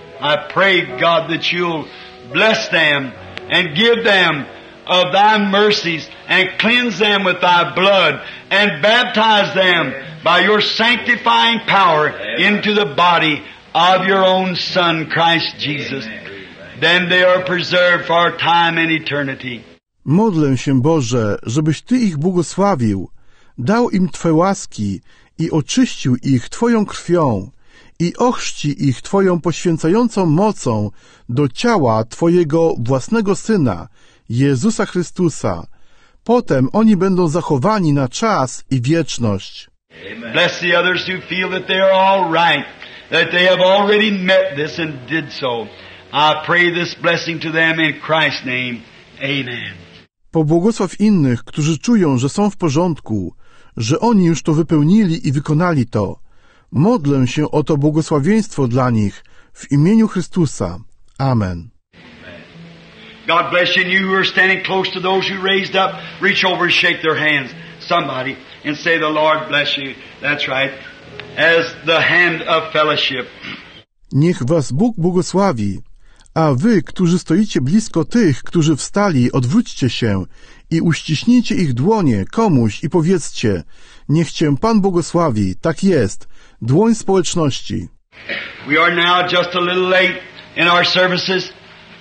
I pray, God, that you'll bless them and give them of thy mercies and cleanse them with thy blood and baptize them by your sanctifying power into the body of your own Son, Christ Jesus. Then they are preserved for time and eternity. Modlę się, Boże, żebyś Ty ich błogosławił, dał im Twe łaski i oczyścił ich Twoją krwią i ochrzci ich Twoją poświęcającą mocą do ciała Twojego własnego Syna, Jezusa Chrystusa. Potem oni będą zachowani na czas i wieczność. Amen. Bless the others who feel that they are all right, that they have already met this and did so. I pray this blessing to them in Christ's name. Amen. Pobłogosław innych, którzy czują, że są w porządku, że oni już to wypełnili i wykonali to. Modlę się o to błogosławieństwo dla nich w imieniu Chrystusa. Amen. God bless you, and you who are standing close to those who raised up, reach over and shake their hands, somebody, and say, "The Lord bless you." That's right. As the hand of fellowship. Niech was Bóg błogosławi, a wy, którzy stoicie blisko tych, którzy wstali, odwróćcie się i uściśnijcie ich dłonie komuś i powiedzcie: niech cię Pan błogosławi, tak jest, dłoń społeczności. We are now just a little late in our services.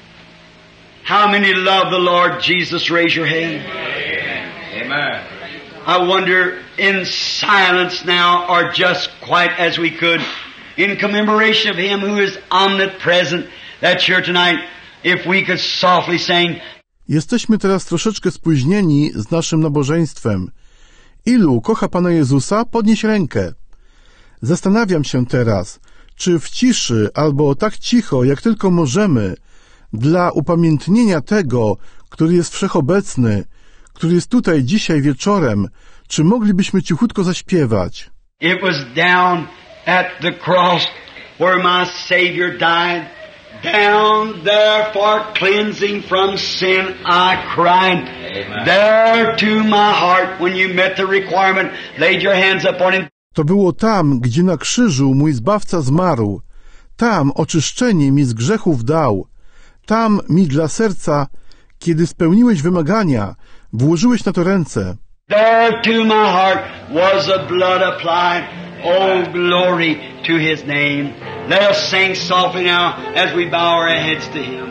How many love the Lord Jesus? Raise your hand. Amen. I wonder, in silence now, or just quite as we could, in commemoration of Him who is omnipresent, that's here tonight, if we could softly sing. Jesteśmy teraz troszeczkę spóźnieni z naszym nabożeństwem. Ilu kocha Pana Jezusa? Podnieś rękę. Zastanawiam się teraz, czy w ciszy albo tak cicho, jak tylko możemy, dla upamiętnienia tego, który jest wszechobecny, który jest tutaj dzisiaj wieczorem, czy moglibyśmy cichutko zaśpiewać? It was down at the cross where my Savior died. Down there for cleansing from sin I cried. Amen. There to my heart when you met the requirement, laid your hands upon Him. To było tam, gdzie na krzyżu mój Zbawca zmarł. Tam oczyszczenie mi z grzechów dał. Tam mi dla serca, kiedy spełniłeś wymagania, włożyłeś na to ręce. There to my heart was the blood applied. Oh, glory to His name. Let us sing softly now as we bow our heads to Him.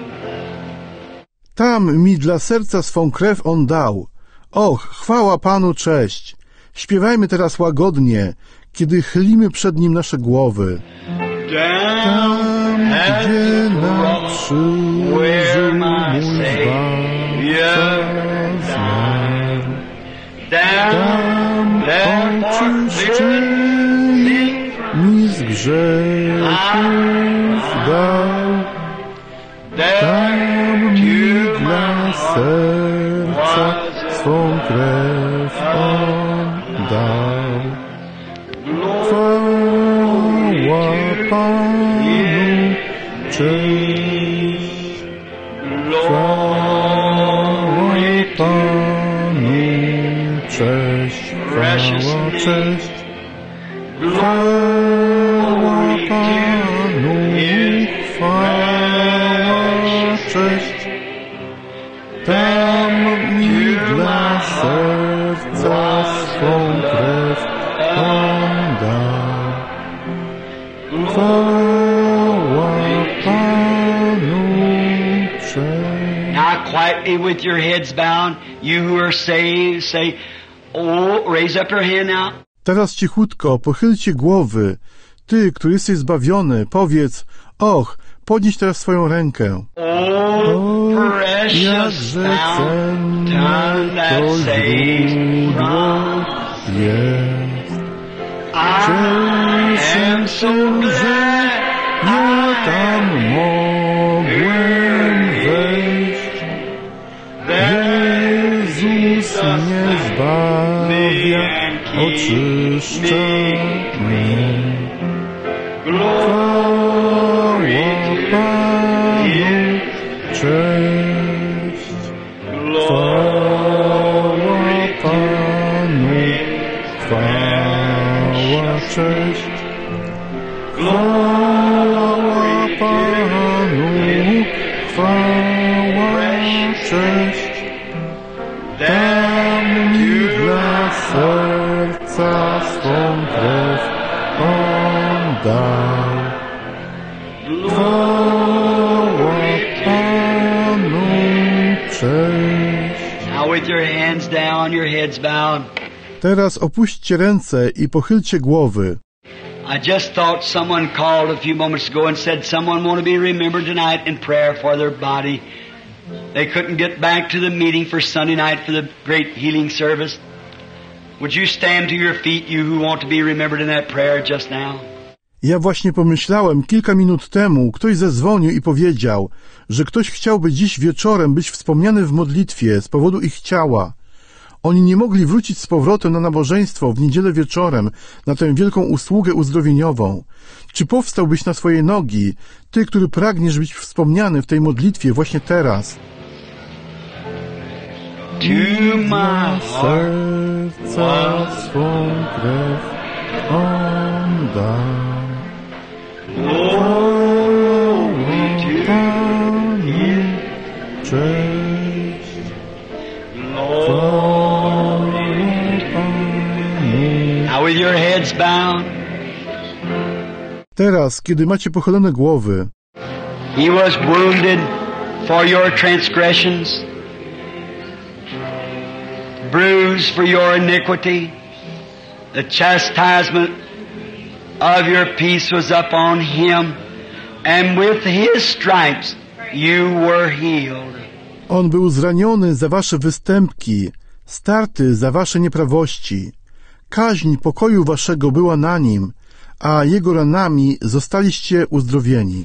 Tam mi dla serca swą krew On dał. Och, chwała Panu, cześć. Śpiewajmy teraz łagodnie, kiedy chylimy przed Nim nasze głowy. Tam, gdzie na krzyżu mój Zbawca zmarł. Tam oczyszczenie mi z grzechów dał. Tam mi dla serca swą krew On dał. Chwała Panu, cześć. Chwała Panu, cześć. Chwała, cześć. Chwała Panu, chwała, cześć. Tam mi dla serca swą krew On dał. Chwała Panu, cześć. Now quietly with your heads bowed, you who are saved, say, oh, raise up your hand now. Teraz cichutko pochylcie głowy. Ty, który jesteś zbawiony, powiedz, och, podnieś teraz swoją rękę. Oh, precious fountain that saves from jest. I am so glad Ja tam mogłem wejść. Jezus mnie zbawia, oczyszcza mnie. Chwała Panu, cześć. Chwała Panu, chwała, cześć. Chwała Panu, chwała, cześć. Dam mi dla serca swą krew On dał. Chwała Panu, cześć. Now with your hands down, your heads bowed. Teraz opuśćcie ręce i pochylcie głowy. I just thought someone called a few moments ago and said someone want to be remembered tonight in prayer for their body. They couldn't get back to the meeting for Sunday night for the great healing service. Would you stand to your feet, you who want to be remembered in that prayer just now? Ja właśnie pomyślałem, kilka minut temu ktoś zadzwonił i powiedział, że ktoś chciałby dziś wieczorem być wspomniany w modlitwie z powodu ich ciała. Oni nie mogli wrócić z powrotem na nabożeństwo w niedzielę wieczorem na tę wielką usługę uzdrowieniową. Czy powstałbyś na swoje nogi, ty, który pragniesz być wspomniany w tej modlitwie właśnie teraz? To my Serca swą krew On dał. glory to Panu, cześć. Now with your heads bound, Teraz, kiedy macie pochylone głowy, He was wounded for your transgressions, bruised for your iniquity. The chastisement of your peace was upon Him, and with His stripes you were healed. On był zraniony za wasze występki, starty za wasze nieprawości. Kaźń pokoju waszego była na Nim, a Jego ranami zostaliście uzdrowieni.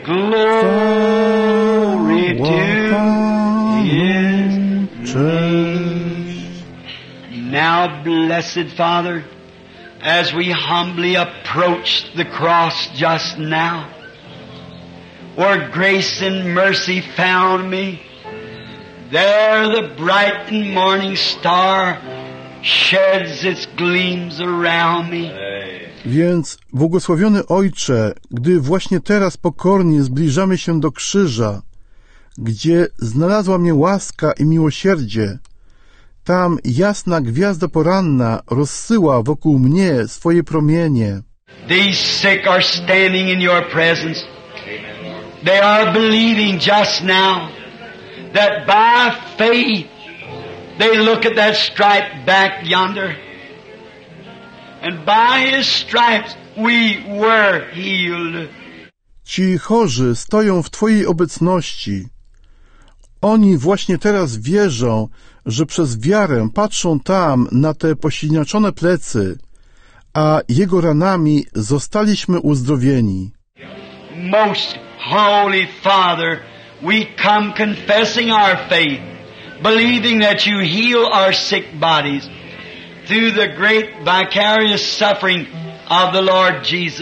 Glory to His. Cześć. Now, blessed Father, as we humbly approach the cross just now, where grace and mercy found me, there the bright and morning star sheds its gleams around me. Więc, błogosławiony Ojcze, gdy właśnie teraz pokornie zbliżamy się do krzyża, gdzie znalazła mnie łaska i miłosierdzie, tam jasna gwiazda poranna rozsyła wokół mnie swoje promienie. These sick are standing in your presence. They are believing just now that by faith they look at that stripe back yonder, and by His stripes we were healed. Ci chorzy stoją w Twojej obecności. Oni właśnie teraz wierzą, że przez wiarę patrzą tam na te posiniaczone plecy, a Jego ranami zostaliśmy uzdrowieni. Most Holy Father, we come confessing our faith, believing that you heal our sick bodies through the great vicarious suffering of the Lord Jesus.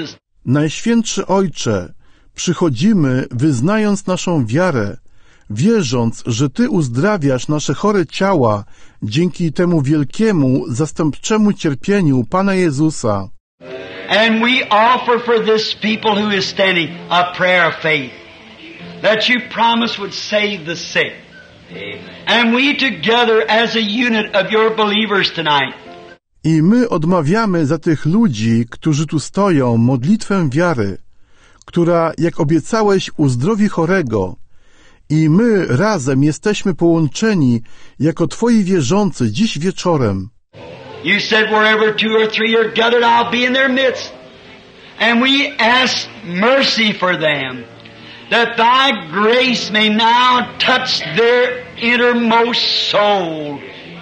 Najświętszy Ojcze, przychodzimy, wyznając naszą wiarę, wierząc, że Ty uzdrawiasz nasze chore ciała dzięki temu wielkiemu, zastępczemu cierpieniu Pana Jezusa. And we offer for this people who is standing a prayer of faith, that you promise would save the sick. And we together as a unit of your believers tonight. I my odmawiamy za tych ludzi, którzy tu stoją, modlitwę wiary, która, jak obiecałeś, uzdrowi chorego. I my razem jesteśmy połączeni jako Twoi wierzący dziś wieczorem. You said wherever 2 or 3 are gathered, I'll be in their midst. And we ask mercy for them, that Thy grace may now touch their innermost soul.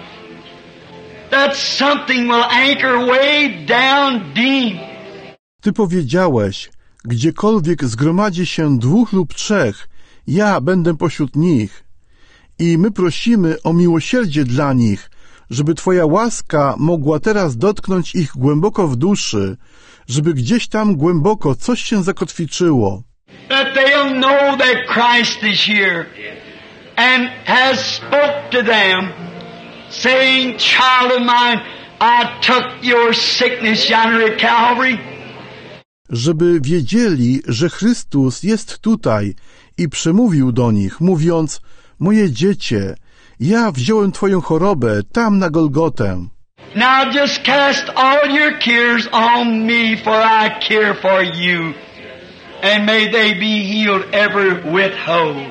That something will anchor way down deep. Ty powiedziałeś, gdziekolwiek zgromadzi się 2 lub 3, ja będę pośród nich. I my prosimy o miłosierdzie dla nich, żeby Twoja łaska mogła teraz dotknąć ich głęboko w duszy, żeby gdzieś tam głęboko coś się zakotwiczyło. That they'll know that Christ is here and has spoke to them, saying, child of mine, I took your sickness yonder at Calvary. Żeby wiedzieli, że Chrystus jest tutaj i przemówił do nich, mówiąc, moje dziecię, ja wziąłem Twoją chorobę tam na Golgotę. Now just cast all your cares on me, for I care for you. And may they be healed every whit whole.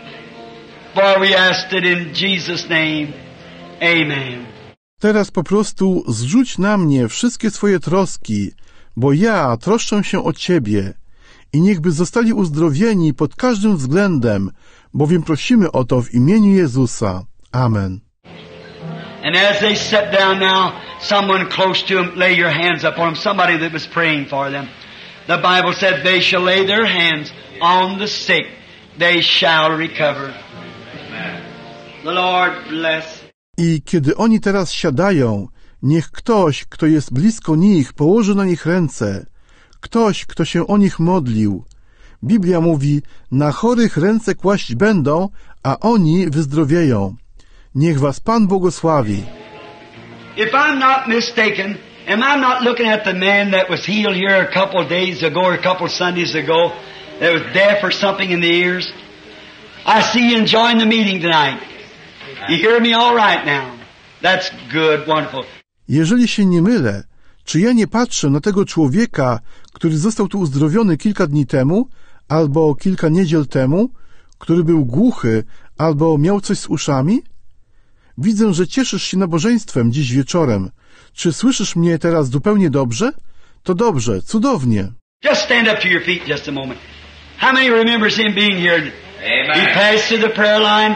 For we asked it in Jesus' name. Amen. Teraz po prostu zrzuć na mnie wszystkie swoje troski, bo ja troszczę się o Ciebie i niechby zostali uzdrowieni pod każdym względem, bowiem prosimy o to w imieniu Jezusa. Amen. And as they sat down now, someone close to them, lay your hands upon them, somebody that was praying for them. The Bible said, they shall lay their hands on the sick, they shall recover. The Lord bless. I kiedy oni teraz siadają, niech ktoś, kto jest blisko nich, położy na nich ręce. Ktoś, kto się o nich modlił. Biblia mówi, na chorych ręce kłaść będą, a oni wyzdrowieją. Niech was Pan błogosławi. If I'm not mistaken, am I not looking at the man that was healed here a couple of days ago or a couple of Sundays ago that was deaf or something in the ears? I see you enjoying the meeting tonight. You hear me all right now? That's good, wonderful. Jeżeli się nie mylę, czy ja nie patrzę na tego człowieka, który został tu uzdrowiony kilka dni temu, albo kilka niedziel temu, który był głuchy, albo miał coś z uszami? Widzę, że cieszysz się nabożeństwem dziś wieczorem. Czy słyszysz mnie teraz zupełnie dobrze? To dobrze, cudownie. Just stand up to your feet just a moment. How many remembers him being here? Amen. He passed through the prayer line,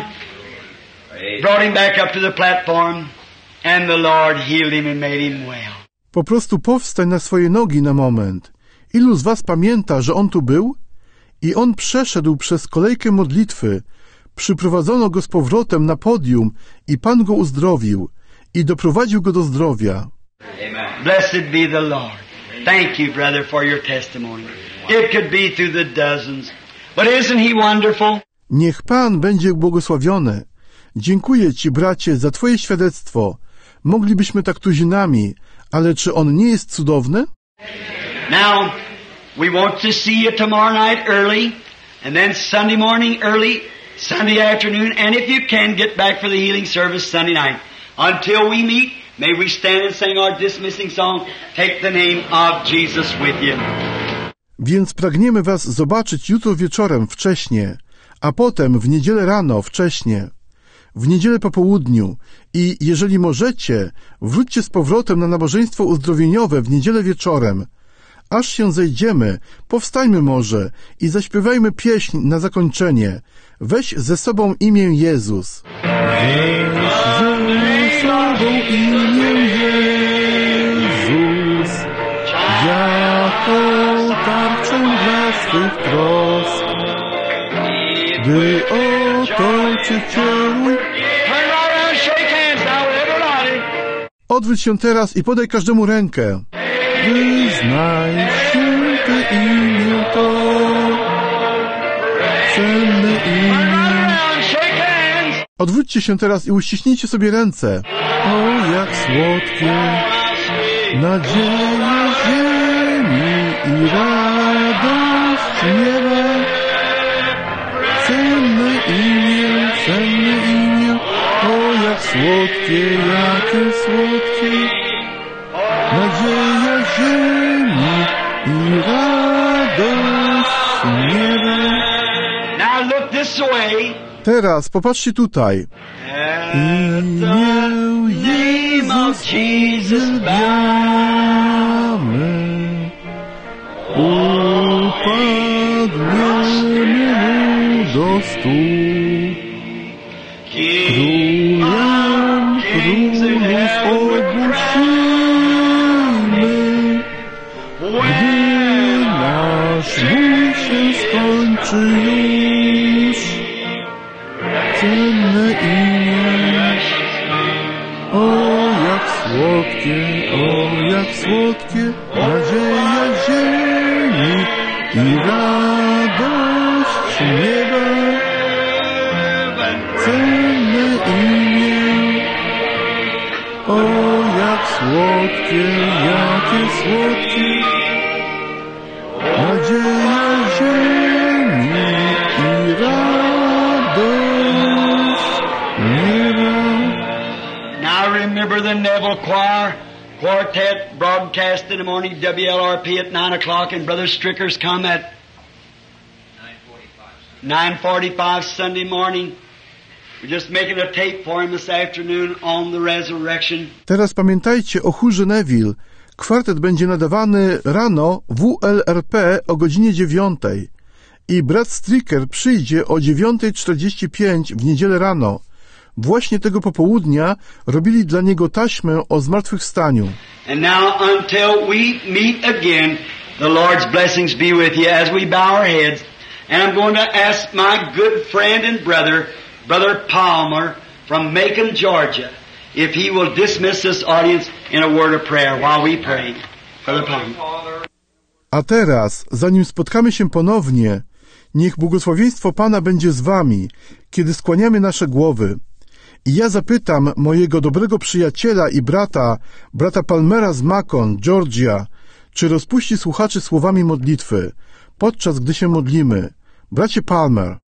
brought him back up to the platform, and the Lord healed him and made him well. Po prostu powstań na swoje nogi na moment. Ilu z was pamięta, że on tu był? I on przeszedł przez kolejkę modlitwy. Przyprowadzono go z powrotem na podium i Pan go uzdrowił i doprowadził go do zdrowia. Amen. Blessed be the Lord. Thank you, brother, for your testimony. It could be through the dozens. But isn't he wonderful? Niech Pan będzie błogosławiony. Dziękuję Ci, bracie, za Twoje świadectwo. Moglibyśmy tak tuzinami, ale czy on nie jest cudowny? Now, we want to see you tomorrow night early, and then Sunday morning early, Sunday afternoon, and if you can, get back for the healing service Sunday night. Until we meet, may we stand and sing our dismissing song, Take the Name of Jesus with you. Więc pragniemy was zobaczyć jutro wieczorem wcześnie, a potem w niedzielę rano wcześnie, w niedzielę po południu i jeżeli możecie, wróćcie z powrotem na nabożeństwo uzdrowieniowe w niedzielę wieczorem. Aż się zejdziemy, powstańmy może i zaśpiewajmy pieśń na zakończenie. Weź ze sobą imię Jezus. Weź ze sobą imię Jezus, jako tarczę dla swych trosk, by otoczyć Cię. Odwróć się teraz i podaj każdemu rękę. Wyznaj się święte imię to, cenne imię. Odwróćcie się teraz i uściśnijcie sobie ręce. O, jak słodkie nadzieja ziemi i radość nieba. Cenne imię, o, jak słodkie, jakie słodkie. Nadzieja ziemi i radość nieba. Now look this way. Teraz popatrzcie tutaj. Imię Jezus uwielbiamy. Upadniemy mu do stóp. Królem królów ogłosimy, gdy nasz bój się skończy już. Cenne imię, o jak słodkie, nadzieja ziemi i radość nieba. Cenne imię, o jak słodkie, jakie słodkie. Nadzieja ziemi i radość nieba. Now remember the Neville Choir Quartet broadcast in the morning, WLRP at 9 o'clock, and Brother Stricker's come at 9:45 Sunday morning. We're just making a tape for him this afternoon on the resurrection. Teraz pamiętajcie o chórze Neville. Kwartet będzie nadawany rano WLRP o godzinie 9 i brat Stricker przyjdzie o 9:45 w niedzielę rano. Właśnie tego popołudnia robili dla niego taśmę o zmartwychwstaniu. And now until we meet again, the Lord's blessings be with you as we bow our heads. And I'm going to ask my good friend and Brother Palmer from Macon, Georgia, if he will dismiss this audience in a word of prayer while we pray. Brother Palmer. A teraz, zanim spotkamy się ponownie, niech błogosławieństwo Pana będzie z wami, kiedy skłaniamy nasze głowy. I ja zapytam mojego dobrego przyjaciela i brata Palmera z Macon, Georgia, czy rozpuści słuchaczy słowami modlitwy, podczas gdy się modlimy. Bracie Palmer.